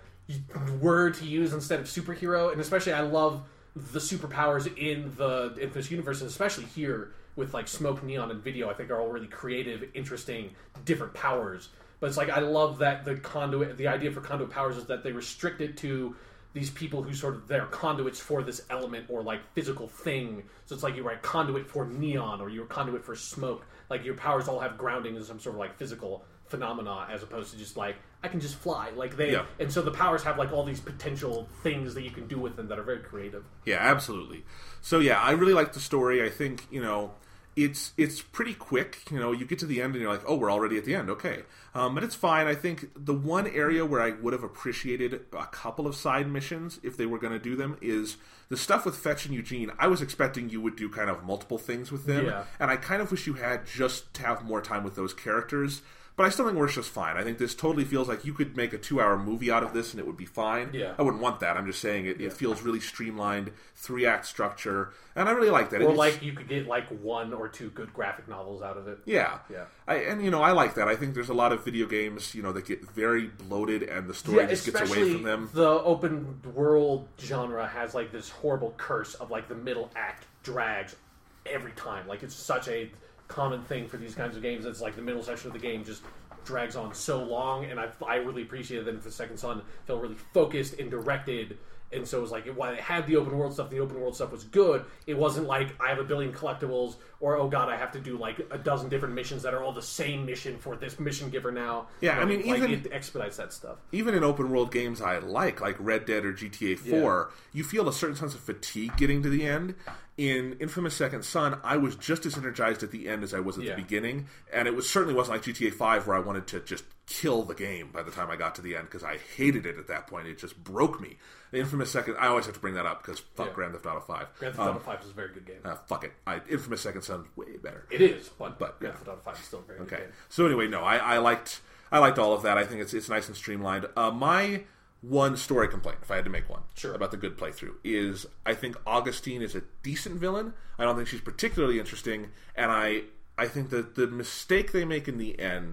Speaker 2: word to use instead of superhero, and especially I love the superpowers in the Infamous universe, and especially here with like Smoke, Neon, and Video. I think are all really creative, interesting, different powers. But it's like I love that the conduit, the idea for conduit powers is that they restrict it to these people who sort of they're conduits for this element or like physical thing. So it's like you write conduit for neon or you're conduit for smoke. Like your powers all have grounding in some sort of like physical phenomena as opposed to just like I can just fly. Like they
Speaker 1: Yeah.
Speaker 2: and so the powers have like all these potential things that you can do with them that are very creative.
Speaker 1: yeah, absolutely. So yeah, I really like the story. I think, you know, it's it's pretty quick. You know, you get to the end and you're like, oh, we're already at the end. Okay. Um, but it's fine. I think the one area where I would have appreciated a couple of side missions, if they were going to do them, is the stuff with Fetch and Eugene. I was expecting you would do kind of multiple things with them.
Speaker 2: Yeah.
Speaker 1: And I kind of wish you had just to have more time with those characters. But I still think works just fine. I think this totally feels like you could make a two-hour movie out of this and it would be fine.
Speaker 2: Yeah.
Speaker 1: I wouldn't want that. I'm just saying it, it feels really streamlined, three-act structure, and I really like that.
Speaker 2: Or
Speaker 1: It's-
Speaker 2: like you could get like one or two good graphic novels out of it.
Speaker 1: yeah,
Speaker 2: Yeah.
Speaker 1: I, and you know, I like that. I think there's a lot of video games, you know, that get very bloated, and the story just gets away
Speaker 2: especially
Speaker 1: from them.
Speaker 2: the open world genre has like this horrible curse of like the middle act drags every time. Like it's such a common thing for these kinds of games. It's like the middle section of the game just drags on so long, and I, I really appreciated that the Second Son felt really focused and directed. And so it was like, while it had the open world stuff, the open world stuff was good. It wasn't like, I have a billion collectibles, or, oh god, I have to do like a dozen different missions that are all the same mission for this mission giver now.
Speaker 1: Yeah, I
Speaker 2: Like-
Speaker 1: mean,
Speaker 2: like,
Speaker 1: even-
Speaker 2: it expedites that stuff.
Speaker 1: Even in open world games I like, like Red Dead or G T A four, you feel a certain sense of fatigue getting to the end. In Infamous Second Son, I was just as energized at the end as I was at
Speaker 2: Yeah.
Speaker 1: the beginning, and it was certainly wasn't like G T A five where I wanted to just kill the game by the time I got to the end because I hated it at that point. It just broke me. The Infamous Second, I always have to bring that up because fuck
Speaker 2: Yeah.
Speaker 1: Grand Theft Auto five.
Speaker 2: Grand Theft
Speaker 1: Um,
Speaker 2: Auto five is a very good game.
Speaker 1: uh, fuck it. I, Infamous Second Son's way better.
Speaker 2: It is, but,
Speaker 1: But,
Speaker 2: Grand
Speaker 1: yeah.
Speaker 2: Theft Auto five is still a very good
Speaker 1: Okay.
Speaker 2: game.
Speaker 1: So anyway, no, I, I liked I liked all of that. I think it's it's nice and streamlined. Uh, my one story complaint, if I had to make one,
Speaker 2: Sure.
Speaker 1: about the good playthrough, is I think Augustine is a decent villain. I don't think she's particularly interesting, and I I think that the mistake they make in the end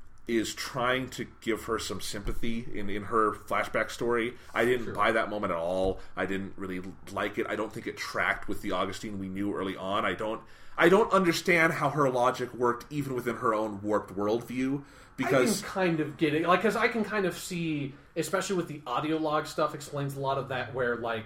Speaker 1: is trying to give her some sympathy in, in her flashback story. I didn't buy that moment at all. I didn't really like it. I don't think it tracked with the Augustine we knew early on. I don't I don't understand how her logic worked even within her own warped worldview because
Speaker 2: I can kind of get it, like, because I can kind of see, especially with the audio log stuff, explains a lot of that. Where like,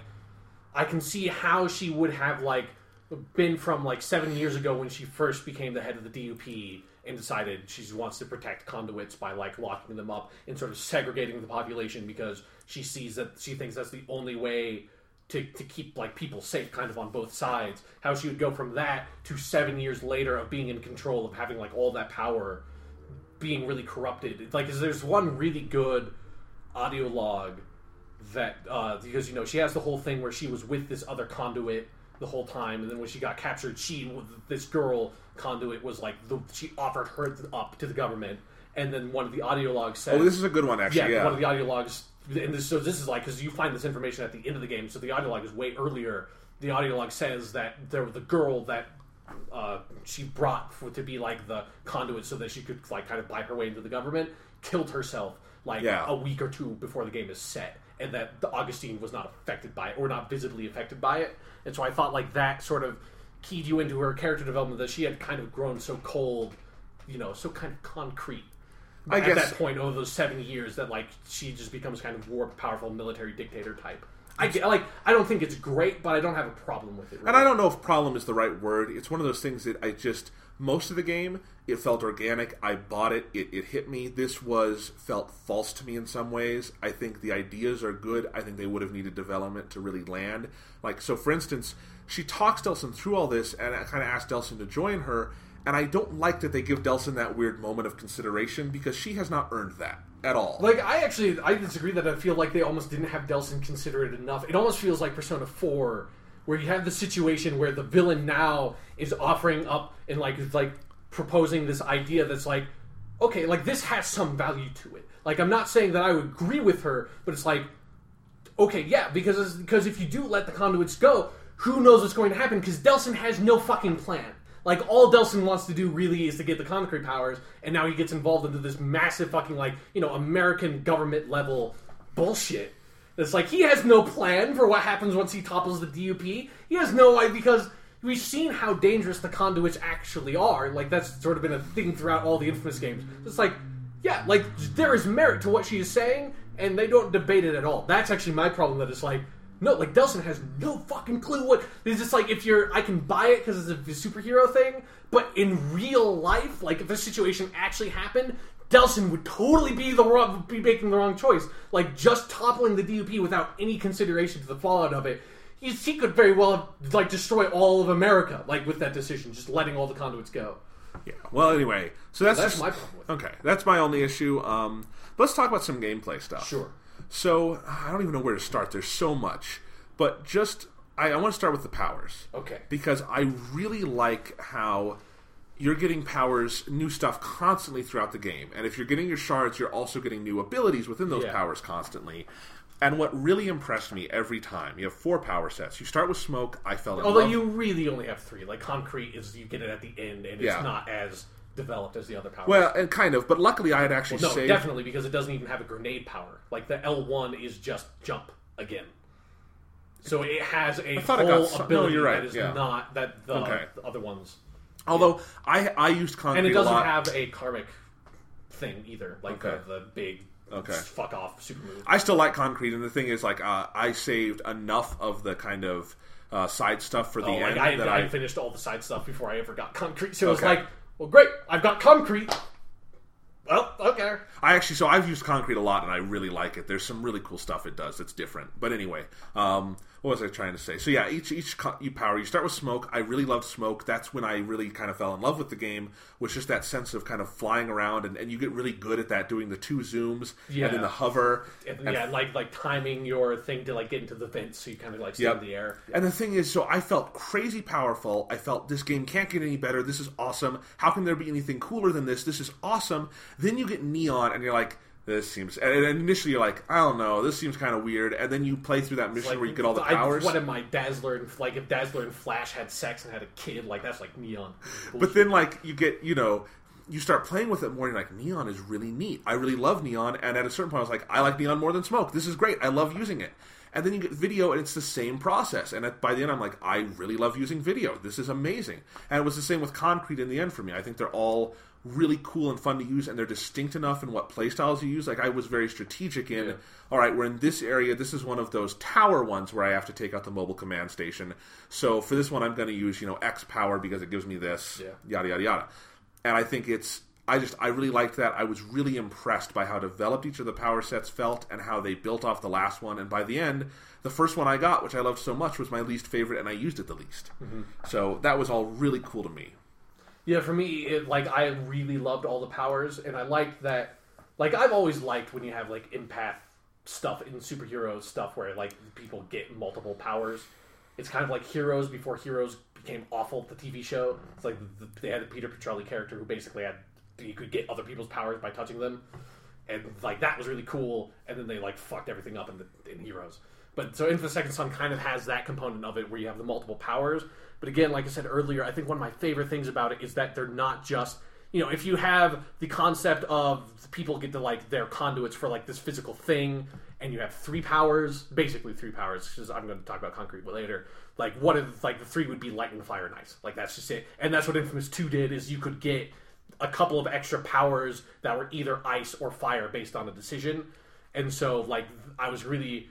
Speaker 2: I can see how she would have like been from like seven years ago when she first became the head of the D U P and decided she wants to protect conduits by like locking them up and sort of segregating the population because she sees that she thinks that's the only way to, to keep like people safe kind of on both sides. How she would go from that to seven years later of being in control of having like all that power being really corrupted. Like, 'cause there's one really good audio log that uh, because you know she has the whole thing where she was with this other conduit the whole time, and then when she got captured, she this girl conduit was like the, she offered her up to the government, and then one of the audio logs said,
Speaker 1: oh, this is a good one actually.
Speaker 2: yeah,
Speaker 1: Yeah,
Speaker 2: one of the audio logs, and this, so this is like because you find this information at the end of the game, so the audio log is way earlier. the audio log says that there the girl that uh, she brought for, to be like the conduit so that she could like kind of buy her way into the government killed herself like
Speaker 1: Yeah.
Speaker 2: a week or two before the game is set, and that the Augustine was not affected by it or not visibly affected by it. And so I thought like that sort of keyed you into her character development, that she had kind of grown so cold, you know, so kind of concrete.
Speaker 1: I
Speaker 2: at
Speaker 1: guess
Speaker 2: that point over those seven years that like she just becomes kind of warped, powerful military dictator type. I get, like I don't think it's great, but I don't have a problem with it. Really.
Speaker 1: And I don't know if problem is the right word. It's one of those things that I just most of the game it felt organic. I bought it. It, it hit me. This was felt false to me in some ways. I think the ideas are good. I think they would have needed development to really land. Like so, for instance, she talks Delsin through all this, and I kind of asked Delsin to join her. And I don't like that they give Delsin that weird moment of consideration because she has not earned that at all.
Speaker 2: Like, I actually, I disagree that I feel like they almost didn't have Delsin considerate enough. It almost feels like Persona four, where you have the situation where the villain now is offering up and, like, is, like proposing this idea that's like, okay, like, this has some value to it. Like, I'm not saying that I would agree with her, but it's like, okay, yeah, because, because if you do let the conduits go, who knows what's going to happen? Because Delsin has no fucking plan. Like, all Delsin wants to do really is to get the concrete powers, and now he gets involved into this massive fucking, like, you know, American government level bullshit. It's like, he has no plan for what happens once he topples the D U P. He has no idea, because we've seen how dangerous the conduits actually are. Like, that's sort of been a thing throughout all the Infamous games. It's like, yeah, like, there is merit to what she is saying, and they don't debate it at all. That's actually my problem, that it's like, no, like, Delsin has no fucking clue what... It's just like, if you're... I can buy it because it's a superhero thing, but in real life, like, if this situation actually happened, Delsin would totally be the wrong, be making the wrong choice. Like, just toppling the D U P without any consideration to the fallout of it, he, he could very well, like, destroy all of America, like, with that decision, just letting all the conduits go.
Speaker 1: Yeah. Well, anyway, so that's...
Speaker 2: That's
Speaker 1: just,
Speaker 2: my problem with it.
Speaker 1: Okay, that's my only issue. Um, let's talk about some gameplay stuff.
Speaker 2: Sure.
Speaker 1: So, I don't even know where to start. There's so much. But just, I, I want to start with the powers.
Speaker 2: Okay.
Speaker 1: Because I really like how you're getting powers, new stuff constantly throughout the game. And if you're getting your shards, you're also getting new abilities within those
Speaker 2: Yeah.
Speaker 1: powers constantly. And what really impressed me every time, you have four power sets. You start with smoke, I fell in
Speaker 2: Although
Speaker 1: love.
Speaker 2: you really only have three. Like, concrete is, you get it at the end, and it's
Speaker 1: Yeah.
Speaker 2: not as developed as the other powers.
Speaker 1: Well, and kind of, but luckily I had actually
Speaker 2: Well, no,
Speaker 1: saved...
Speaker 2: definitely, because it doesn't even have a grenade power. Like, the L one is just jump again. So it has a
Speaker 1: thought it
Speaker 2: whole
Speaker 1: got some-
Speaker 2: ability
Speaker 1: no, you're right,
Speaker 2: that is
Speaker 1: yeah.
Speaker 2: not that the,
Speaker 1: Okay.
Speaker 2: the other ones.
Speaker 1: Although, I I used concrete
Speaker 2: And it
Speaker 1: a
Speaker 2: doesn't
Speaker 1: lot.
Speaker 2: have a karmic thing either. Like
Speaker 1: Okay.
Speaker 2: the, the big
Speaker 1: Okay.
Speaker 2: fuck off super move.
Speaker 1: I still like concrete, and the thing is, like, uh, I saved enough of the kind of uh, side stuff for the
Speaker 2: Oh,
Speaker 1: end
Speaker 2: like I,
Speaker 1: that
Speaker 2: I,
Speaker 1: I...
Speaker 2: finished all the side stuff before I ever got concrete. So it was
Speaker 1: Okay.
Speaker 2: like, well, great, I've got concrete. Well, okay.
Speaker 1: I actually, so I've used concrete a lot, and I really like it. There's some really cool stuff it does that's different. But anyway, um, what was I trying to say? So yeah, each each co- you power, you start with smoke. I really loved smoke. That's when I really kind of fell in love with the game, was just that sense of kind of flying around, and, and you get really good at that, doing the two zooms,
Speaker 2: Yeah.
Speaker 1: and then the hover.
Speaker 2: And,
Speaker 1: and
Speaker 2: yeah, like like timing your thing to like get into the vents, so you kind of like stay
Speaker 1: Yep.
Speaker 2: in the air.
Speaker 1: And the thing is, so I felt crazy powerful. I felt this game can't get any better. This is awesome. How can there be anything cooler than this? This is awesome. Then you get Neon, and you're like, this seems... And initially you're like, I don't know, this seems kind of weird. And then you play through that mission
Speaker 2: Like,
Speaker 1: where you get all the
Speaker 2: I-
Speaker 1: powers.
Speaker 2: What am I, Dazzler and like if Dazzler and Flash had sex and had a kid, like that's like Neon.
Speaker 1: But then, like, you get, you know... You start playing with it more, and you're like, Neon is really neat. I really love Neon, and at a certain point I was like, I like Neon more than Smoke. This is great. I love using it. And then you get Video, and it's the same process. And at, by the end, I'm like, I really love using Video. This is amazing. And it was the same with Concrete in the end for me. I think they're all really cool and fun to use, and they're distinct enough in what playstyles you use. Like, I was very strategic in,
Speaker 2: Yeah.
Speaker 1: all right, we're in this area. This is one of those tower ones where I have to take out the mobile command station. So for this one, I'm going to use, you know, X power because it gives me this,
Speaker 2: Yeah.
Speaker 1: yada, yada, yada. And I think it's... I just, I really liked that. I was really impressed by how developed each of the power sets felt and how they built off the last one. And by the end, the first one I got, which I loved so much, was my least favorite, and I used it the least. Mm-hmm. So that was all really cool to me.
Speaker 2: Yeah, for me, it, like I really loved all the powers, and I liked that. Like I've always liked when you have like empath stuff in superhero stuff where like people get multiple powers. It's kind of like Heroes before Heroes became awful. The T V show. It's like the, they had a Peter Petrelli character who basically had you could get other people's powers by touching them, and like that was really cool. And then they like fucked everything up in the in Heroes. But so Into the Second Son kind of has that component of it where you have the multiple powers. But again, like I said earlier, I think one of my favorite things about it is that they're not just, you know, if you have the concept of people get to like their conduits for like this physical thing, and you have three powers, basically three powers, because I'm going to talk about Concrete later. Like one of like the three would be lightning, fire, and ice. Like that's just it, and that's what Infamous two did. Is you could get a couple of extra powers that were either ice or fire based on a decision, and so like I was really,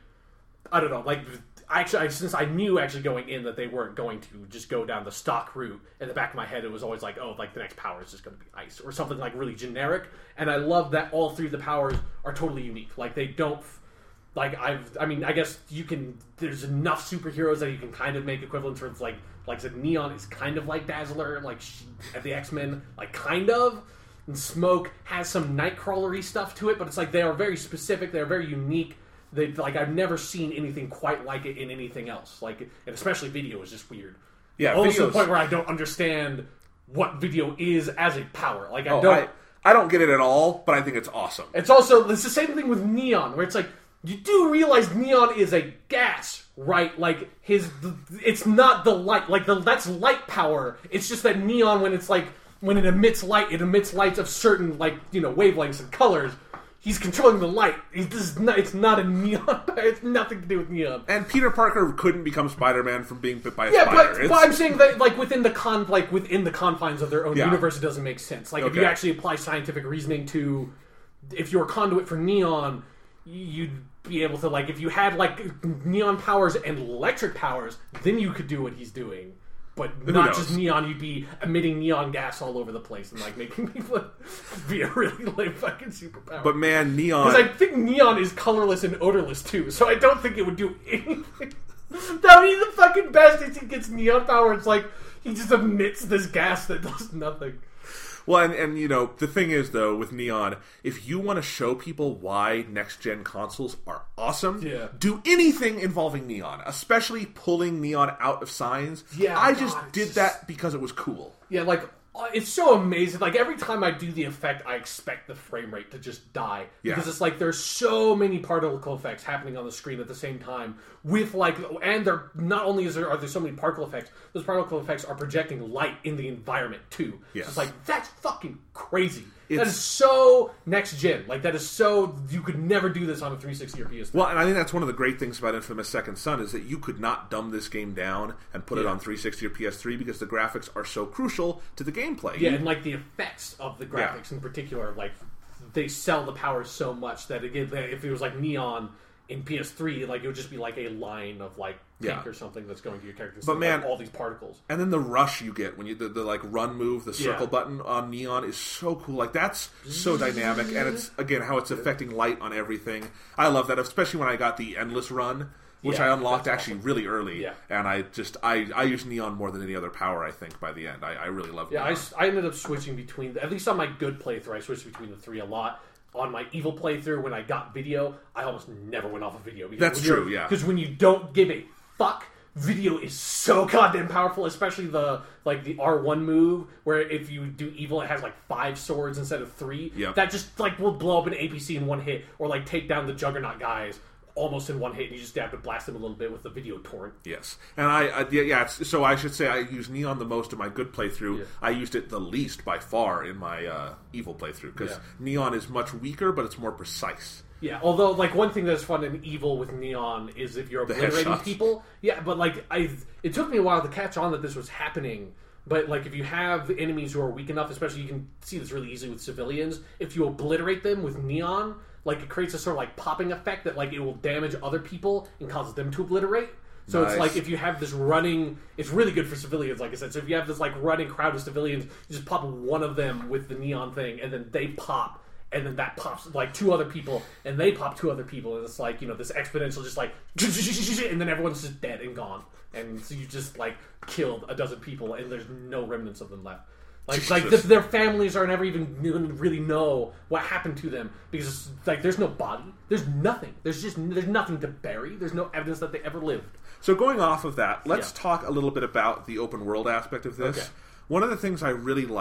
Speaker 2: I don't know, like. Actually, I, since I knew actually going in that they weren't going to just go down the stock route, in the back of my head it was always like, oh, like the next power is just going to be ice or something like really generic. And I love that all three of the powers are totally unique. Like they don't, like I've, I mean, I guess you can. There's enough superheroes that you can kind of make equivalents for. Like, like I said, Neon is kind of like Dazzler, like she, at the X-Men, like kind of. And Smoke has some Nightcrawlery stuff to it, but it's like they are very specific. They are very unique. They like I've never seen anything quite like it in anything else. Like, and especially video is just weird.
Speaker 1: Yeah,
Speaker 2: almost to the point where I don't understand what video is as a power. Like I
Speaker 1: oh,
Speaker 2: don't,
Speaker 1: I, I don't get it at all. But I think it's awesome.
Speaker 2: It's also it's the same thing with Neon, where it's like you do realize Neon is a gas, right? Like his, it's not the light. Like the that's light power. It's just that Neon, when it's like when it emits light, it emits lights of certain like you know wavelengths and colors. He's controlling the light. It's not, it's not a neon. It's nothing to do with neon.
Speaker 1: And Peter Parker couldn't become Spider-Man from being bit by a
Speaker 2: yeah,
Speaker 1: spider.
Speaker 2: but, but I'm saying that, like within the con, like within the confines of their own
Speaker 1: yeah.
Speaker 2: universe, it doesn't make sense. Like okay. if you actually apply scientific reasoning to, if you're a conduit for neon, you'd be able to like if you had like neon powers and electric powers, then you could do what he's doing. But
Speaker 1: Who
Speaker 2: not
Speaker 1: knows?
Speaker 2: just neon, you'd be emitting neon gas all over the place and like making people be a really like fucking superpower.
Speaker 1: But man, neon.
Speaker 2: Because I think neon is colorless and odorless too, so I don't think it would do anything. That would be the fucking best is he gets neon power. It's like he just emits this gas that does nothing.
Speaker 1: Well, and, and, you know, the thing is, though, with Neon, if you want to show people why next-gen consoles are awesome,
Speaker 2: yeah.
Speaker 1: do anything involving Neon, especially pulling Neon out of signs.
Speaker 2: Yeah,
Speaker 1: I
Speaker 2: God,
Speaker 1: just did
Speaker 2: just...
Speaker 1: that because it was cool.
Speaker 2: Yeah, like, it's so amazing. Like, every time I do the effect, I expect the frame rate to just die.
Speaker 1: Yeah.
Speaker 2: Because it's like, there's so many particle effects happening on the screen at the same time. With, like, and they're, not only is there, are there so many particle effects, those particle effects are projecting light in the environment, too.
Speaker 1: Yes.
Speaker 2: So it's like, that's fucking crazy.
Speaker 1: It's,
Speaker 2: that is so next-gen. Like, that is so, you could never do this on a three sixty or P S three.
Speaker 1: Well, and I think that's one of the great things about Infamous Second Son is that you could not dumb this game down and put
Speaker 2: yeah.
Speaker 1: it on three sixty or P S three because the graphics are so crucial to the gameplay.
Speaker 2: Yeah,
Speaker 1: you,
Speaker 2: and, like, the effects of the graphics
Speaker 1: yeah.
Speaker 2: in particular, like, they sell the power so much that, again, if it was, like, Neon in P S three, like, it would just be, like, a line of, like, pink
Speaker 1: yeah.
Speaker 2: or something that's going to your character.
Speaker 1: But, man,
Speaker 2: like, all these particles.
Speaker 1: And then the rush you get when you, the, the like, run move, the circle
Speaker 2: yeah.
Speaker 1: button on Neon is so cool. Like, that's so dynamic. And it's, again, how it's affecting light on everything. I love that, especially when I got the Endless Run, which
Speaker 2: yeah,
Speaker 1: I unlocked actually
Speaker 2: awesome.
Speaker 1: really early.
Speaker 2: Yeah.
Speaker 1: And I just, I, I use Neon more than any other power, I think, by the end. I, I really love
Speaker 2: Yeah,
Speaker 1: Neon.
Speaker 2: I, I ended up switching between, at least on my good playthrough, I switched between the three a lot. On my evil playthrough, when I got video, I almost never went off of video.
Speaker 1: That's true, yeah.
Speaker 2: Because when you don't give a fuck, video is so goddamn powerful, especially the like the R one move, where if you do evil, it has like five swords instead of three.
Speaker 1: Yep.
Speaker 2: That just like will blow up an A P C in one hit, or like take down the Juggernaut guys almost in one hit, and you just have to blast them a little bit with the video torrent.
Speaker 1: Yes, and I, I yeah, yeah it's, so I should say I use Neon the most in my good playthrough.
Speaker 2: Yeah.
Speaker 1: I used it the least by far in my uh, evil playthrough because
Speaker 2: Yeah.
Speaker 1: Neon is much weaker, but it's more precise.
Speaker 2: Yeah, although like one thing that's fun and evil with Neon is if you're obliterating
Speaker 1: headshots.
Speaker 2: people. Yeah, but like I, it took me a while to catch on that this was happening. But like if you have enemies who are weak enough, especially you can see this really easily with civilians, if you obliterate them with Neon, like it creates a sort of like popping effect that like it will damage other people and causes them to obliterate. So
Speaker 1: Nice.
Speaker 2: it's like if you have this running, it's really good for civilians, like I said. So if you have this like running crowd of civilians, you just pop one of them with the Neon thing, and then they pop. And then that pops like two other people, and they pop two other people, and it's like, you know, this exponential just like, and then everyone's just dead and gone, and so you just like killed a dozen people, and there's no remnants of them left. Like, like th- their families are never even going to really know what happened to them because it's like there's no body, there's nothing, there's just there's nothing to bury, there's no evidence that they ever lived.
Speaker 1: So going off of that, let's
Speaker 2: Yeah.
Speaker 1: talk a little bit about the open world aspect of this.
Speaker 2: Okay.
Speaker 1: One of the things I really like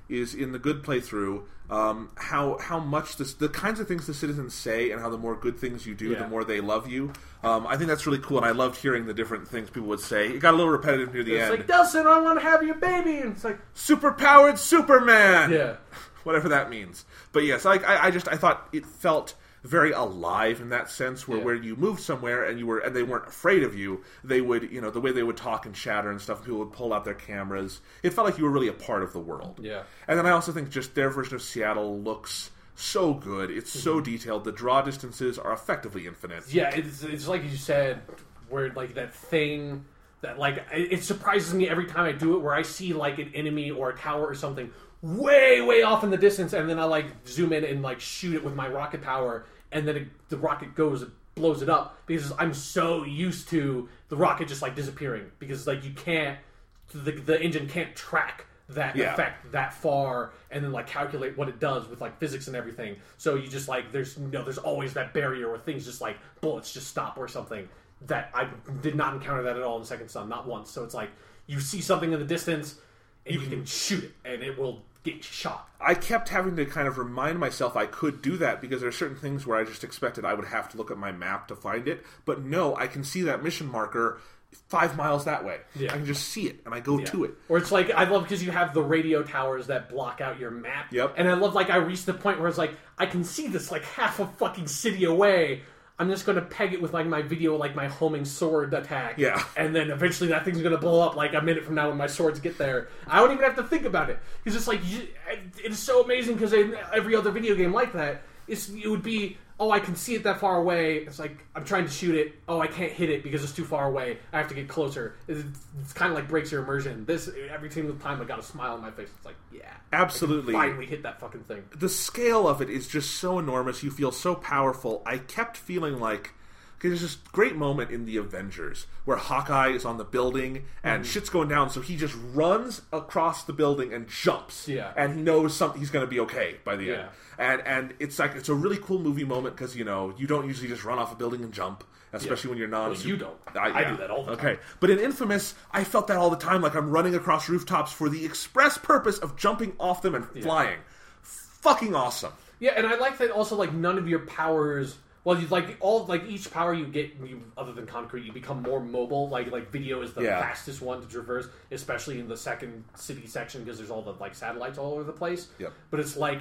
Speaker 1: is in the good playthrough, um, how how much this, the kinds of things the citizens say, and how the more good things you do,
Speaker 2: yeah.
Speaker 1: the more they love you. Um, I think that's really cool, and I loved hearing the different things people would say. It got a little repetitive near the
Speaker 2: it's
Speaker 1: end.
Speaker 2: It's like, Delsin, I want to have your baby, and it's like
Speaker 1: super-powered Superman.
Speaker 2: Yeah,
Speaker 1: whatever that means. But yes, like I, I just I thought it felt very alive in that sense, where,
Speaker 2: yeah.
Speaker 1: where you moved somewhere and you were and they weren't afraid of you. They would, you know, the way they would talk and chatter and stuff. People would pull out their cameras. It felt like you were really a part of the world.
Speaker 2: Yeah.
Speaker 1: And then I also think just their version of Seattle looks so good. It's so
Speaker 2: mm-hmm.
Speaker 1: detailed. The draw distances are effectively infinite.
Speaker 2: Yeah, it's it's like you said, where like that thing that like it, it surprises me every time I do it, where I see like an enemy or a tower or something way way off in the distance, and then I like zoom in and like shoot it with my rocket power. And then it, the rocket goes and blows it up because I'm so used to the rocket just like disappearing because like you can't the the engine can't track that
Speaker 1: yeah.
Speaker 2: effect that far and then like calculate what it does with like physics and everything. So you just like there's you know there's always that barrier where things just like bullets just stop or something. That I did not encounter that at all in Second Son, not once. So it's like you see something in the distance and you, you can, can shoot it and it will get shot.
Speaker 1: I kept having to kind of remind myself I could do that because there are certain things where I just expected I would have to look at my map to find it. But no, I can see that mission marker five miles that way.
Speaker 2: Yeah.
Speaker 1: I can just see it and I go
Speaker 2: yeah.
Speaker 1: to it.
Speaker 2: Or it's like, I love because you have the radio towers that block out your map.
Speaker 1: Yep.
Speaker 2: And I love like I reached the point where it's like, I can see this like half a fucking city away. I'm just going to peg it with like my video, like my homing sword attack.
Speaker 1: Yeah.
Speaker 2: And then eventually that thing's going to blow up like a minute from now when my swords get there. I don't even have to think about it. Because it's like, you, it's so amazing because in every other video game like that, it's, it would be, oh, I can see it that far away. It's like, I'm trying to shoot it. Oh, I can't hit it because it's too far away. I have to get closer. It's, it's kind of like breaks your immersion. This, every single time I got a smile on my face. It's like, yeah.
Speaker 1: Absolutely.
Speaker 2: I finally hit that fucking thing.
Speaker 1: The scale of it is just so enormous. You feel so powerful. I kept feeling like... Because there's this great moment in The Avengers where Hawkeye is on the building and mm. shit's going down, so he just runs across the building and jumps.
Speaker 2: Yeah.
Speaker 1: And he knows something he's going to be okay by the
Speaker 2: yeah.
Speaker 1: end. And and it's like it's a really cool movie moment because, you know, you don't usually just run off a building and jump, especially yeah. when you're non...
Speaker 2: Well, you don't.
Speaker 1: I,
Speaker 2: I
Speaker 1: yeah.
Speaker 2: do that all the time.
Speaker 1: Okay. But in Infamous, I felt that all the time, like I'm running across rooftops for the express purpose of jumping off them and
Speaker 2: yeah.
Speaker 1: flying. Fucking awesome.
Speaker 2: Yeah, and I like that also, like, none of your powers... Well, you like all like each power you get, you, other than concrete, you become more mobile. Like like video is the
Speaker 1: yeah.
Speaker 2: fastest one to traverse, especially in the second city section because there's all the like satellites all over the place.
Speaker 1: Yep.
Speaker 2: But it's like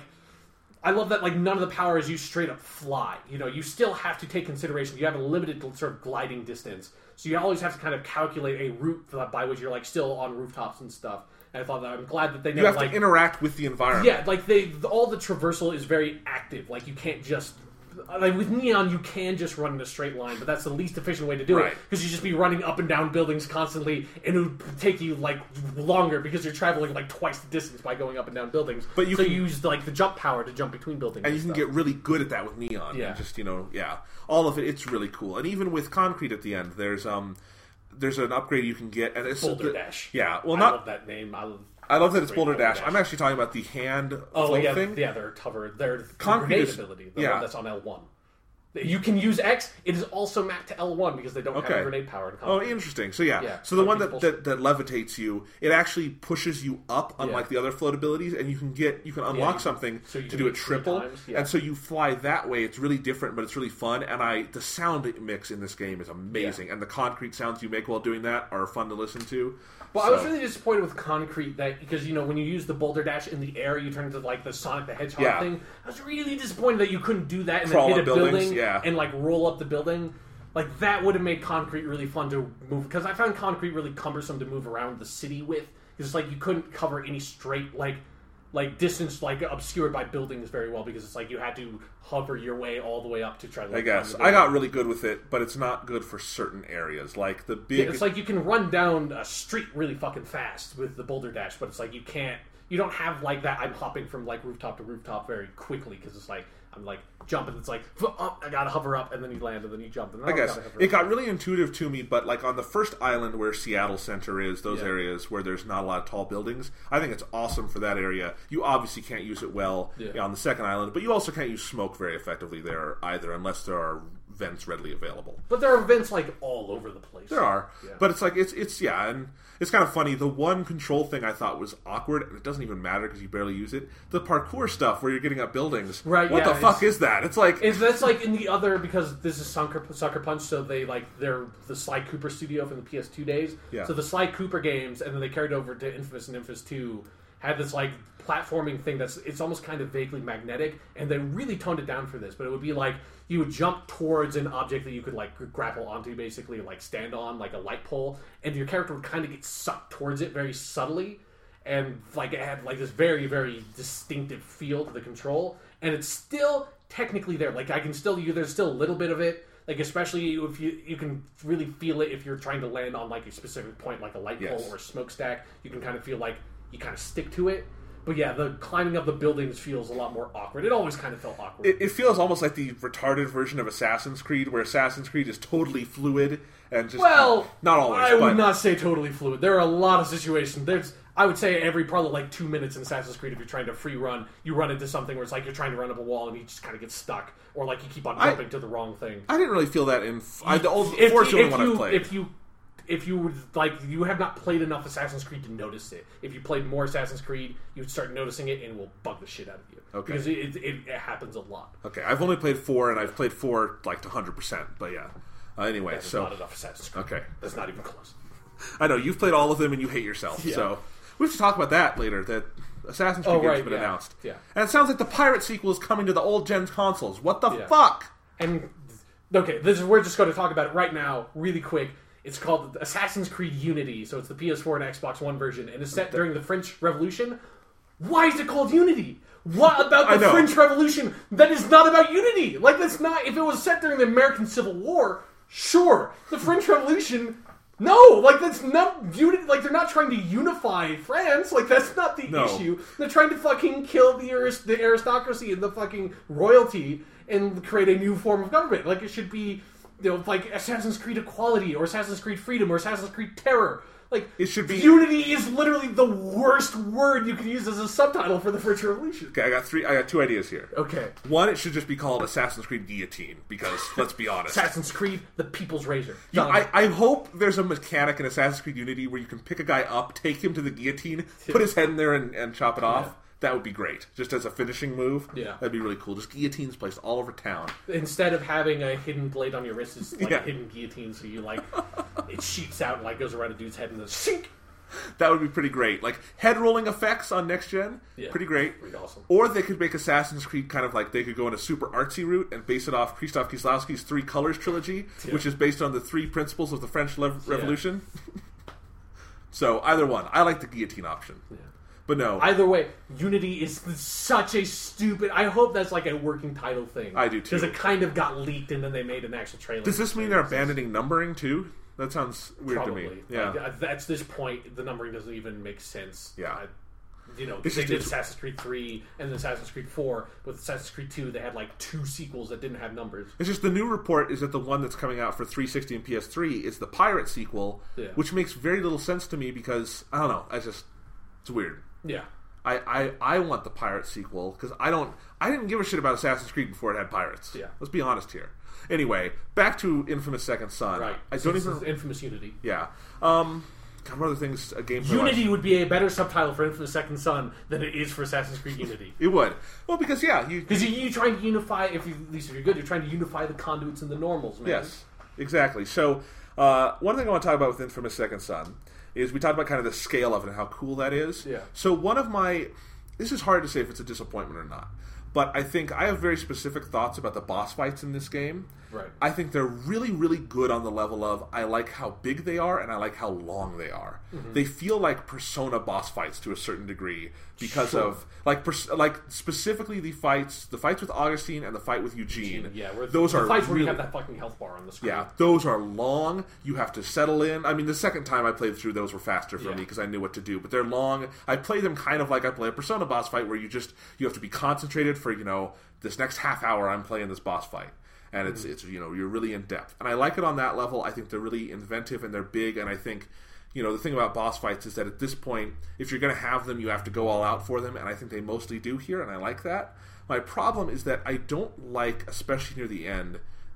Speaker 2: I love that like none of the powers you straight up fly. You know, you still have to take consideration. You have a limited sort of gliding distance, so you always have to kind of calculate a route by which you're like still on rooftops and stuff. And I thought that I'm glad that they never
Speaker 1: you have
Speaker 2: like
Speaker 1: to interact with the environment.
Speaker 2: Yeah, like they all the traversal is very active. Like you can't just. Like with Neon, you can just run in a straight line, but that's the least efficient way to do
Speaker 1: right.
Speaker 2: it because you just be running up and down buildings constantly, and it would take you like longer because you're traveling like twice the distance by going up and down buildings.
Speaker 1: But you
Speaker 2: so
Speaker 1: can,
Speaker 2: you use like the jump power to jump between buildings,
Speaker 1: and
Speaker 2: and
Speaker 1: you can
Speaker 2: stuff.
Speaker 1: get really good at that with Neon.
Speaker 2: Yeah,
Speaker 1: and just you know, yeah, all of it. It's really cool, and even with Concrete at the end, there's um, there's an upgrade you can get, and it's
Speaker 2: Boulder
Speaker 1: the,
Speaker 2: Dash.
Speaker 1: Yeah, well,
Speaker 2: I
Speaker 1: not
Speaker 2: love that name. I love.
Speaker 1: I love that it's Boulder,
Speaker 2: Boulder
Speaker 1: Dash.
Speaker 2: Dash.
Speaker 1: I'm actually talking about the hand
Speaker 2: Oh
Speaker 1: float
Speaker 2: yeah,
Speaker 1: thing.
Speaker 2: yeah, they're covered. They're
Speaker 1: Concrete
Speaker 2: grenade
Speaker 1: is,
Speaker 2: ability. The
Speaker 1: yeah.
Speaker 2: one that's on L one. You can use X. It is also mapped to L one because they don't
Speaker 1: okay.
Speaker 2: have a grenade power in
Speaker 1: Oh,
Speaker 2: Concrete.
Speaker 1: interesting. So yeah,
Speaker 2: yeah
Speaker 1: so the one that, that, that levitates you, it actually pushes you up, unlike
Speaker 2: yeah.
Speaker 1: the other float abilities, and you can get you can unlock
Speaker 2: yeah,
Speaker 1: something
Speaker 2: so you
Speaker 1: to
Speaker 2: can
Speaker 1: do
Speaker 2: do
Speaker 1: a
Speaker 2: it three
Speaker 1: triple,
Speaker 2: times, yeah.
Speaker 1: and so you fly that way. It's really different, but it's really fun. And I the sound mix in this game is amazing,
Speaker 2: yeah.
Speaker 1: and the concrete sounds you make while doing that are fun to listen to.
Speaker 2: Well,
Speaker 1: so.
Speaker 2: I was really disappointed with Concrete that because you know when you use the Boulder Dash in the air, you turn into like the Sonic the Hedgehog
Speaker 1: yeah.
Speaker 2: thing. I was really disappointed that you couldn't do that and
Speaker 1: Crawl
Speaker 2: then hit
Speaker 1: up
Speaker 2: a
Speaker 1: buildings,
Speaker 2: building
Speaker 1: yeah.
Speaker 2: and like roll up the building. Like that would have made Concrete really fun to move because I found Concrete really cumbersome to move around the city with because it's like you couldn't cover any straight like like distance like obscured by buildings very well because it's like you had to hover your way all the way up to try to. Like,
Speaker 1: I guess I got really good with it, but it's not good for certain areas like the big.
Speaker 2: Yeah, it's like you can run down a street really fucking fast with the Boulder Dash, but it's like you can't. You don't have like that. I'm hopping from like rooftop to rooftop very quickly because it's like I'm like jumping. It's like oh, I gotta hover up and then you land and then you jump. And then
Speaker 1: I guess
Speaker 2: gotta hover
Speaker 1: it
Speaker 2: up.
Speaker 1: got really intuitive to me, but like on the first island where Seattle Center is, those
Speaker 2: Yeah.
Speaker 1: areas where there's not a lot of tall buildings, I think it's awesome for that area. You obviously can't use it well
Speaker 2: Yeah.
Speaker 1: on the second island, but you also can't use smoke very effectively there either, unless there are vents readily available.
Speaker 2: But there are vents like all over the place.
Speaker 1: There are,
Speaker 2: yeah.
Speaker 1: but it's like it's it's yeah, and it's kind of funny. The one control thing I thought was awkward, and it doesn't even matter because you barely use it. The parkour stuff where you're getting up buildings.
Speaker 2: Right?
Speaker 1: What
Speaker 2: yeah,
Speaker 1: the fuck is that? It's like
Speaker 2: it's that's like in the other because this is Sucker, Sucker Punch, so they like they're the Sly Cooper studio from the P S two days.
Speaker 1: Yeah.
Speaker 2: So the Sly Cooper games, and then they carried over to Infamous and Infamous two. Had this like platforming thing that's it's almost kind of vaguely magnetic, and they really toned it down for this. But it would be like you would jump towards an object that you could like grapple onto, basically like stand on, like a light pole, and your character would kind of get sucked towards it very subtly, and like it had like this very very distinctive feel to the control, and it's still technically there. Like I can still you there's still a little bit of it. Like especially if you you can really feel it if you're trying to land on like a specific point, like a light pole
Speaker 1: yes.
Speaker 2: or a smokestack. You can kind of feel like you kind of stick to it. But yeah, the climbing up the buildings feels a lot more awkward. It always kind of felt awkward.
Speaker 1: It, it feels almost like the retarded version of Assassin's Creed, where Assassin's Creed is totally fluid and just
Speaker 2: well,
Speaker 1: not always.
Speaker 2: I
Speaker 1: but...
Speaker 2: would not say totally fluid. There are a lot of situations. There's, I would say, every probably like two minutes in Assassin's Creed, if you're trying to free run, you run into something where it's like you're trying to run up a wall and you just kind of get stuck, or like you keep on jumping I, to the wrong thing.
Speaker 1: I didn't really feel that in. I, the old
Speaker 2: if,
Speaker 1: four is the only
Speaker 2: if
Speaker 1: one
Speaker 2: you,
Speaker 1: I've played.
Speaker 2: If you If you would like, you have not played enough Assassin's Creed to notice it. If you played more Assassin's Creed, you would start noticing it, and it will bug the shit out of you.
Speaker 1: Okay,
Speaker 2: because it, it, it happens a lot.
Speaker 1: Okay, I've only played four, and I've played four like to hundred percent. But yeah, uh, anyway,
Speaker 2: That is
Speaker 1: so
Speaker 2: not enough Assassin's Creed.
Speaker 1: Okay,
Speaker 2: that's not even close.
Speaker 1: I know you've played all of them, and you hate yourself. Yeah. So we have to talk about that later. That Assassin's Creed
Speaker 2: oh, right,
Speaker 1: game's been
Speaker 2: yeah.
Speaker 1: announced.
Speaker 2: Yeah,
Speaker 1: and it sounds like the pirate sequel is coming to the old gen consoles. What the
Speaker 2: yeah.
Speaker 1: fuck?
Speaker 2: And okay, this is we're just going to talk about it right now, really quick. It's called Assassin's Creed Unity, so it's the P S four and Xbox One version, and it's set during the French Revolution. Why is it called Unity? What about the French Revolution that is not about Unity? Like, that's not... If it was set during the American Civil War, sure. The French Revolution... No! Like, that's not... Unity. Like, they're not trying to unify France. Like, that's not the
Speaker 1: no.
Speaker 2: issue. They're trying to fucking kill the, arist- the aristocracy and the fucking royalty and create a new form of government. Like, it should be... You know, like Assassin's Creed Equality or Assassin's Creed Freedom or Assassin's Creed Terror. Like,
Speaker 1: it should be
Speaker 2: Unity is literally the worst word you could use as a subtitle for the French Revolution.
Speaker 1: Okay, I got three. I got two ideas here.
Speaker 2: Okay,
Speaker 1: one, it should just be called Assassin's Creed Guillotine because let's be honest,
Speaker 2: Assassin's Creed: The People's Razor.
Speaker 1: You, I, I hope there's a mechanic in Assassin's Creed Unity where you can pick a guy up, take him to the guillotine, put his head in there, and, and chop it off. Yeah. That would be great. Just as a finishing move.
Speaker 2: Yeah.
Speaker 1: That'd be really cool. Just guillotines placed all over town.
Speaker 2: Instead of having a hidden blade on your wrist, it's like
Speaker 1: yeah.
Speaker 2: a hidden guillotine, so you like, it shoots out and like goes around a dude's head and then sink.
Speaker 1: That would be pretty great. Like, head rolling effects on next gen.
Speaker 2: Yeah.
Speaker 1: Pretty great.
Speaker 2: Pretty awesome.
Speaker 1: Or they could make Assassin's Creed kind of like, they could go in a super artsy route and base it off Krzysztof Kieslowski's Three Colors trilogy, yeah. which is based on the three principles of the French Le- Revolution. Yeah. So, either one. I like the guillotine option. Yeah. But no.
Speaker 2: Either way, Unity is such a stupid... I hope that's like a working title thing.
Speaker 1: I do too.
Speaker 2: Because it kind of got leaked and then they made an actual trailer.
Speaker 1: Does this mean they're abandoning numbering too? That sounds weird
Speaker 2: Probably.
Speaker 1: to me. Yeah.
Speaker 2: Like, that's this point, the numbering doesn't even make sense.
Speaker 1: Yeah.
Speaker 2: I, you know,
Speaker 1: It's
Speaker 2: they
Speaker 1: just-
Speaker 2: did
Speaker 1: it's-
Speaker 2: Assassin's Creed three and then Assassin's Creed four. With Assassin's Creed two, they had like two sequels that didn't have numbers.
Speaker 1: It's just the new report is that the one that's coming out for three sixty and P S three is the pirate sequel,
Speaker 2: Yeah.
Speaker 1: which makes very little sense to me because, I don't know, I just, it's weird.
Speaker 2: Yeah.
Speaker 1: I, I, I want the pirate sequel because I don't I didn't give a shit about Assassin's Creed before it had pirates.
Speaker 2: Yeah.
Speaker 1: Let's be honest here. Anyway, back to Infamous Second Son.
Speaker 2: Right.
Speaker 1: I
Speaker 2: So
Speaker 1: don't
Speaker 2: this
Speaker 1: even.
Speaker 2: is Infamous Unity.
Speaker 1: Yeah. Um. God, what other things? A game.
Speaker 2: Unity would be a better subtitle for Infamous Second Son than it is for Assassin's Creed Unity.
Speaker 1: It would. Well, because yeah, you
Speaker 2: Because you, you're trying to unify. If you, at least if you're good, you're trying to unify the conduits and the normals, man.
Speaker 1: Yes, exactly. So, uh, one thing I want to talk about with Infamous Second Son is we talked about kind of the scale of it and how cool that is.
Speaker 2: Yeah.
Speaker 1: So, one of my... This is hard to say if it's a disappointment or not, but I think I have very specific thoughts about the boss fights in this game.
Speaker 2: Right.
Speaker 1: I think they're really, really good on the level of I like how big they are and I like how long they are. Mm-hmm. They feel like Persona boss fights to a certain degree because
Speaker 2: Sure.
Speaker 1: of like pers- like specifically the fights, the fights with Augustine and the fight with Eugene.
Speaker 2: Eugene, yeah, where
Speaker 1: those
Speaker 2: the
Speaker 1: are
Speaker 2: fights where
Speaker 1: really,
Speaker 2: you have that fucking health bar on the screen.
Speaker 1: yeah, those are long. You have to settle in. I mean, the second time I played through, those were faster for
Speaker 2: Yeah.
Speaker 1: me because I knew what to do. But they're long. I play them kind of like I play a Persona boss fight, where you just you have to be concentrated for you know this next half hour. I'm playing this boss fight, and it's mm-hmm. it's you know you're really in depth, and I like it on that level. I think they're really inventive and they're big, and I think. You know, the thing about boss fights is that at this point, if you're going to have them, you have to go all out for them, and I think they mostly do here, and I like that. My problem is that I don't like, especially near the end,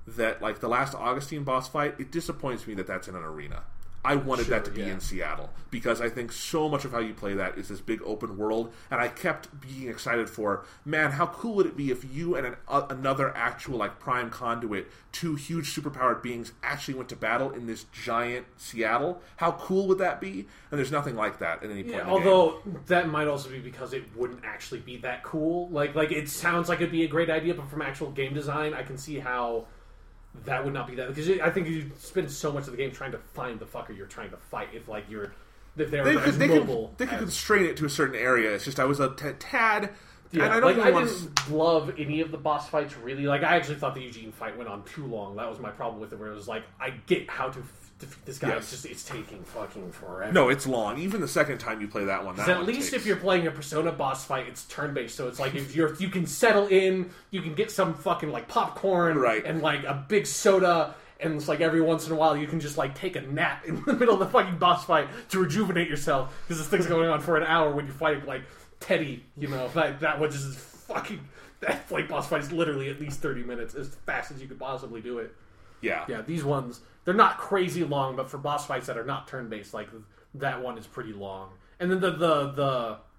Speaker 1: that like the last Augustine boss fight, it disappoints me that that's in an arena. I wanted
Speaker 2: Sure,
Speaker 1: that to be
Speaker 2: yeah.
Speaker 1: in Seattle because I think so much of how you play that is this big open world, and I kept being excited for, man, how cool would it be if you and an, uh, another actual like Prime Conduit, two huge superpowered beings, actually went to battle in this giant Seattle? How cool would that be? And there's nothing like that at any point.
Speaker 2: Yeah,
Speaker 1: in the
Speaker 2: although
Speaker 1: game.
Speaker 2: that might also be because it wouldn't actually be that cool. Like, like it sounds like it'd be a great idea, but from actual game design, I can see how that would not be that, because I think you spend so much of the game trying to find the fucker you're trying to fight. If like you're, if they're
Speaker 1: they
Speaker 2: as
Speaker 1: could, they
Speaker 2: mobile,
Speaker 1: could, they could
Speaker 2: as,
Speaker 1: constrain it to a certain area. It's just I was a t- tad.
Speaker 2: yeah,
Speaker 1: and I don't
Speaker 2: like I
Speaker 1: want
Speaker 2: didn't love any of the boss fights really. Like I actually thought the Eugene fight went on too long. That was my problem with it, where it was like I get how to f- defeat this guy.
Speaker 1: Yes.
Speaker 2: It's just it's taking fucking forever.
Speaker 1: No, it's long. Even the second time you play that one, that
Speaker 2: At
Speaker 1: one
Speaker 2: least
Speaker 1: takes-
Speaker 2: if you're playing a Persona boss fight, it's turn-based, so it's like if you're you can settle in, you can get some fucking like popcorn
Speaker 1: Right.
Speaker 2: and like a big soda, and it's like every once in a while you can just like take a nap in the middle of the fucking boss fight to rejuvenate yourself, because this thing's going on for an hour when you're fighting like Teddy, you know, that that one just is fucking, that like boss fight is literally at least thirty minutes, as fast as you could possibly do it.
Speaker 1: yeah,
Speaker 2: Yeah, these ones, they're not crazy long, but for boss fights that are not turn-based, like, that one is pretty long. And then the, the, the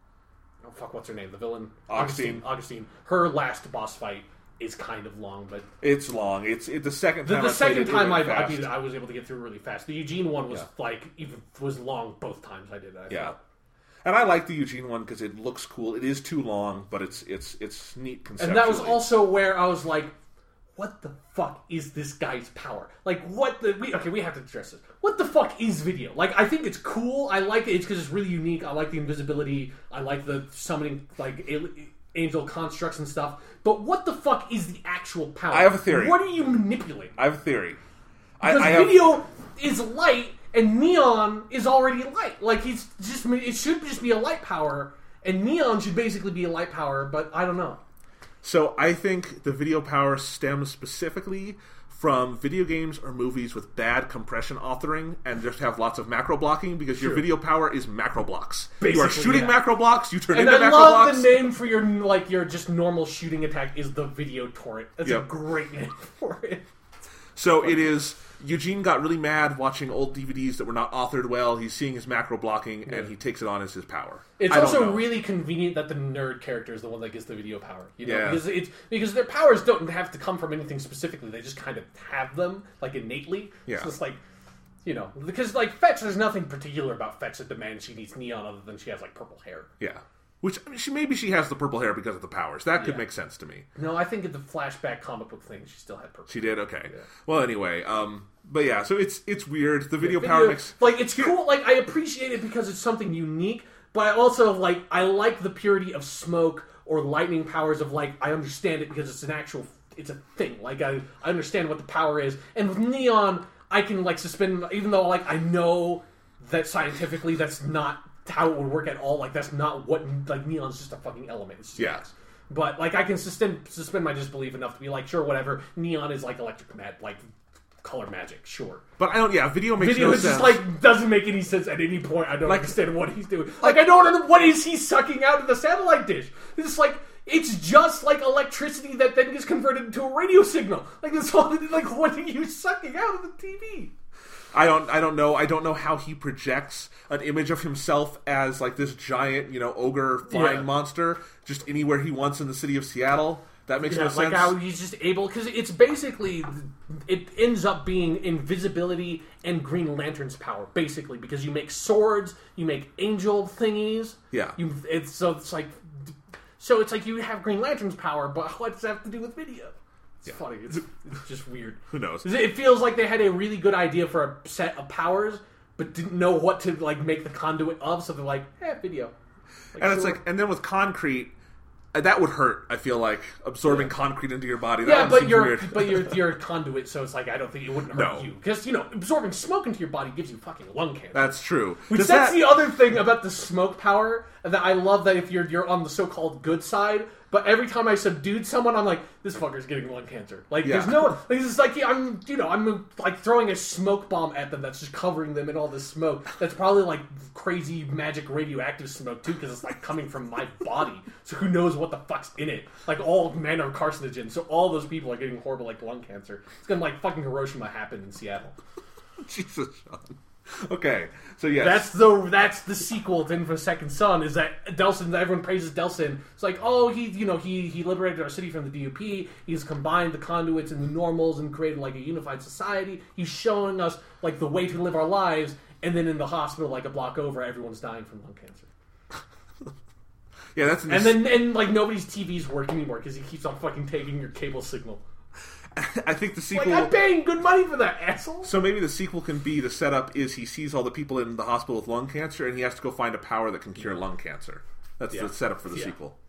Speaker 2: oh fuck, what's her name? The villain?
Speaker 1: Augustine.
Speaker 2: Augustine. Augustine. Her last boss fight is kind of long, but...
Speaker 1: it's long. It's it, the second
Speaker 2: The,
Speaker 1: time.
Speaker 2: the
Speaker 1: I played
Speaker 2: second
Speaker 1: it,
Speaker 2: time
Speaker 1: it
Speaker 2: I,
Speaker 1: went
Speaker 2: I
Speaker 1: fast.
Speaker 2: beat it, I was able to get through really fast. The Eugene one was,
Speaker 1: Yeah.
Speaker 2: like, even was long both times I did it. I
Speaker 1: Yeah.
Speaker 2: thought.
Speaker 1: And I like the Eugene one because it looks cool. It is too long, but it's it's it's neat conceptually.
Speaker 2: And that was also where I was like, what the fuck is this guy's power? Like, what the... We, okay, we have to address this. What the fuck is video? Like, I think it's cool. I like it. It's because it's really unique. I like the invisibility. I like the summoning, like, al- angel constructs and stuff. But what the fuck is the actual power?
Speaker 1: I have a theory.
Speaker 2: What are you manipulating?
Speaker 1: I have a theory. I,
Speaker 2: Because
Speaker 1: I have,
Speaker 2: video is light, and neon is already light. Like, he's just... It should just be a light power, and neon should basically be a light power, but I don't know.
Speaker 1: So I think the video power stems specifically from video games or movies with bad compression authoring and just have lots of macro blocking, because your
Speaker 2: Sure.
Speaker 1: video power is macro blocks. you are
Speaker 2: Basically,
Speaker 1: shooting
Speaker 2: yeah.
Speaker 1: macro blocks, you turn
Speaker 2: And
Speaker 1: into
Speaker 2: I
Speaker 1: macro
Speaker 2: love
Speaker 1: blocks.
Speaker 2: the name for your like your just normal shooting attack is the video torrent. That's a
Speaker 1: Yep.
Speaker 2: great name for it.
Speaker 1: So it is. Eugene got really mad watching old D V Ds that were not authored well. He's seeing his macro blocking, and he takes it on as his power.
Speaker 2: It's
Speaker 1: I don't
Speaker 2: also
Speaker 1: know.
Speaker 2: really convenient that the nerd character is the one that gets the video power. You know,
Speaker 1: Yeah.
Speaker 2: because it's because their powers don't have to come from anything specifically. They just kind of have them like innately.
Speaker 1: Yeah.
Speaker 2: It's just like, you know, because like Fetch, there's nothing particular about Fetch that demands she needs neon other than she has like purple hair.
Speaker 1: Yeah. Which I mean, she maybe she has the purple hair because of the powers. That could
Speaker 2: Yeah.
Speaker 1: make sense to me.
Speaker 2: No, I think in the flashback comic book thing, she still had purple.
Speaker 1: She did okay. Well, anyway, um, but yeah, so it's it's weird. The video
Speaker 2: Video-
Speaker 1: power makes
Speaker 2: like it's cool. Like I appreciate it because it's something unique, but I also like I like the purity of smoke or lightning powers. Of like I understand it because it's an actual, it's a thing. Like I I understand what the power is, and with neon, I can like suspend. Even though like I know that scientifically that's not how it would work at all. Like that's not what like neon's just a fucking element. It's just
Speaker 1: Yeah.
Speaker 2: gas. But like I can suspend suspend my disbelief enough to be like, sure, whatever. Neon is like electric mag, like color magic, sure.
Speaker 1: But I don't. Yeah, video makes
Speaker 2: Video
Speaker 1: no
Speaker 2: is
Speaker 1: sense.
Speaker 2: just like doesn't make any sense at any point. I don't
Speaker 1: Like-
Speaker 2: understand what he's doing. Like I don't know what is he sucking out of the satellite dish. It's just like it's just like electricity that then gets converted into a radio signal. Like that's all. Like what are you sucking out of the T V?
Speaker 1: I don't. I don't know. I don't know how he projects an image of himself as like this giant, you know, ogre flying
Speaker 2: Yeah.
Speaker 1: monster just anywhere he wants in the city of Seattle. That makes
Speaker 2: Yeah,
Speaker 1: no
Speaker 2: like
Speaker 1: sense.
Speaker 2: how he's just able because it's basically it ends up being invisibility and Green Lantern's power basically because you make swords, you make angel thingies.
Speaker 1: Yeah.
Speaker 2: you it's so it's like so it's like you have Green Lantern's power, but what does that have to do with video? It's funny. It's, it's just weird.
Speaker 1: Who knows?
Speaker 2: It feels like they had a really good idea for a set of powers, but didn't know what to like make the conduit of. So they're like, eh, video. Like,
Speaker 1: And it's
Speaker 2: sure.
Speaker 1: like, and then with concrete, uh, that would hurt. I feel like absorbing concrete into your body. That
Speaker 2: yeah,
Speaker 1: one
Speaker 2: but
Speaker 1: seems
Speaker 2: you're
Speaker 1: weird.
Speaker 2: but you're you're a conduit, so it's like I don't think it wouldn't hurt
Speaker 1: No.
Speaker 2: you because you know absorbing smoke into your body gives you fucking lung cancer.
Speaker 1: That's true.
Speaker 2: Which
Speaker 1: Does
Speaker 2: that's
Speaker 1: that-
Speaker 2: the other thing about the smoke power that I love. That if you're you're on the so-called good side, But every time I subdued someone, I'm like, this fucker's getting lung cancer. Like,
Speaker 1: Yeah.
Speaker 2: there's no, like, it's like I'm, you know, I'm like throwing a smoke bomb at them that's just covering them in all this smoke. That's probably like crazy magic radioactive smoke too, because it's like coming from my body. So who knows what the fuck's in it? Like, all men are carcinogens, so all those people are getting horrible like lung cancer. It's gonna like fucking Hiroshima happen in Seattle.
Speaker 1: Jesus, Sean. Okay, so yes.
Speaker 2: That's the that's the sequel to Infamous Second Son. Is that Delsin? Everyone praises Delsin. It's like, oh, he you know he he liberated our city from the D U P. He's combined the conduits and the normals and created like a unified society. He's showing us like the way to live our lives. And then in the hospital, like a block over, everyone's dying from lung cancer.
Speaker 1: Yeah, that's
Speaker 2: and then and like nobody's T Vs work anymore because he keeps on fucking taking your cable signal.
Speaker 1: I think the sequel.
Speaker 2: Like, I'm paying good money for that, asshole.
Speaker 1: So maybe the sequel can be, the setup is he sees all the people in the hospital with lung cancer, and he has to go find a power that can cure lung cancer. That's
Speaker 2: Yeah.
Speaker 1: the setup for the
Speaker 2: Yeah.
Speaker 1: sequel.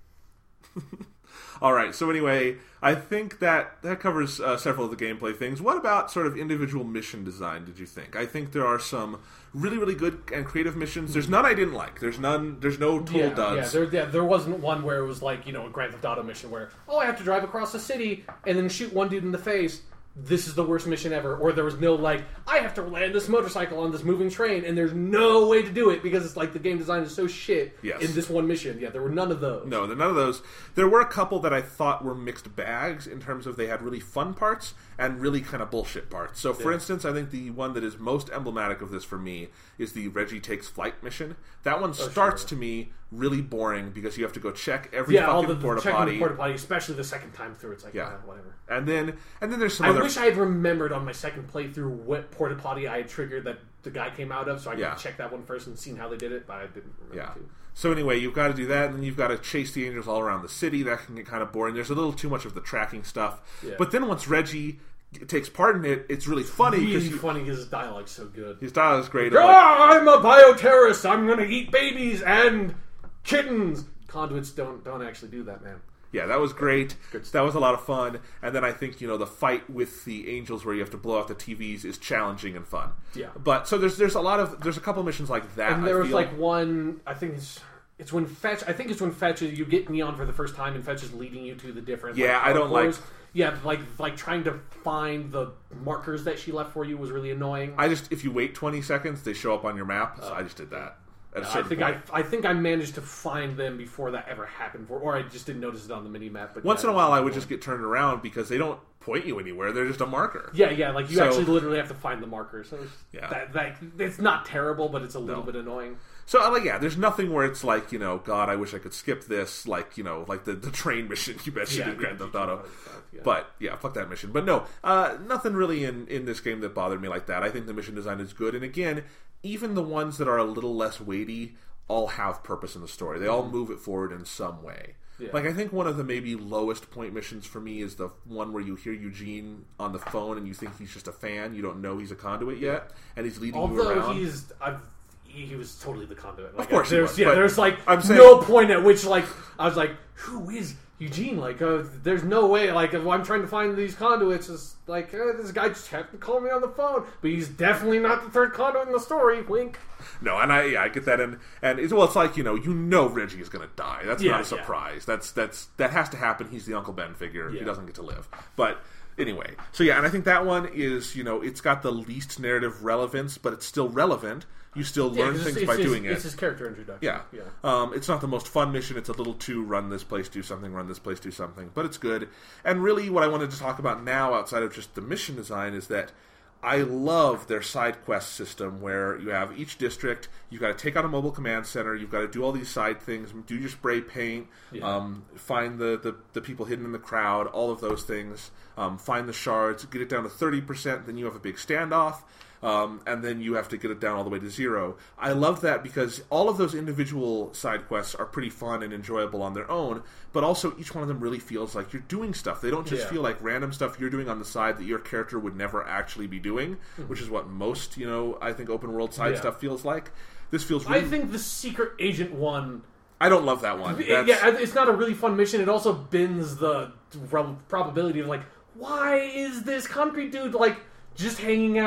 Speaker 1: All right. So anyway, I think that that covers uh, several of the gameplay things. What about sort of individual mission design? Did you think? I think there are some really, really good and creative missions. There's none I didn't like. There's none. There's no total
Speaker 2: Yeah,
Speaker 1: duds.
Speaker 2: yeah, there, yeah, there wasn't one where it was like, you know, a Grand Theft Auto mission where, oh, I have to drive across the city and then shoot one dude in the face. This is the worst mission ever. Or there was no, like, I have to land this motorcycle on this moving train and there's no way to do it because it's like the game design is so shit
Speaker 1: Yes.
Speaker 2: in this one mission. Yeah, there were none of those.
Speaker 1: No, there- none of those. There were a couple that I thought were mixed bags in terms of they had really fun parts and really kind of bullshit parts. So, for
Speaker 2: Yeah.
Speaker 1: instance, I think the one that is most emblematic of this for me is the Reggie Takes Flight mission. That one starts
Speaker 2: sure.
Speaker 1: to me really boring because you have to go check every
Speaker 2: Yeah, all
Speaker 1: fucking
Speaker 2: the,
Speaker 1: porta
Speaker 2: checking
Speaker 1: potty,
Speaker 2: the porta potty, especially the second time through. It's like,
Speaker 1: Yeah.
Speaker 2: yeah, whatever.
Speaker 1: and then and then there's some
Speaker 2: I
Speaker 1: other.
Speaker 2: wish I had remembered on my second playthrough what porta potty I had triggered that the guy came out of, so I could
Speaker 1: Yeah.
Speaker 2: check that one first and seen how they did it, but I didn't remember
Speaker 1: Yeah.
Speaker 2: to.
Speaker 1: So anyway, you've got to do that, and then you've got to chase the angels all around the city. That can get kind of boring. There's a little too much of the tracking stuff.
Speaker 2: Yeah.
Speaker 1: But then once Reggie takes part in it, it's really funny because
Speaker 2: Really funny because his dialogue's so good.
Speaker 1: his dialogue is great.
Speaker 2: Ah, I'm a bioterrorist. I'm going to eat babies and kittens. Conduits don't don't actually do that, man.
Speaker 1: Yeah, that was great.
Speaker 2: Good stuff.
Speaker 1: That was a lot of fun. And then I think, you know, the fight with the angels where you have to blow out the T Vs is challenging and fun.
Speaker 2: Yeah.
Speaker 1: But so there's there's a lot of there's a couple missions like that.
Speaker 2: And there
Speaker 1: I
Speaker 2: was
Speaker 1: feel.
Speaker 2: like one. I think it's it's when Fetch. I think it's when Fetch you get Neon for the first time, and Fetch is leading you to the different.
Speaker 1: Yeah,
Speaker 2: like,
Speaker 1: I don't like-
Speaker 2: hardcores. Yeah, like like trying to find the markers that she left for you was really annoying.
Speaker 1: I just if you wait twenty seconds, they show up on your map. So I just did that. At a
Speaker 2: I
Speaker 1: certain
Speaker 2: think
Speaker 1: point.
Speaker 2: I, I think I managed to find them before that ever happened, for, or I just didn't notice it on the mini map. But
Speaker 1: Once
Speaker 2: yeah,
Speaker 1: in a while, I would just get turned around because they don't point you anywhere. They're just a marker.
Speaker 2: Yeah, yeah, like you
Speaker 1: So-
Speaker 2: actually literally have to find the marker. So it's,
Speaker 1: Yeah.
Speaker 2: that, that it's not terrible, but it's a little
Speaker 1: No.
Speaker 2: bit annoying.
Speaker 1: So I like yeah, there's nothing where it's like, you know, God, I wish I could skip this, like, you know, like the, the train mission you mentioned
Speaker 2: Yeah,
Speaker 1: in Grand
Speaker 2: yeah,
Speaker 1: Theft Auto.
Speaker 2: yeah.
Speaker 1: But yeah, fuck that mission. But no, uh, nothing really in, in this game that bothered me like that. I think the mission design is good. And again, even the ones that are a little less weighty all have purpose in the story. They all move it forward in some way.
Speaker 2: Yeah.
Speaker 1: Like I think one of the maybe lowest point missions for me is the one where you hear Eugene on the phone and you think he's just a fan. You don't know he's a conduit yet, and he's leading you
Speaker 2: Although
Speaker 1: around.
Speaker 2: he's, I've, he he was totally the conduit. Like,
Speaker 1: Of course he
Speaker 2: there's,
Speaker 1: was,
Speaker 2: yeah,
Speaker 1: but
Speaker 2: there's like
Speaker 1: I'm saying-
Speaker 2: no point at which like I was like, who is Eugene? Like, uh, there's no way. Like, if I'm trying to find these conduits, it's like uh, this guy just happened to call me on the phone, but he's definitely not the third conduit in the story. Wink.
Speaker 1: No, and I yeah, I get that, and and it's, well, it's like, you know, you know Reggie is going to die. That's
Speaker 2: Yeah,
Speaker 1: not a
Speaker 2: yeah.
Speaker 1: surprise. That's that's that has to happen. He's the Uncle Ben figure. He
Speaker 2: Yeah.
Speaker 1: doesn't get to live. But anyway, so yeah, and I think that one is, you know, it's got the least narrative relevance, but it's still relevant. You still
Speaker 2: Yeah,
Speaker 1: learn
Speaker 2: 'cause
Speaker 1: things
Speaker 2: it's,
Speaker 1: by
Speaker 2: it's
Speaker 1: doing
Speaker 2: his,
Speaker 1: it.
Speaker 2: It's his character introduction.
Speaker 1: Yeah.
Speaker 2: yeah.
Speaker 1: Um, it's not the most fun mission. It's a little too run this place, do something, run this place, do something. But it's good. And really what I wanted to talk about now, outside of just the mission design, is that I love their side quest system where you have each district, you've got to take out a mobile command center, you've got to do all these side things, do your spray paint,
Speaker 2: Yeah.
Speaker 1: um, find the, the, the people hidden in the crowd, all of those things, um, find the shards, get it down to thirty percent, then you have a big standoff. Um, and then you have to get it down all the way to zero. I love that because all of those individual side quests are pretty fun and enjoyable on their own, but also each one of them really feels like you're doing stuff. They don't just
Speaker 2: Yeah.
Speaker 1: feel like random stuff you're doing on the side that your character would never actually be doing,
Speaker 2: Mm-hmm.
Speaker 1: which is what most, you know, I think open world side
Speaker 2: Yeah.
Speaker 1: stuff feels like. This feels
Speaker 2: I
Speaker 1: really...
Speaker 2: think the Secret Agent one.
Speaker 1: I don't love that one.
Speaker 2: It-
Speaker 1: That's-
Speaker 2: yeah, it's not a really fun mission. It also bends the prob- probability of like, why is this concrete dude like just hanging out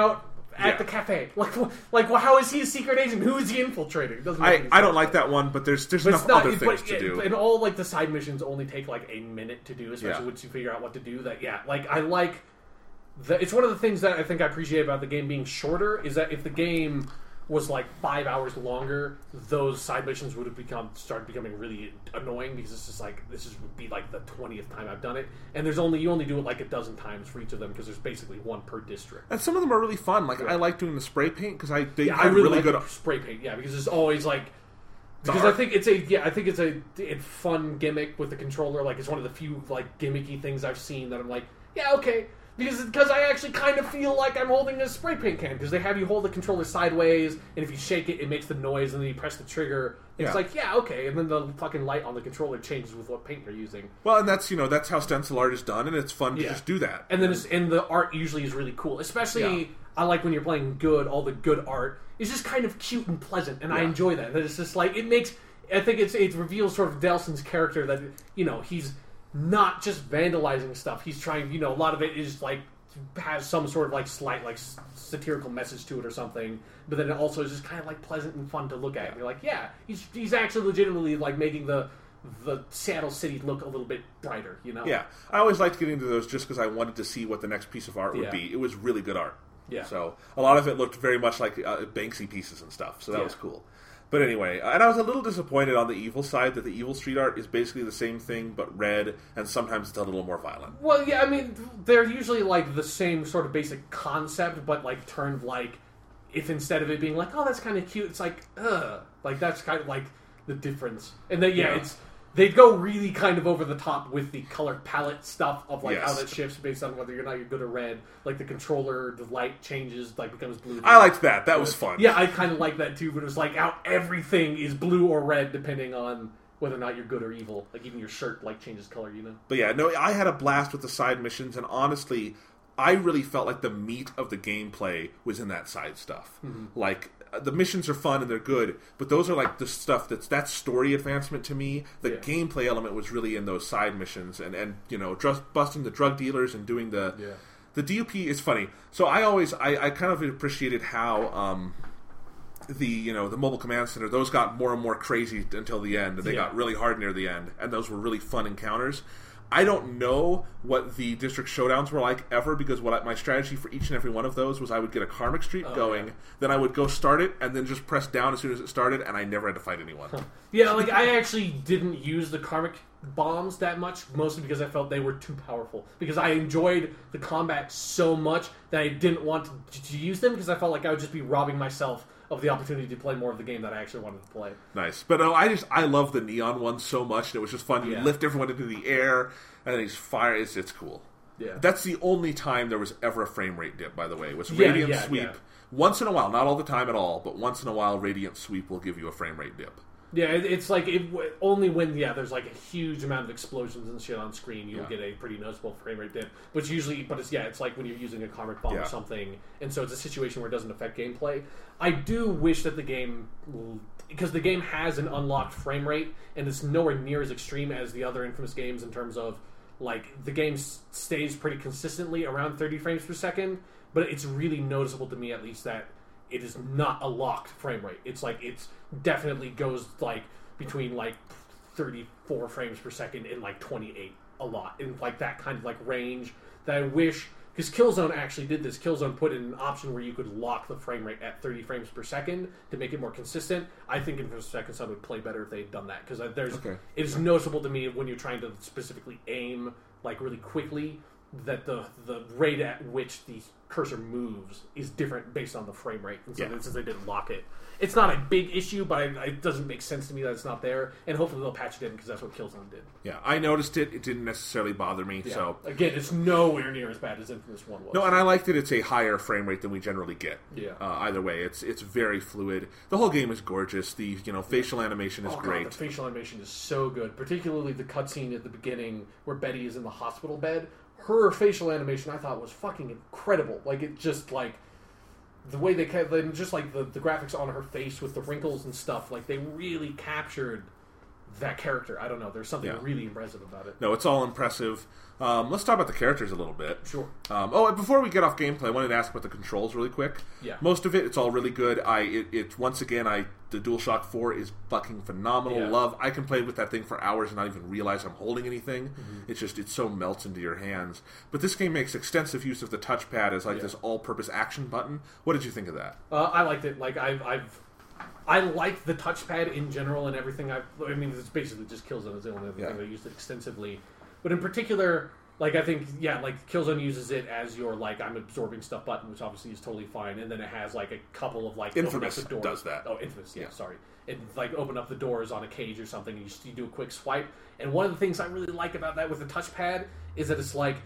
Speaker 2: at
Speaker 1: Yeah.
Speaker 2: the cafe. Like, like, well, how is he a secret agent? Who is he infiltrating? It doesn't make
Speaker 1: I,
Speaker 2: any
Speaker 1: I don't
Speaker 2: sense.
Speaker 1: like that one, but there's there's
Speaker 2: But
Speaker 1: enough
Speaker 2: it's not,
Speaker 1: other
Speaker 2: it-
Speaker 1: things
Speaker 2: but
Speaker 1: to
Speaker 2: it-
Speaker 1: do.
Speaker 2: And all like the side missions only take like a minute to do, especially
Speaker 1: Yeah.
Speaker 2: once you figure out what to do. That yeah, like I like. The, it's one of the things that I think I appreciate about the game being shorter is that if the game was like five hours longer, those side missions would have become started becoming really annoying because it's just like this is would be like the twentieth time I've done it, and there's only you only do it like a dozen times for each of them because there's basically one per district.
Speaker 1: And some of them are really fun. Like
Speaker 2: Yeah.
Speaker 1: I like doing the spray paint because I they
Speaker 2: Yeah, I
Speaker 1: have
Speaker 2: really,
Speaker 1: really
Speaker 2: like
Speaker 1: good.
Speaker 2: the spray paint. Yeah, because it's always like because
Speaker 1: art.
Speaker 2: I think it's a yeah I think it's a, a fun gimmick with the controller. Like it's one of the few like gimmicky things I've seen that I'm like yeah okay. Because because I actually kind of feel like I'm holding a spray paint can because they have you hold the controller sideways and if you shake it, it makes the noise and then you press the trigger. It's
Speaker 1: Yeah.
Speaker 2: like yeah okay, and then the fucking light on the controller changes with what paint you're using.
Speaker 1: Well, and that's you know that's how stencil art is done, and it's fun to
Speaker 2: Yeah.
Speaker 1: just do that.
Speaker 2: And then it's, and the art usually is really cool. Especially
Speaker 1: Yeah.
Speaker 2: I like when you're playing good. All the good art is just kind of cute and pleasant, and I
Speaker 1: Yeah.
Speaker 2: enjoy that. That it's just like it makes. I think it's it reveals sort of Delson's character that you know he's not just vandalizing stuff. He's trying. You know, a lot of it is like has some sort of like slight like s- satirical message to it or something. But then it also is just kind of like pleasant and fun to look at. And you're like, yeah, he's he's actually legitimately like making the the Seattle city look a little bit brighter. You know?
Speaker 1: Yeah, I always liked getting into those just because I wanted to see what the next piece of art would
Speaker 2: Yeah.
Speaker 1: be. It was really good art.
Speaker 2: Yeah.
Speaker 1: So a lot of it looked very much like uh, Banksy pieces and stuff. So that
Speaker 2: Yeah.
Speaker 1: was cool. But anyway, and I was a little disappointed on the evil side that the evil street art is basically the same thing but red, and sometimes it's a little more violent.
Speaker 2: Well, yeah, I mean, they're usually like the same sort of basic concept, but like turned like if instead of it being like, oh, that's kind of cute, it's like, ugh, like that's kind of like the difference. And then yeah,
Speaker 1: Yeah.
Speaker 2: it's they go really kind of over the top with the color palette stuff of like how
Speaker 1: Yes.
Speaker 2: that shifts based on whether you're not you're good or red. Like the controller, the light changes, like becomes blue.
Speaker 1: I liked that. That was fun.
Speaker 2: Yeah, I kind of like that too, but it was like how everything is blue or red depending on whether or not you're good or evil. Like even your shirt like changes color, you know.
Speaker 1: But yeah, no, I had a blast with the side missions, and honestly, I really felt like the meat of the gameplay was in that side stuff.
Speaker 2: Mm-hmm.
Speaker 1: Like, uh, the missions are fun and they're good, but those are like the stuff that's that's story advancement to me. The
Speaker 2: Yeah.
Speaker 1: gameplay element was really in those side missions, and and you know, just busting the drug dealers and doing the
Speaker 2: Yeah.
Speaker 1: the D U P is funny. So I always I, I kind of appreciated how. Um, the you know the mobile command center, those got more and more crazy until the end, and they
Speaker 2: Yeah.
Speaker 1: got really hard near the end, and those were really fun encounters. I don't know what the district showdowns were like ever, because what I, my strategy for each and every one of those was I would get a karmic streak
Speaker 2: Oh,
Speaker 1: going,
Speaker 2: yeah.
Speaker 1: then I would go start it, and then just press down as soon as it started, and I never had to fight anyone.
Speaker 2: Yeah, like I actually didn't use the karmic bombs that much, mostly because I felt they were too powerful. Because I enjoyed the combat so much that I didn't want to, to use them because I felt like I would just be robbing myself of the opportunity to play more of the game that I actually wanted to play.
Speaker 1: Nice, but no, I just I love the neon one so much, and it was just fun. You
Speaker 2: Yeah.
Speaker 1: lift everyone into the air, and then he's fire. It's it's cool.
Speaker 2: Yeah.
Speaker 1: That's the only time there was ever a frame rate dip, by the way. Was
Speaker 2: Yeah,
Speaker 1: Radiant
Speaker 2: yeah,
Speaker 1: Sweep.
Speaker 2: yeah.
Speaker 1: Once in a while, not all the time at all, but once in a while, Radiant Sweep will give you a frame rate dip.
Speaker 2: Yeah, it, it's like it, only when yeah, there's like a huge amount of explosions and shit on screen, you'll
Speaker 1: Yeah.
Speaker 2: get a pretty noticeable frame rate dip. But usually, but it's yeah, it's like when you're using a karmic bomb
Speaker 1: Yeah.
Speaker 2: or something, and so it's a situation where it doesn't affect gameplay. I do wish that the game, because the game has an unlocked frame rate, and it's nowhere near as extreme as the other Infamous games in terms of like the game s- stays pretty consistently around thirty frames per second. But it's really noticeable to me, at least, that it is not a locked frame rate. It's like it's definitely goes like between like thirty-four frames per second and like twenty-eight a lot in like that kind of like range that I wish, because Killzone actually did this. Killzone put in an option where you could lock the frame rate at thirty frames per second to make it more consistent. I think Infamous Second Son would play better if they had done that, because there's
Speaker 1: Okay.
Speaker 2: it is noticeable to me when you're trying to specifically aim like really quickly that the the rate at which the cursor moves is different based on the frame rate. And so
Speaker 1: Yeah.
Speaker 2: since they didn't lock it, it's not a big issue, but I, it doesn't make sense to me that it's not there. And hopefully they'll patch it in, because that's what Killzone did.
Speaker 1: Yeah, I noticed it. It didn't necessarily bother me.
Speaker 2: Yeah.
Speaker 1: So
Speaker 2: Again, it's nowhere near as bad as Infamous One was.
Speaker 1: no, and I like that it's a higher frame rate than we generally get.
Speaker 2: Yeah.
Speaker 1: Uh, either way, it's it's very fluid. The whole game is gorgeous. The you know facial animation is
Speaker 2: Oh, God,
Speaker 1: great.
Speaker 2: the facial animation is so good, particularly the cutscene at the beginning where Betty is in the hospital bed. Her facial animation I thought was fucking incredible. Like it just like the way they kept, then just like the, the graphics on her face with the wrinkles and stuff. Like they really captured that character. I don't know. There's something
Speaker 1: Yeah.
Speaker 2: really impressive about it.
Speaker 1: No, it's all impressive. Um, let's talk about the characters a little bit.
Speaker 2: Sure.
Speaker 1: Um, oh, and before we get off gameplay, I wanted to ask about the controls really quick.
Speaker 2: Yeah.
Speaker 1: Most of it, it's all really good. I it, it once again, I the DualShock four is fucking phenomenal.
Speaker 2: Yeah.
Speaker 1: Love. I can play with that thing for hours and not even realize I'm holding anything.
Speaker 2: Mm-hmm.
Speaker 1: It's just it so melts into your hands. But this game makes extensive use of the touchpad as like
Speaker 2: Yeah.
Speaker 1: this all-purpose action button. What did you think of that?
Speaker 2: Uh, I liked it. Like I've, I've, I like the touchpad in general and everything. I've, I mean, it's basically just Killzone is the only other
Speaker 1: Yeah.
Speaker 2: thing I used it extensively. But in particular, like I think, yeah, like Killzone uses it as your like I'm absorbing stuff button, which obviously is totally fine. And then it has like a couple of like
Speaker 1: Infamous
Speaker 2: open up the doors.
Speaker 1: does that.
Speaker 2: Oh, Infamous. Yeah,
Speaker 1: Yeah.
Speaker 2: sorry. And like open up the doors on a cage or something, and you, just, you do a quick swipe. And one of the things I really like about that with the touchpad is that it's like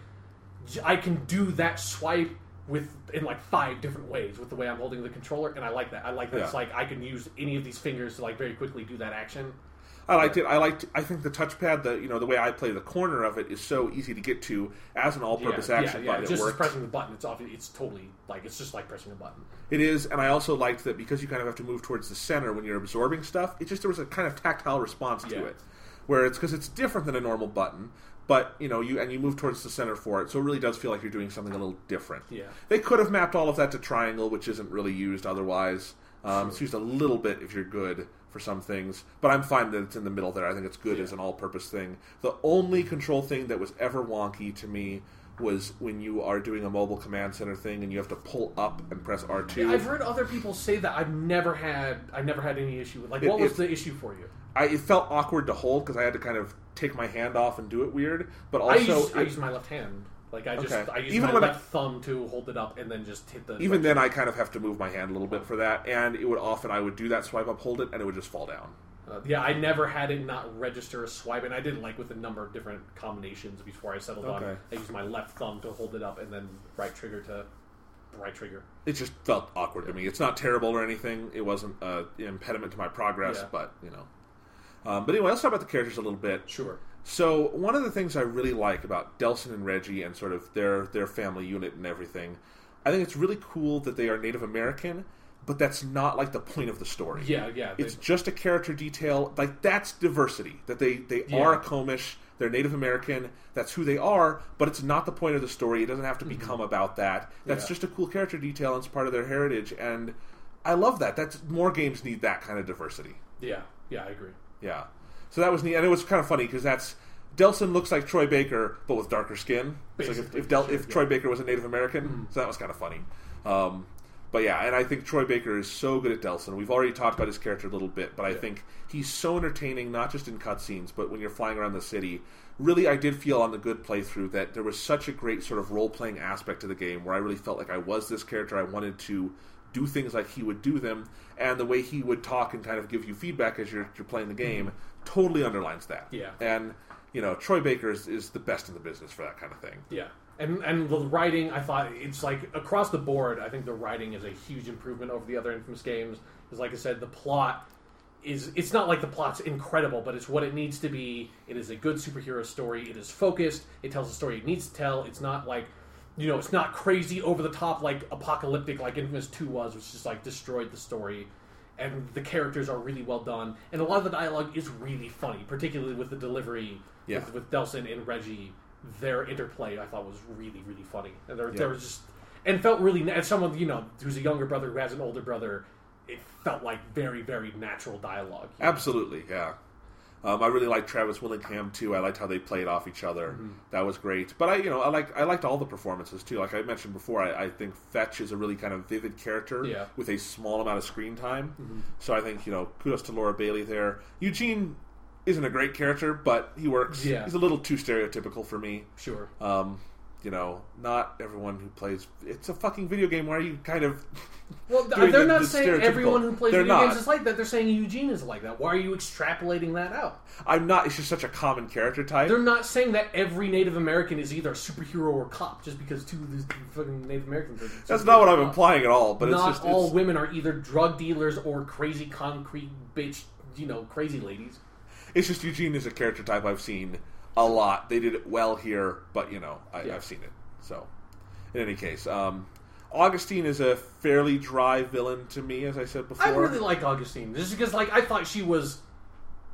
Speaker 2: I can do that swipe with in like five different ways with the way I'm holding the controller, and I like that. I like that
Speaker 1: Yeah.
Speaker 2: it's like I can use any of these fingers to like very quickly do that action.
Speaker 1: I liked it. I liked. I think the touchpad, the you know the way I play the corner of it is so easy to get to as an all-purpose
Speaker 2: yeah,
Speaker 1: action
Speaker 2: yeah, yeah.
Speaker 1: button.
Speaker 2: Just
Speaker 1: it
Speaker 2: as
Speaker 1: works.
Speaker 2: pressing the button, it's obvious. It's totally like it's just like pressing a button.
Speaker 1: It is, and I also liked that because you kind of have to move towards the center when you're absorbing stuff. It just there was a kind of tactile response to
Speaker 2: Yeah.
Speaker 1: it, where it's because it's different than a normal button, but you know you and you move towards the center for it, so it really does feel like you're doing something a little different.
Speaker 2: Yeah.
Speaker 1: They could have mapped all of that to triangle, which isn't really used otherwise. Um,
Speaker 2: Sure.
Speaker 1: It's used a little bit if you're good for some things, but I'm fine that it's in the middle there. I think it's good
Speaker 2: Yeah.
Speaker 1: as an all-purpose thing. The only control thing that was ever wonky to me was when you are doing a mobile command center thing and you have to pull up and press R two.
Speaker 2: I've heard other people say that. I've never had. I've never had any issue with. Like,
Speaker 1: It-
Speaker 2: what was
Speaker 1: it-
Speaker 2: the issue for you?
Speaker 1: I, it felt awkward to hold because I had to kind of take my hand off and do it weird. But
Speaker 2: I
Speaker 1: also,
Speaker 2: use, I
Speaker 1: it-
Speaker 2: use my left hand. Like I just
Speaker 1: Okay.
Speaker 2: I use
Speaker 1: Even
Speaker 2: my
Speaker 1: when I-
Speaker 2: left thumb to hold it up and then just hit the.
Speaker 1: even then, I kind of have to move my hand a little bit for that. And it would often I would do that swipe up, hold it, and it would just fall down.
Speaker 2: Uh, yeah, I never had it not register a swipe, and I didn't like with a number of different combinations before I settled on.
Speaker 1: Okay.
Speaker 2: I used my left thumb to hold it up, and then right trigger to right trigger.
Speaker 1: It just felt awkward to me. It's not terrible or anything. It wasn't uh, an impediment to my progress,
Speaker 2: Yeah.
Speaker 1: but you know. Um, but anyway, let's talk about the characters a little bit.
Speaker 2: Sure.
Speaker 1: So one of the things I really like about Delsin and Reggie and sort of their their family unit and everything, I think it's really cool that they are Native American, but that's not like the point of the story.
Speaker 2: Yeah, yeah.
Speaker 1: It's
Speaker 2: they-
Speaker 1: just a character detail. Like that's diversity. That they they
Speaker 2: Yeah.
Speaker 1: are Comish. They're Native American. That's who they are. But it's not the point of the story. It doesn't have to become about that. That's
Speaker 2: Yeah.
Speaker 1: just a cool character detail. And it's part of their heritage. And I love that. That's more games need that kind of diversity.
Speaker 2: yeah, yeah, I agree.
Speaker 1: Yeah. So that was neat, and it was kind of funny because that's Delsin looks like Troy Baker, but with darker skin. It's like if
Speaker 2: Basically,
Speaker 1: if, Del,
Speaker 2: sure,
Speaker 1: if
Speaker 2: yeah.
Speaker 1: Troy Baker was a Native American, so that was kind of funny. Um, but yeah, and I think Troy Baker is so good at Delsin. We've already talked about his character a little bit, but I
Speaker 2: Yeah.
Speaker 1: think he's so entertaining, not just in cutscenes, but when you're flying around the city. Really, I did feel on the good playthrough that there was such a great sort of role-playing aspect to the game where I really felt like I was this character. I wanted to do things like he would do them, and the way he would talk and kind of give you feedback as you're, you're playing the game totally underlines that.
Speaker 2: Yeah.
Speaker 1: And, you know, Troy Baker is, is the best in the business for that kind of thing.
Speaker 2: Yeah, and and the writing, I thought it's like across the board. I think the writing is a huge improvement over the other Infamous games. Because, like I said, the plot is it's not like the plot's incredible, but it's what it needs to be. It is a good superhero story. It is focused. It tells the story it needs to tell. It's not like you know, it's not crazy over the top like apocalyptic like Infamous two was, which just like destroyed the story. And the characters are really well done, and a lot of the dialogue is really funny, particularly with the delivery
Speaker 1: Yeah.
Speaker 2: with, with Delsin and Reggie. Their interplay, I thought, was really, really funny, and there,
Speaker 1: Yeah.
Speaker 2: there was just and felt really. As someone you know who's a younger brother who has an older brother, it felt like very, very natural dialogue. you know?
Speaker 1: Absolutely, yeah. Um, I really liked Travis Willingham too. I liked how they played off each other.
Speaker 2: Mm-hmm.
Speaker 1: That was great. But I, you know, I like I liked all the performances too. Like I mentioned before, I, I think Fetch is a really kind of vivid character
Speaker 2: Yeah.
Speaker 1: with a small amount of screen time.
Speaker 2: Mm-hmm.
Speaker 1: So I think you know, kudos to Laura Bailey there. Eugene isn't a great character, but he works.
Speaker 2: Yeah.
Speaker 1: He's a little too stereotypical for me.
Speaker 2: Sure.
Speaker 1: Um, you know, not everyone who plays. It's a fucking video game. Why are you kind of?
Speaker 2: Well,
Speaker 1: doing
Speaker 2: they're
Speaker 1: the-
Speaker 2: not
Speaker 1: the
Speaker 2: saying
Speaker 1: stereotypical-
Speaker 2: everyone who plays
Speaker 1: They're
Speaker 2: video
Speaker 1: not.
Speaker 2: games is like that. They're saying Eugene is like that. Why are you extrapolating that out?
Speaker 1: I'm not. It's just such a common character type.
Speaker 2: They're not saying that every Native American is either a superhero or cop just because two of these fucking Native Americans are.
Speaker 1: That's not what I'm
Speaker 2: superheroes or cops.
Speaker 1: implying at all. But
Speaker 2: Not
Speaker 1: it's just
Speaker 2: all
Speaker 1: it's,
Speaker 2: women are either drug dealers or crazy concrete bitch, you know, crazy ladies.
Speaker 1: It's just Eugene is a character type I've seen a lot. They did it well here, but you know, I,
Speaker 2: Yeah.
Speaker 1: I've seen it. So, in any case, um, Augustine is a fairly dry villain to me, as I said before.
Speaker 2: I really like Augustine. Just because, like, I thought she was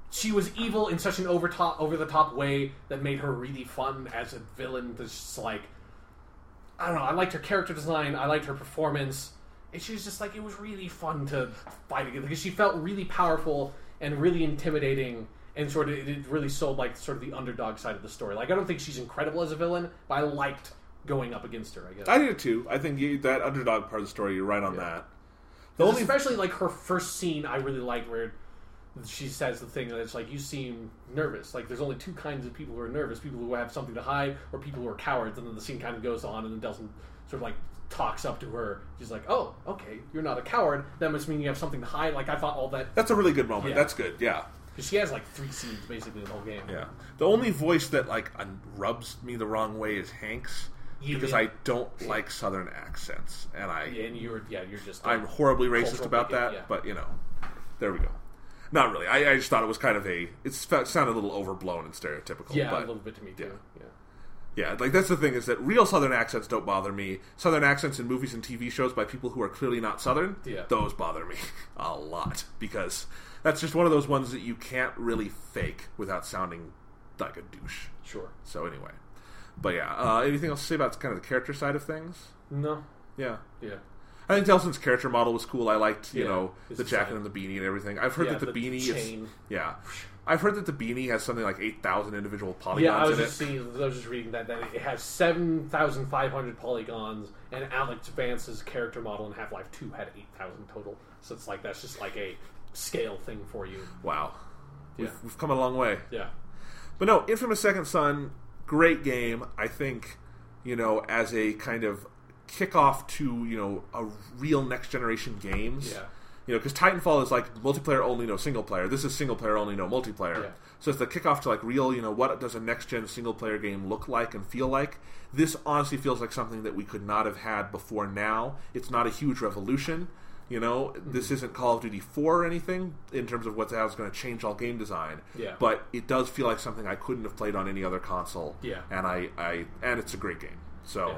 Speaker 2: she was evil in such an over top, over the top way that made her really fun as a villain. That's just like, I don't know. I liked her character design. I liked her performance. And she was just like, it was really fun to fight against because she felt really powerful and really intimidating, and sort of it really sold like sort of the underdog side of the story. Like, I don't think she's incredible as a villain, but I liked going up against her. I guess
Speaker 1: I did it too. I think you, that underdog part of the story, you're right on yeah. that.
Speaker 2: The only... especially like her first scene, I really liked where she says the thing that it's like, you seem nervous. Like, there's only two kinds of people who are nervous: people who have something to hide, or people who are cowards. And then the scene kind of goes on, and then doesn't sort of like talks up to her. She's like, "Oh, okay, you're not a coward. That must mean you have something to hide." Like, I thought all that.
Speaker 1: That's a really good moment.
Speaker 2: Yeah.
Speaker 1: That's good. Yeah.
Speaker 2: Because she has like three scenes basically in the whole game.
Speaker 1: Yeah. The only voice that like rubs me the wrong way is Hank's. You because did. I don't like Southern accents, and I
Speaker 2: yeah, and you're yeah you're just
Speaker 1: I'm horribly racist about that, yeah. But you know, there we go. Not really. I, I just thought it was kind of a it sounded a little overblown and stereotypical.
Speaker 2: Yeah,
Speaker 1: but,
Speaker 2: a little bit to me too.
Speaker 1: Yeah. yeah, yeah. Like that's the thing is that real Southern accents don't bother me. Southern accents in movies and T V shows by people who are clearly not Southern,
Speaker 2: yeah.
Speaker 1: those bother me a lot because that's just one of those ones that you can't really fake without sounding like a douche.
Speaker 2: Sure.
Speaker 1: So anyway. But yeah, uh, anything else to say about kind of the character side of things?
Speaker 2: No.
Speaker 1: Yeah.
Speaker 2: Yeah.
Speaker 1: I think Delson's character model was cool. I liked, you
Speaker 2: yeah,
Speaker 1: know, the jacket and the beanie and everything. I've heard
Speaker 2: yeah,
Speaker 1: that the, the beanie
Speaker 2: chain.
Speaker 1: is... Yeah. I've heard that the beanie has something like eight thousand individual polygons
Speaker 2: yeah, I was
Speaker 1: in
Speaker 2: just
Speaker 1: it.
Speaker 2: Seeing, I was just reading that, that it has seven thousand five hundred polygons, and Alex Vance's character model in Half-Life two had eight thousand total. So it's like, that's just like a scale thing for you.
Speaker 1: Wow.
Speaker 2: Yeah.
Speaker 1: We've, we've come a long way.
Speaker 2: Yeah.
Speaker 1: But no, Infamous Second Son, great game. I think... you know, as a kind of kickoff to, you know, a real next generation games.
Speaker 2: Yeah.
Speaker 1: You know, because Titanfall is like multiplayer only, no single player. This is single player only, no multiplayer.
Speaker 2: Yeah.
Speaker 1: So it's the kickoff to like real, you know, what does a next gen single player game look like and feel like? This honestly feels like something that we could not have had before now. It's not a huge revolution. You know, mm-hmm. This isn't Call of Duty four or anything in terms of what's how it's going to change all game design.
Speaker 2: Yeah.
Speaker 1: But it does feel like something I couldn't have played on any other console.
Speaker 2: Yeah.
Speaker 1: And I, I and it's a great game. So,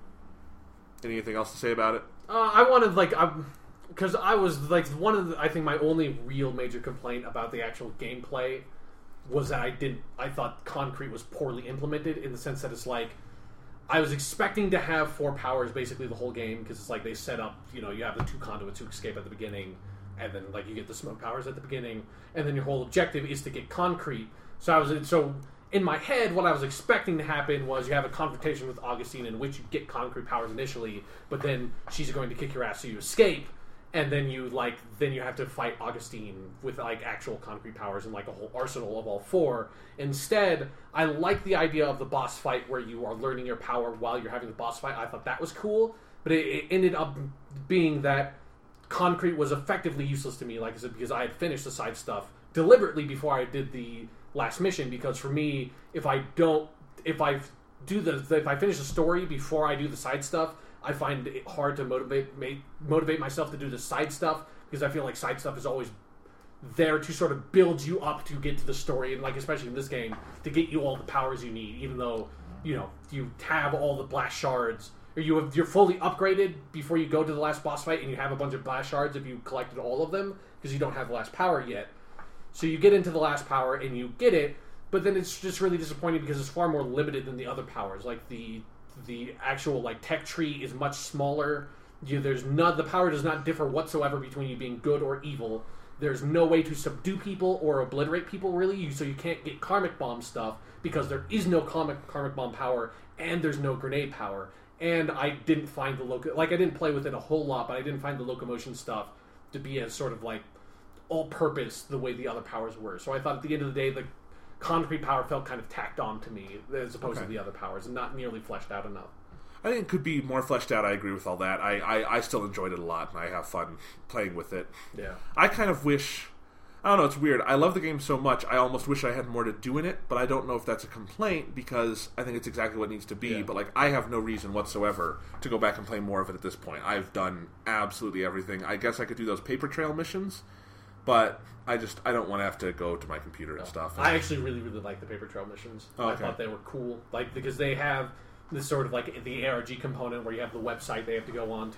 Speaker 2: yeah.
Speaker 1: Anything else to say about it?
Speaker 2: Uh, I wanted like because I, I was like one of the, I think my only real major complaint about the actual gameplay was that I didn't I thought Concrete was poorly implemented in the sense that it's like I was expecting to have four powers basically the whole game because it's like they set up, you know, you have the two conduits who escape at the beginning, and then like you get the smoke powers at the beginning, and then your whole objective is to get Concrete. So I was so. In my head, what I was expecting to happen was you have a confrontation with Augustine in which you get Concrete powers initially, but then she's going to kick your ass so you escape, and then you like then you have to fight Augustine with like actual Concrete powers and like a whole arsenal of all four. Instead, I like the idea of the boss fight where you are learning your power while you're having the boss fight. I thought that was cool, but it, it ended up being that Concrete was effectively useless to me, like I said, because I had finished the side stuff deliberately before I did the last mission, because for me, if I don't, if I do the, if I finish the story before I do the side stuff, I find it hard to motivate motivate myself to do the side stuff because I feel like side stuff is always there to sort of build you up to get to the story, and like especially in this game to get you all the powers you need, even though you know you have all the blast shards or you have, you're fully upgraded before you go to the last boss fight, and you have a bunch of blast shards if you collected all of them because you don't have the last power yet. So you get into the last power and you get it, but then it's just really disappointing because it's far more limited than the other powers. Like the the actual like tech tree is much smaller. You, there's not the power does not differ whatsoever between you being good or evil. There's no way to subdue people or obliterate people really. You, so you can't get karmic bomb stuff because there is no karmic karmic bomb power and there's no grenade power. And I didn't find the loco like I didn't play with it a whole lot, but I didn't find the locomotion stuff to be as sort of like all-purpose the way the other powers were. So I thought at the end of the day, the Concrete power felt kind of tacked on to me as opposed
Speaker 1: okay.
Speaker 2: to the other powers and not nearly fleshed out enough.
Speaker 1: I think it could be more fleshed out. I agree with all that. I, I, I still enjoyed it a lot, and I have fun playing with it.
Speaker 2: Yeah.
Speaker 1: I kind of wish... I don't know, it's weird. I love the game so much, I almost wish I had more to do in it, but I don't know if that's a complaint because I think it's exactly what it needs to be.
Speaker 2: Yeah.
Speaker 1: But like, I have no reason whatsoever to go back and play more of it at this point. I've done absolutely everything. I guess I could do those paper trail missions, but I just I don't want to have to go to my computer and
Speaker 2: no.
Speaker 1: stuff.
Speaker 2: I actually really really like the paper trail missions.
Speaker 1: Oh, okay.
Speaker 2: I thought they were cool, like because they have this sort of like the A R G component where you have the website they have to go on to,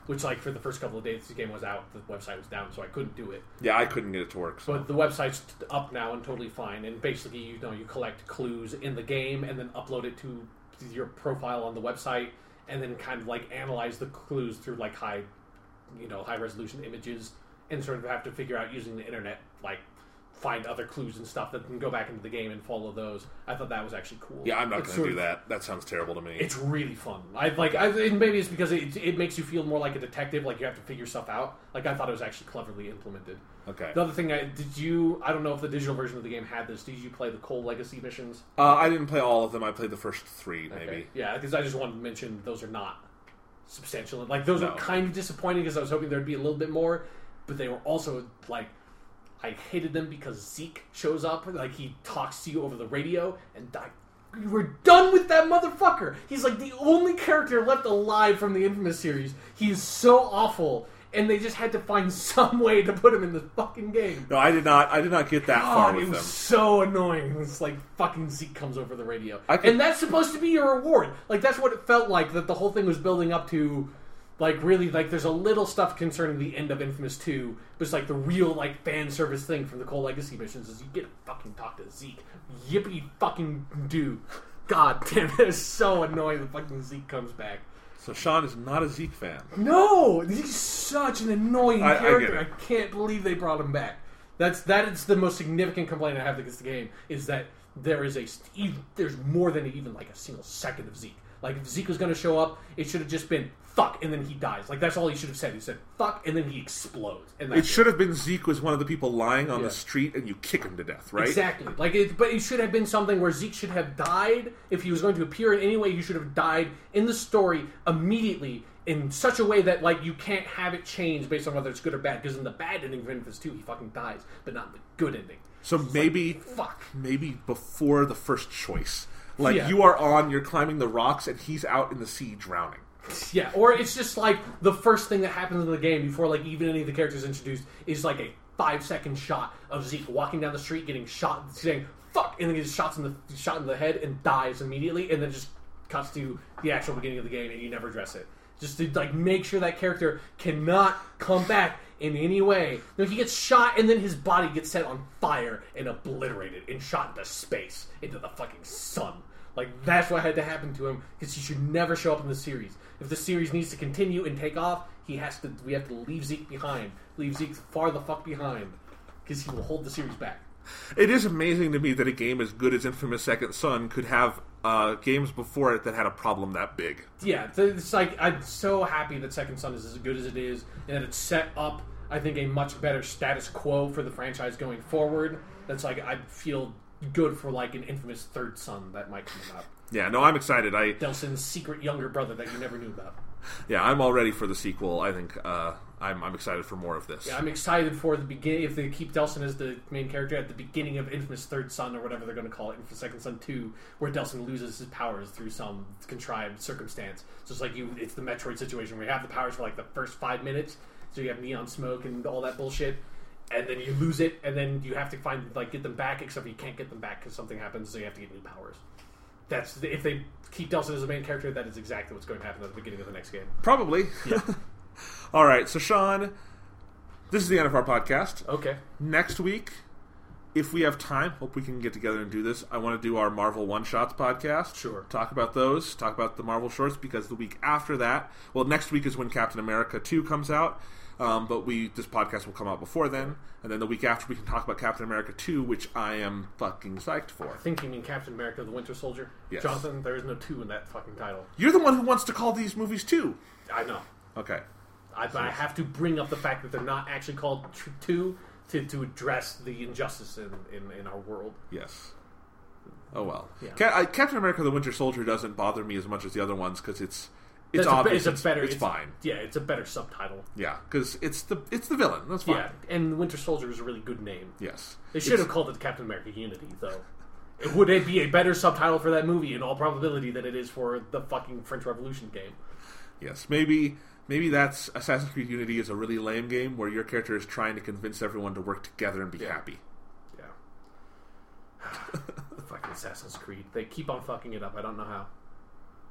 Speaker 2: which, like, for the first couple of days the game was out, the website was down, so I couldn't do it.
Speaker 1: Yeah, I couldn't get it to work. So.
Speaker 2: But the website's up now and totally fine. And basically, you know, you collect clues in the game and then upload it to your profile on the website, and then kind of like analyze the clues through like high, you know, high resolution images, and sort of have to figure out using the internet, like, find other clues and stuff that can go back into the game and follow those. I thought that was actually cool.
Speaker 1: Yeah, I'm not
Speaker 2: It's
Speaker 1: going to
Speaker 2: sort
Speaker 1: do
Speaker 2: of-
Speaker 1: that. That sounds terrible to me.
Speaker 2: It's really fun. I like. I, and maybe it's because it, it makes you feel more like a detective. Like you have to figure stuff out. Like I thought it was actually cleverly implemented.
Speaker 1: Okay.
Speaker 2: The other thing, I did you? I don't know if the digital version of the game had this. Did you play the Cole Legacy missions?
Speaker 1: Uh, I didn't play all of them. I played the first three, maybe.
Speaker 2: Okay. Yeah, because I just wanted to mention those are not substantial. Like those
Speaker 1: No.
Speaker 2: were kind of disappointing because I was hoping there'd be a little bit more, but they were also like. I hated them because Zeke shows up, like he talks to you over the radio, and I, you were done with that motherfucker. He's like the only character left alive from the Infamous series. He is so awful, and they just had to find some way to put him in the fucking game.
Speaker 1: No, I did not. I did not get that far
Speaker 2: God,
Speaker 1: with
Speaker 2: it was
Speaker 1: them.
Speaker 2: so annoying. It's like fucking Zeke comes over the radio,
Speaker 1: I could-
Speaker 2: and that's supposed to be your reward. Like that's what it felt like. That the whole thing was building up to. Like, really, like, there's a little stuff concerning the end of Infamous two, but it's like the real, like, fan service thing from the Cole Legacy missions is you get to fucking talk to Zeke. Yippee fucking do. God damn it, it's so annoying that fucking Zeke comes back.
Speaker 1: So Sean is not a Zeke fan.
Speaker 2: No! He's such an annoying
Speaker 1: I- I get
Speaker 2: character.
Speaker 1: it.
Speaker 2: I, can't believe they brought him back. That's that is the most significant complaint I have against the game, is that there is a, there's more than even, like, a single second of Zeke. Like, if Zeke was going to show up, it should have just been, fuck, and then he dies. Like, that's all he should have said. He said, fuck, and then he explodes. And
Speaker 1: It
Speaker 2: that's
Speaker 1: should have been Zeke was one of the people lying on
Speaker 2: Yeah.
Speaker 1: the street and you kick him to death, right?
Speaker 2: Exactly. Like, it, but it should have been something where Zeke should have died. If he was going to appear in any way, he should have died in the story immediately in such a way that, like, you can't have it change based on whether it's good or bad. Because in the bad ending of Infamous two, he fucking dies, but not in the good ending.
Speaker 1: So maybe,
Speaker 2: Fuck.
Speaker 1: maybe before the first choice. Like,
Speaker 2: Yeah.
Speaker 1: you are on, you're climbing the rocks, and he's out in the sea drowning.
Speaker 2: Yeah, or it's just like the first thing that happens in the game before like even any of the characters introduced is like a five second shot of Zeke walking down the street getting shot, saying "fuck," and then gets shots in the shot in the head and dies immediately, and then just cuts to the actual beginning of the game, and you never address it. Just to like make sure that character cannot come back in any way. No, he gets shot, and then his body gets set on fire and obliterated and shot into space, into the fucking sun. Like, that's what had to happen to him, because he should never show up in the series. If the series needs to continue and take off, he has to. We have to leave Zeke behind. Leave Zeke far the fuck behind, because he will hold the series back.
Speaker 1: It is amazing to me that a game as good as Infamous Second Son could have uh, games before it that had a problem that big.
Speaker 2: Yeah, it's like, I'm so happy that Second Son is as good as it is, and that it's set up, I think, a much better status quo for the franchise going forward. That's like, I feel good for like an Infamous Third Son that might come about.
Speaker 1: Yeah, no, I'm excited. I
Speaker 2: Delson's secret younger brother that you never knew about.
Speaker 1: yeah, I'm all ready for the sequel. I think uh, I'm I'm excited for more of this.
Speaker 2: Yeah, I'm excited for the beginning. If they keep Delson as the main character at the beginning of Infamous Third Son, or whatever they're going to call it, Infamous Second Son two, where Delson loses his powers through some contrived circumstance. So it's like you, it's the Metroid situation where you have the powers for like the first five minutes, so you have neon smoke and all that bullshit, and then you lose it, and then you have to find like get them back, except you can't get them back because something happens, so you have to get new powers. That's if they keep Delson as the main character, that is exactly what's going to happen at the beginning of the next game.
Speaker 1: Probably.
Speaker 2: Yeah.
Speaker 1: All right, so Sean, this is the end of our podcast.
Speaker 2: Okay.
Speaker 1: Next week, if we have time, hope we can get together and do this. I want to do our Marvel One Shots podcast.
Speaker 2: Sure.
Speaker 1: Talk about those. Talk about the Marvel shorts, because the week after that, well, next week is when Captain America two comes out. Um, but we this podcast will come out before then, and then the week after we can talk about Captain America two, which I am fucking psyched for.
Speaker 2: I think you mean Captain America: The Winter Soldier.
Speaker 1: Yes.
Speaker 2: Jonathan, there is no two in that fucking title.
Speaker 1: You're the one who wants to call these movies two.
Speaker 2: I know.
Speaker 1: Okay.
Speaker 2: I, but I have to bring up the fact that they're not actually called tr- two to, to address the injustice in, in, in our world.
Speaker 1: Yes. Oh well.
Speaker 2: Yeah.
Speaker 1: Ca- I, Captain America: The Winter Soldier doesn't bother me as much as the other ones because it's it's
Speaker 2: It's a,
Speaker 1: obvious.
Speaker 2: it's a better.
Speaker 1: It's, fine.
Speaker 2: Yeah, it's a better subtitle.
Speaker 1: Yeah, because it's the it's the villain. That's fine.
Speaker 2: Yeah, and Winter Soldier is a really good name.
Speaker 1: Yes.
Speaker 2: They should have called it Captain America Unity, though. It would it be a better subtitle for that movie in all probability than it is for the fucking French Revolution game.
Speaker 1: Yes. Maybe maybe that's Assassin's Creed Unity is a really lame game where your character is trying to convince everyone to work together and be
Speaker 2: Yeah.
Speaker 1: happy.
Speaker 2: Yeah. Fucking Assassin's Creed. They keep on fucking it up. I don't know how.